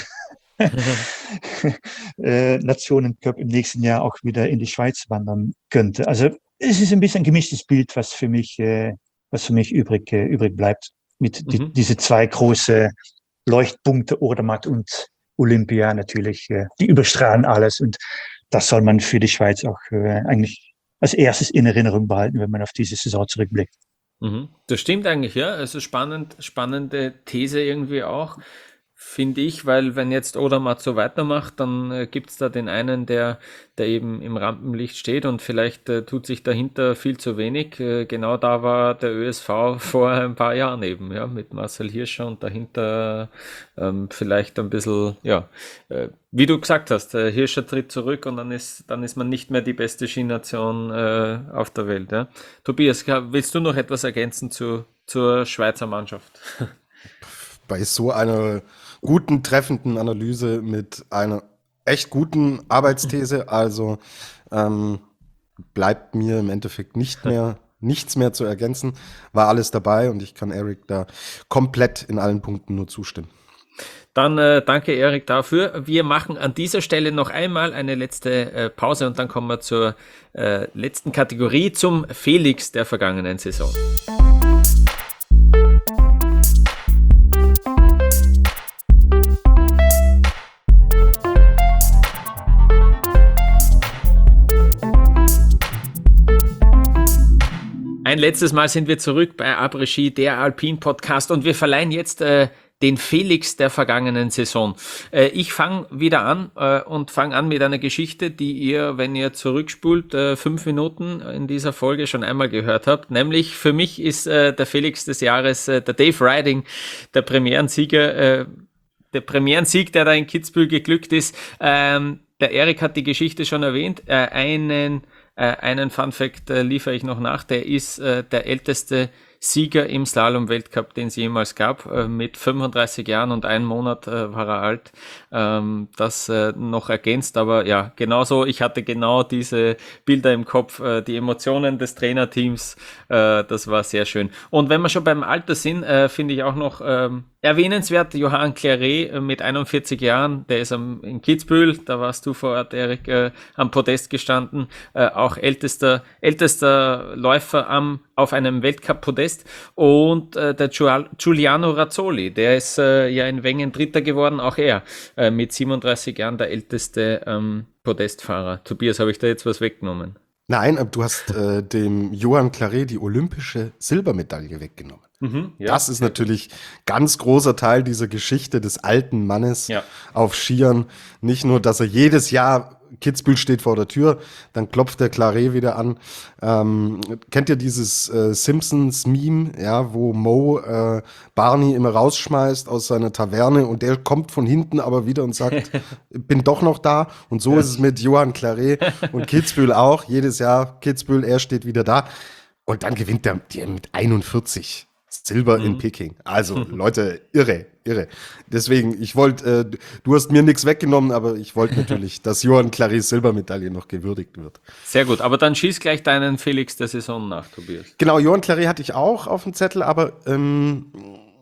S4: äh, Nationencup im nächsten Jahr auch wieder in die Schweiz wandern könnte. Also es ist ein bisschen ein gemischtes Bild, was für mich, äh, was für mich übrig, äh, übrig bleibt. Mit die, mhm. diese zwei große Leuchtpunkte, Odermatt und Olympia natürlich, äh, die überstrahlen alles. Und das soll man für die Schweiz auch äh, eigentlich als erstes in Erinnerung behalten, wenn man auf diese Saison zurückblickt.
S2: Mhm. Das stimmt eigentlich, ja. Also spannend, spannende These irgendwie auch. Finde ich, weil wenn jetzt Odermatt so weitermacht, dann äh, gibt es da den einen, der, der eben im Rampenlicht steht und vielleicht äh, tut sich dahinter viel zu wenig. Äh, genau da war der Ö S V vor ein paar Jahren eben, ja, mit Marcel Hirscher und dahinter ähm, vielleicht ein bisschen, ja, äh, wie du gesagt hast, äh, Hirscher tritt zurück und dann ist, dann ist man nicht mehr die beste Skination äh, auf der Welt. Ja. Tobias, willst du noch etwas ergänzen zu, zur Schweizer Mannschaft?
S3: Bei so einer guten, treffenden Analyse mit einer echt guten Arbeitsthese. Also ähm, bleibt mir im Endeffekt nicht mehr, nichts mehr zu ergänzen. War alles dabei und ich kann Eric da komplett in allen Punkten nur zustimmen.
S2: Dann äh, danke Eric dafür. Wir machen an dieser Stelle noch einmal eine letzte äh, Pause und dann kommen wir zur äh, letzten Kategorie, zum Felix der vergangenen Saison. Ein letztes Mal sind wir zurück bei Après-Ski, der Alpin-Podcast, und wir verleihen jetzt äh, den Felix der vergangenen Saison. Äh, ich fange wieder an äh, und fange an mit einer Geschichte, die ihr, wenn ihr zurückspult, äh, fünf Minuten in dieser Folge schon einmal gehört habt. Nämlich für mich ist äh, der Felix des Jahres äh, der Dave Riding, der Premierensieger, äh, der Premierensieg, der da in Kitzbühel geglückt ist. Ähm, der Erik hat die Geschichte schon erwähnt, äh, einen äh, einen Fun-Fact äh, liefere ich noch nach. Der ist äh, der älteste Sieger im Slalom-Weltcup, den es jemals gab. Äh, mit fünfunddreißig Jahren und einen Monat äh, war er alt. Ähm, das äh, noch ergänzt, aber ja, genauso. Ich hatte genau diese Bilder im Kopf, äh, die Emotionen des Trainerteams. Äh, das war sehr schön. Und wenn wir schon beim Alter sind, äh, finde ich auch noch ähm, erwähnenswert, Johan Claret äh, mit einundvierzig Jahren, der ist am, in Kitzbühel, da warst du vor Ort, Erik, äh, am Podest gestanden, äh, auch ältester, ältester Läufer am, auf einem Weltcup-Podest. Und äh, der Giu- Giuliano Razzoli, der ist äh, ja in Wengen Dritter geworden, auch er äh, mit siebenunddreißig Jahren der älteste ähm, Podestfahrer. Tobias, habe ich da jetzt was weggenommen?
S3: Nein, aber du hast äh, dem Johan Claret die olympische Silbermedaille weggenommen.
S2: Mhm, ja,
S3: das ist natürlich ganz großer Teil dieser Geschichte des alten Mannes
S2: ja.
S3: auf Skiern. Nicht nur, dass er jedes Jahr, Kitzbühel steht vor der Tür, dann klopft der Claret wieder an. Ähm, kennt ihr dieses äh, Simpsons-Meme, ja, wo Mo äh, Barney immer rausschmeißt aus seiner Taverne und der kommt von hinten aber wieder und sagt, bin doch noch da. Und so ja. ist es mit Johan Claret und Kitzbühel auch. Jedes Jahr Kitzbühel, er steht wieder da. Und dann gewinnt er mit einundvierzig. Silber mhm. in Peking. Also, Leute, irre, irre. Deswegen, ich wollte, äh, du hast mir nichts weggenommen, aber ich wollte natürlich, dass Johan Claret Silbermedaille noch gewürdigt wird.
S2: Sehr gut, aber dann schieß gleich deinen Felix der Saison nach, Tobias.
S3: Genau, Johan Claret hatte ich auch auf dem Zettel, aber ähm,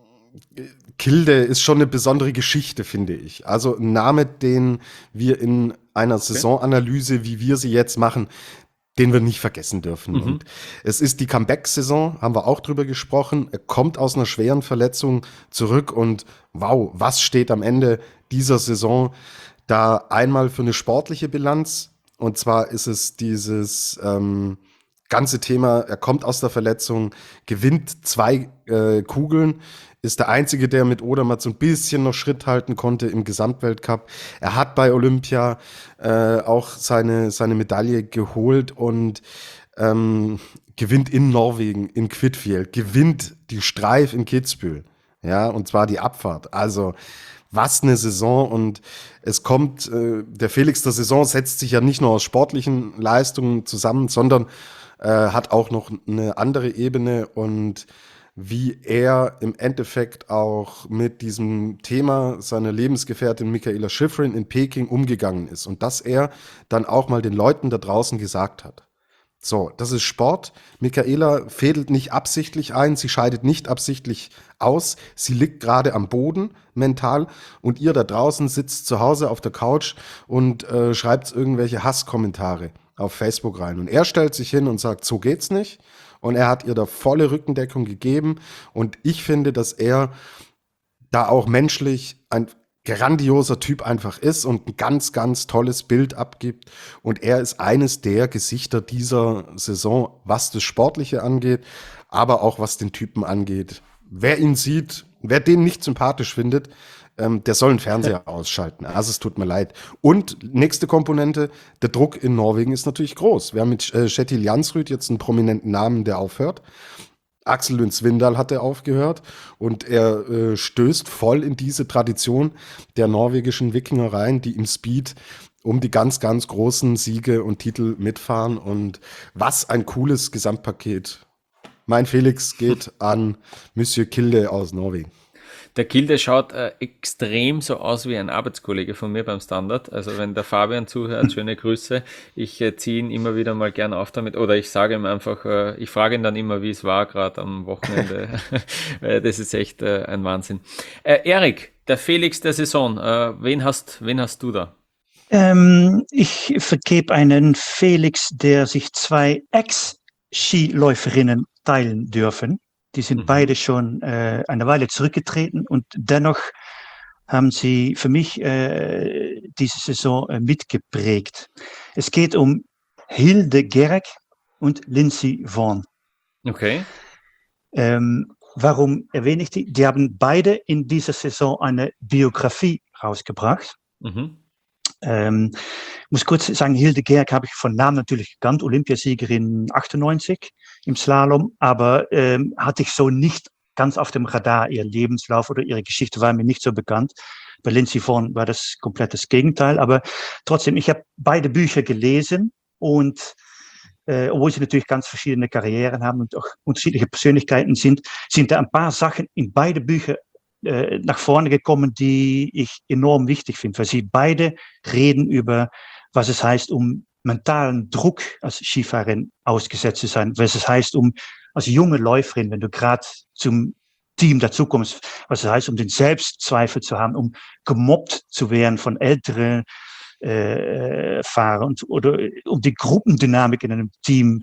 S3: Kilde ist schon eine besondere Geschichte, finde ich. Also ein Name, den wir in einer okay. Saisonanalyse, wie wir sie jetzt machen, den wir nicht vergessen dürfen. Mhm. Und es ist die Comeback-Saison, haben wir auch drüber gesprochen. Er kommt aus einer schweren Verletzung zurück und wow, was steht am Ende dieser Saison da einmal für eine sportliche Bilanz? Und zwar ist es dieses ähm, ganze Thema, er kommt aus der Verletzung, gewinnt zwei äh, Kugeln, ist der Einzige, der mit Odermatt so ein bisschen noch Schritt halten konnte im Gesamtweltcup. Er hat bei Olympia äh, auch seine, seine Medaille geholt und ähm, gewinnt in Norwegen, in Kvitfjell, gewinnt die Streif in Kitzbühel, ja, und zwar die Abfahrt. Also was eine Saison, und es kommt, äh, der Felix der Saison setzt sich ja nicht nur aus sportlichen Leistungen zusammen, sondern äh, hat auch noch eine andere Ebene, und wie er im Endeffekt auch mit diesem Thema seiner Lebensgefährtin Mikaela Shiffrin in Peking umgegangen ist und dass er dann auch mal den Leuten da draußen gesagt hat: So, das ist Sport. Mikaela fädelt nicht absichtlich ein, sie scheidet nicht absichtlich aus, sie liegt gerade am Boden mental, und ihr da draußen sitzt zu Hause auf der Couch und äh, schreibt irgendwelche Hasskommentare auf Facebook rein. Und er stellt sich hin und sagt, so geht's nicht. Und er hat ihr da volle Rückendeckung gegeben. Und ich finde, dass er da auch menschlich ein grandioser Typ einfach ist und ein ganz, ganz tolles Bild abgibt. Und er ist eines der Gesichter dieser Saison, was das Sportliche angeht, aber auch was den Typen angeht. Wer ihn sieht, wer den nicht sympathisch findet, ähm, der soll den Fernseher ausschalten. Also es tut mir leid. Und nächste Komponente, der Druck in Norwegen ist natürlich groß. Wir haben mit äh, Kjetil Jansrud jetzt einen prominenten Namen, der aufhört. Axel Lund Svindal hat er aufgehört, und er äh, stößt voll in diese Tradition der norwegischen Wikinger rein, die im Speed um die ganz, ganz großen Siege und Titel mitfahren. Und was ein cooles Gesamtpaket. Mein Felix geht an Monsieur Kilde aus Norwegen.
S2: Der Kilde schaut äh, extrem so aus wie ein Arbeitskollege von mir beim Standard. Also wenn der Fabian zuhört, schöne Grüße. Ich äh, ziehe ihn immer wieder mal gern auf damit. Oder ich sage ihm einfach, äh, ich frage ihn dann immer, wie es war, gerade am Wochenende. Das ist echt äh, ein Wahnsinn. Äh, Erik, der Felix der Saison, äh, wen hast, wen hast du da?
S4: Ähm, ich vergebe einen Felix, der sich zwei Ex-Skiläuferinnen teilen dürfen. Die sind mhm. beide schon äh, eine Weile zurückgetreten, und dennoch haben sie für mich äh, diese Saison äh, mitgeprägt. Es geht um Hilde Gerg und Lindsey Vonn.
S2: Okay.
S4: Ähm, warum erwähne ich die? Die haben beide in dieser Saison eine Biografie rausgebracht. Mhm. Ähm, ich muss kurz sagen, Hilde Gerg habe ich von Namen natürlich gekannt, Olympiasiegerin achtundneunzig im Slalom, aber ähm, hatte ich so nicht ganz auf dem Radar. Ihr Lebenslauf oder ihre Geschichte war mir nicht so bekannt. Bei Lindsey Vonn war das komplett das Gegenteil, aber trotzdem, ich habe beide Bücher gelesen, und äh, obwohl sie natürlich ganz verschiedene Karrieren haben und auch unterschiedliche Persönlichkeiten sind, sind da ein paar Sachen in beide Bücher äh, nach vorne gekommen, die ich enorm wichtig finde, weil sie beide reden über, was es heißt, um mentalen Druck als Skifahrerin ausgesetzt zu sein, was es heißt, um als junge Läuferin, wenn du gerade zum Team dazukommst, was es heißt, um den Selbstzweifel zu haben, um gemobbt zu werden von älteren äh, Fahrer und, oder um die Gruppendynamik in einem Team.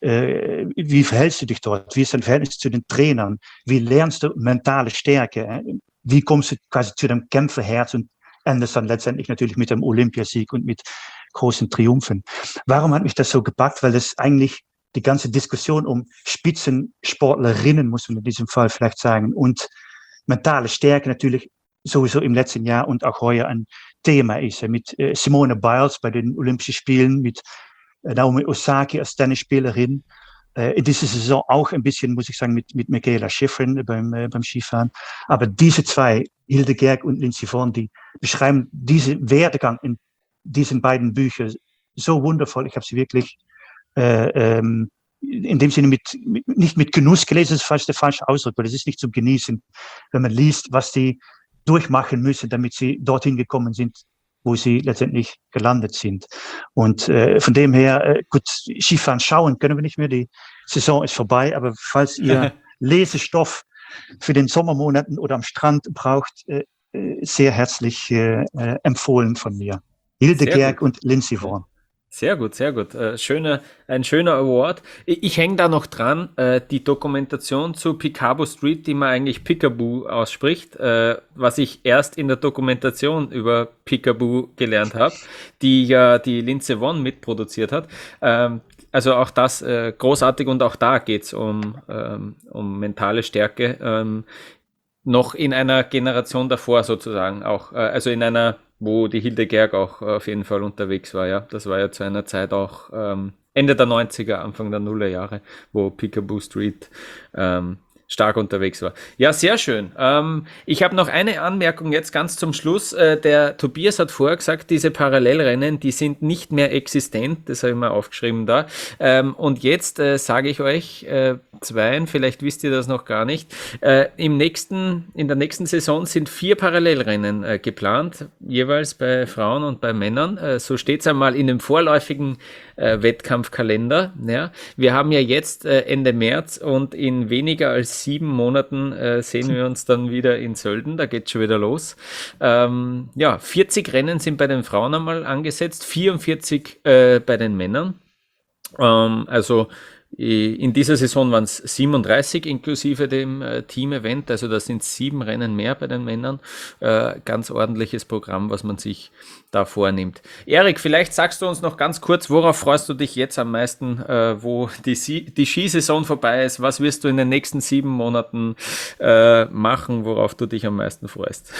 S4: Äh, wie verhältst du dich dort? Wie ist dein Verhältnis zu den Trainern? Wie lernst du mentale Stärke? Äh? Wie kommst du quasi zu dem Kämpferherz und endest dann letztendlich natürlich mit dem Olympiasieg und mit großen Triumphen? Warum hat mich das so gepackt? Weil es eigentlich die ganze Diskussion um Spitzensportlerinnen, muss man in diesem Fall vielleicht sagen, und mentale Stärke natürlich sowieso im letzten Jahr und auch heuer ein Thema ist. Mit äh, Simone Biles bei den Olympischen Spielen, mit äh, Naomi Osaka als Tennisspielerin. Äh, in dieser Saison auch ein bisschen, muss ich sagen, mit, mit Mikaela Shiffrin beim, äh, beim Skifahren. Aber diese zwei, Hildegard und Lindsey Vonn, die beschreiben diesen Werdegang in diesen beiden Büchern so wundervoll. Ich habe sie wirklich äh, ähm, in dem Sinne mit, mit, nicht mit Genuss gelesen, das ist fast der falsche Ausdruck, weil es ist nicht zum Genießen, wenn man liest, was die durchmachen müssen, damit sie dorthin gekommen sind, wo sie letztendlich gelandet sind. Und äh, von dem her, äh, gut, Skifahren schauen können wir nicht mehr, die Saison ist vorbei, aber falls ihr Lesestoff für den Sommermonaten oder am Strand braucht, äh, sehr herzlich äh, empfohlen von mir. Hildegard und Lindsey Vonn.
S2: Sehr gut, sehr gut. Äh, schöner, ein schöner Award. Ich, ich hänge da noch dran, äh, die Dokumentation zu Picabo Street, die man eigentlich Picabo ausspricht, äh, was ich erst in der Dokumentation über Picabo gelernt habe, die ja die Lindsey Vonn mitproduziert hat. Ähm, also auch das äh, großartig, und auch da geht's um, ähm, um mentale Stärke, ähm, noch in einer Generation davor sozusagen auch, äh, also in einer, wo die Hildegard auch auf jeden Fall unterwegs war, ja. Das war ja zu einer Zeit auch ähm, Ende der neunziger, Anfang der Nullerjahre, wo Picabo Street ähm, stark unterwegs war. Ja, sehr schön. Ähm, ich habe noch eine Anmerkung jetzt ganz zum Schluss. Äh, der Tobias hat vorher gesagt, diese Parallelrennen, die sind nicht mehr existent. Das habe ich mal aufgeschrieben da. Ähm, und jetzt äh, sage ich euch äh, zweien, vielleicht wisst ihr das noch gar nicht, äh, im nächsten, in der nächsten Saison sind vier Parallelrennen äh, geplant, jeweils bei Frauen und bei Männern. Äh, so steht es einmal in dem vorläufigen äh, Wettkampfkalender. Ja. Wir haben ja jetzt äh, Ende März, und in weniger als sieben Monaten äh, sehen wir uns dann wieder in Sölden, da geht's schon wieder los. Ähm, ja, vierzig Rennen sind bei den Frauen einmal angesetzt, vierundvierzig äh, bei den Männern. Ähm, also in dieser Saison waren es siebenunddreißig inklusive dem äh, Team-Event, also da sind sieben Rennen mehr bei den Männern. Äh, ganz ordentliches Programm, was man sich da vornimmt. Erik, vielleicht sagst du uns noch ganz kurz, worauf freust du dich jetzt am meisten, äh, wo die, die Skisaison vorbei ist? Was wirst du in den nächsten sieben Monaten äh, machen, worauf du dich am meisten freust?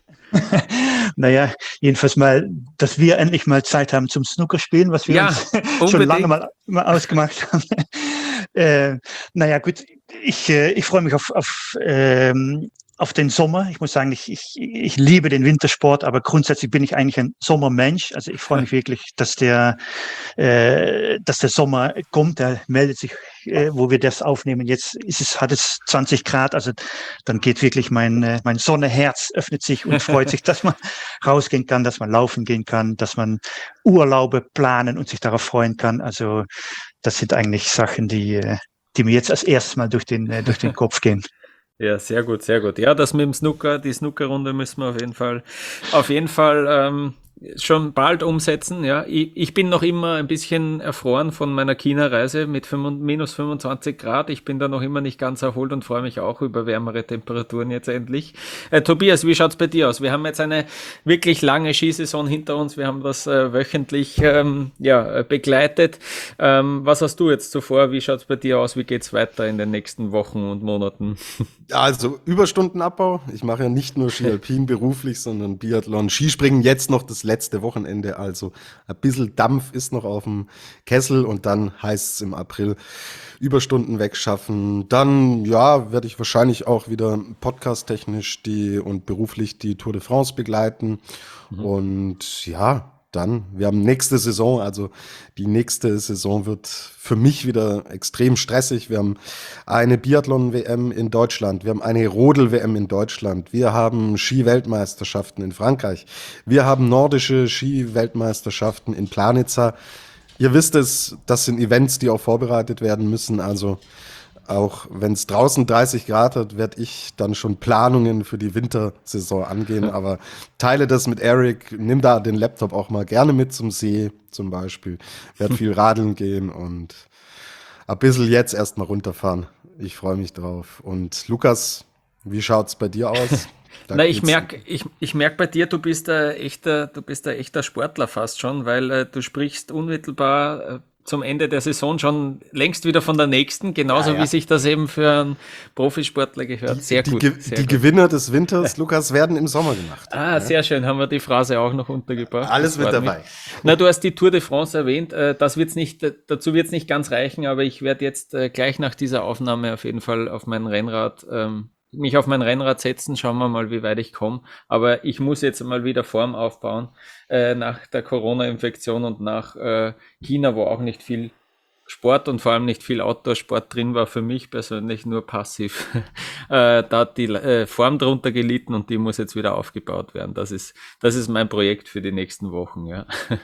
S4: Naja, jedenfalls mal, dass wir endlich mal Zeit haben zum Snookerspielen, was wir
S2: ja,
S4: uns schon lange mal, mal ausgemacht haben. äh, naja, gut, ich, äh, ich freue mich auf, auf, ähm, auf den Sommer. Ich muss sagen, ich, ich, ich liebe den Wintersport, aber grundsätzlich bin ich eigentlich ein Sommermensch. Also ich freue mich wirklich, dass der, äh, dass der Sommer kommt. Der meldet sich, äh, wo wir das aufnehmen. Jetzt ist es, hat es zwanzig Grad, also dann geht wirklich mein, äh, mein Sonneherz öffnet sich und freut sich, dass man rausgehen kann, dass man laufen gehen kann, dass man Urlaube planen und sich darauf freuen kann. Also das sind eigentlich Sachen, die, die mir jetzt als erstes mal durch den, äh, durch den Kopf gehen.
S2: Ja, sehr gut, sehr gut. Ja, das mit dem Snooker, die Snookerrunde müssen wir auf jeden Fall, auf jeden Fall ähm, schon bald umsetzen. Ja, ich, ich bin noch immer ein bisschen erfroren von meiner China-Reise mit minus fünfundzwanzig Grad. Ich bin da noch immer nicht ganz erholt und freue mich auch über wärmere Temperaturen jetzt endlich. Äh, Tobias, wie schaut's bei dir aus? Wir haben jetzt eine wirklich lange Skisaison hinter uns. Wir haben das äh, wöchentlich ähm, ja, begleitet. Ähm, was hast du jetzt zuvor? Wie schaut's bei dir aus? Wie geht's weiter in den nächsten Wochen und Monaten?
S3: Also Überstundenabbau. Ich mache ja nicht nur Ski Alpin beruflich, sondern Biathlon, Skispringen jetzt noch das letzte Wochenende. Also ein bisschen Dampf ist noch auf dem Kessel, und dann heißt es im April Überstunden wegschaffen. Dann, ja, werde ich wahrscheinlich auch wieder podcast-technisch die und beruflich die Tour de France begleiten. Mhm. Und ja, dann, wir haben nächste Saison, also die nächste Saison wird für mich wieder extrem stressig. Wir haben eine Biathlon-W M in Deutschland, wir haben eine Rodel-W M in Deutschland, wir haben Ski-Weltmeisterschaften in Frankreich, wir haben nordische Ski-Weltmeisterschaften in Planica. Ihr wisst es, das sind Events, die auch vorbereitet werden müssen, also auch wenn es draußen dreißig Grad hat, werde ich dann schon Planungen für die Wintersaison angehen. Aber teile das mit Eric, nimm da den Laptop auch mal gerne mit zum See zum Beispiel. Werde viel radeln gehen und ein bisschen jetzt erstmal runterfahren. Ich freue mich drauf. Und Lukas, wie schaut's bei dir aus? Da
S2: Na, ich merke ich, ich merk bei dir, du bist ein echter, du bist ein echter Sportler fast schon, weil äh, du sprichst unmittelbar äh, zum Ende der Saison schon längst wieder von der nächsten, genauso ja, ja. wie sich das eben für einen Profisportler gehört. Sehr
S3: die,
S2: gut.
S3: Die,
S2: sehr
S3: die
S2: gut.
S3: Gewinner des Winters, Lukas, werden im Sommer gemacht.
S2: Ah, ja. Sehr schön, haben wir die Phrase auch noch untergebracht.
S3: Alles mit dabei.
S2: Mich. Na, du hast die Tour de France erwähnt, das wird's nicht, dazu wird es nicht ganz reichen, aber ich werde jetzt gleich nach dieser Aufnahme auf jeden Fall auf mein Rennrad ähm, mich auf mein Rennrad setzen, schauen wir mal, wie weit ich komme. Aber ich muss jetzt mal wieder Form aufbauen äh, nach der Corona-Infektion und nach äh, China, wo auch nicht viel Sport und vor allem nicht viel Outdoor-Sport drin war, für mich persönlich nur passiv. äh, da hat die äh, Form drunter gelitten und die muss jetzt wieder aufgebaut werden. Das ist, das ist mein Projekt für die nächsten Wochen. Ja.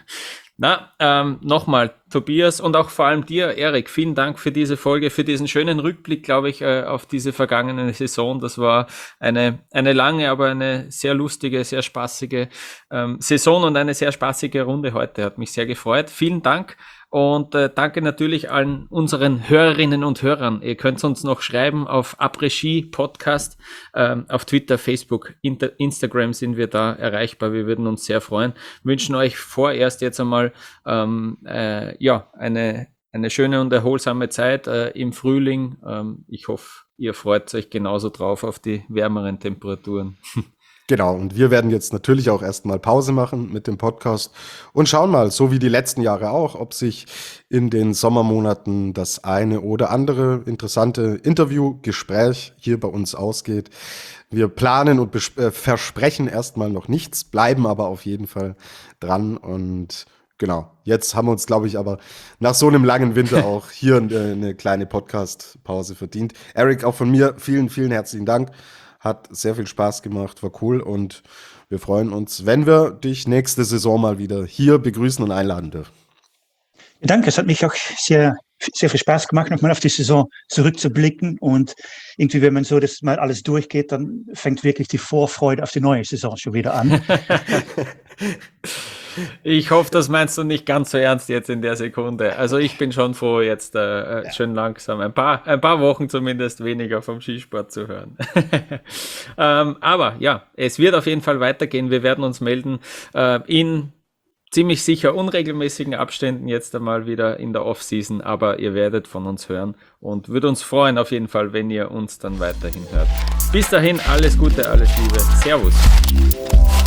S2: Na, ähm, nochmal, Tobias und auch vor allem dir, Erik, vielen Dank für diese Folge, für diesen schönen Rückblick, glaube ich, äh, auf diese vergangene Saison. Das war eine, eine lange, aber eine sehr lustige, sehr spaßige ähm, Saison und eine sehr spaßige Runde heute. Hat mich sehr gefreut. Vielen Dank. Und äh, danke natürlich allen unseren Hörerinnen und Hörern. Ihr könnt uns noch schreiben auf Après-Ski Podcast, ähm, auf Twitter, Facebook, Inter- Instagram sind wir da erreichbar. Wir würden uns sehr freuen. Wünschen euch vorerst jetzt einmal ähm, äh, ja eine eine schöne und erholsame Zeit äh, im Frühling. Ähm, ich hoffe, ihr freut euch genauso drauf auf die wärmeren Temperaturen.
S3: Genau, und wir werden jetzt natürlich auch erstmal Pause machen mit dem Podcast und schauen mal, so wie die letzten Jahre auch, ob sich in den Sommermonaten das eine oder andere interessante Interviewgespräch hier bei uns ausgeht. Wir planen und bes- äh, versprechen erstmal noch nichts, bleiben aber auf jeden Fall dran und genau, jetzt haben wir uns, glaube ich, aber nach so einem langen Winter auch hier eine, eine kleine Podcast-Pause verdient. Eric, auch von mir vielen, vielen herzlichen Dank. Hat sehr viel Spaß gemacht, war cool und wir freuen uns, wenn wir dich nächste Saison mal wieder hier begrüßen und einladen dürfen.
S4: Danke, es hat mich auch sehr, sehr viel Spaß gemacht, nochmal auf die Saison zurückzublicken und irgendwie, wenn man so das mal alles durchgeht, dann fängt wirklich die Vorfreude auf die neue Saison schon wieder an.
S2: Ich hoffe, das meinst du nicht ganz so ernst jetzt in der Sekunde. Also ich bin schon froh, jetzt äh, schön langsam ein paar, ein paar Wochen zumindest weniger vom Skisport zu hören. ähm, aber ja, es wird auf jeden Fall weitergehen. Wir werden uns melden äh, in ziemlich sicher unregelmäßigen Abständen jetzt einmal wieder in der Off-Season, aber ihr werdet von uns hören und würde uns freuen auf jeden Fall, wenn ihr uns dann weiterhin hört. Bis dahin, alles Gute, alles Liebe. Servus.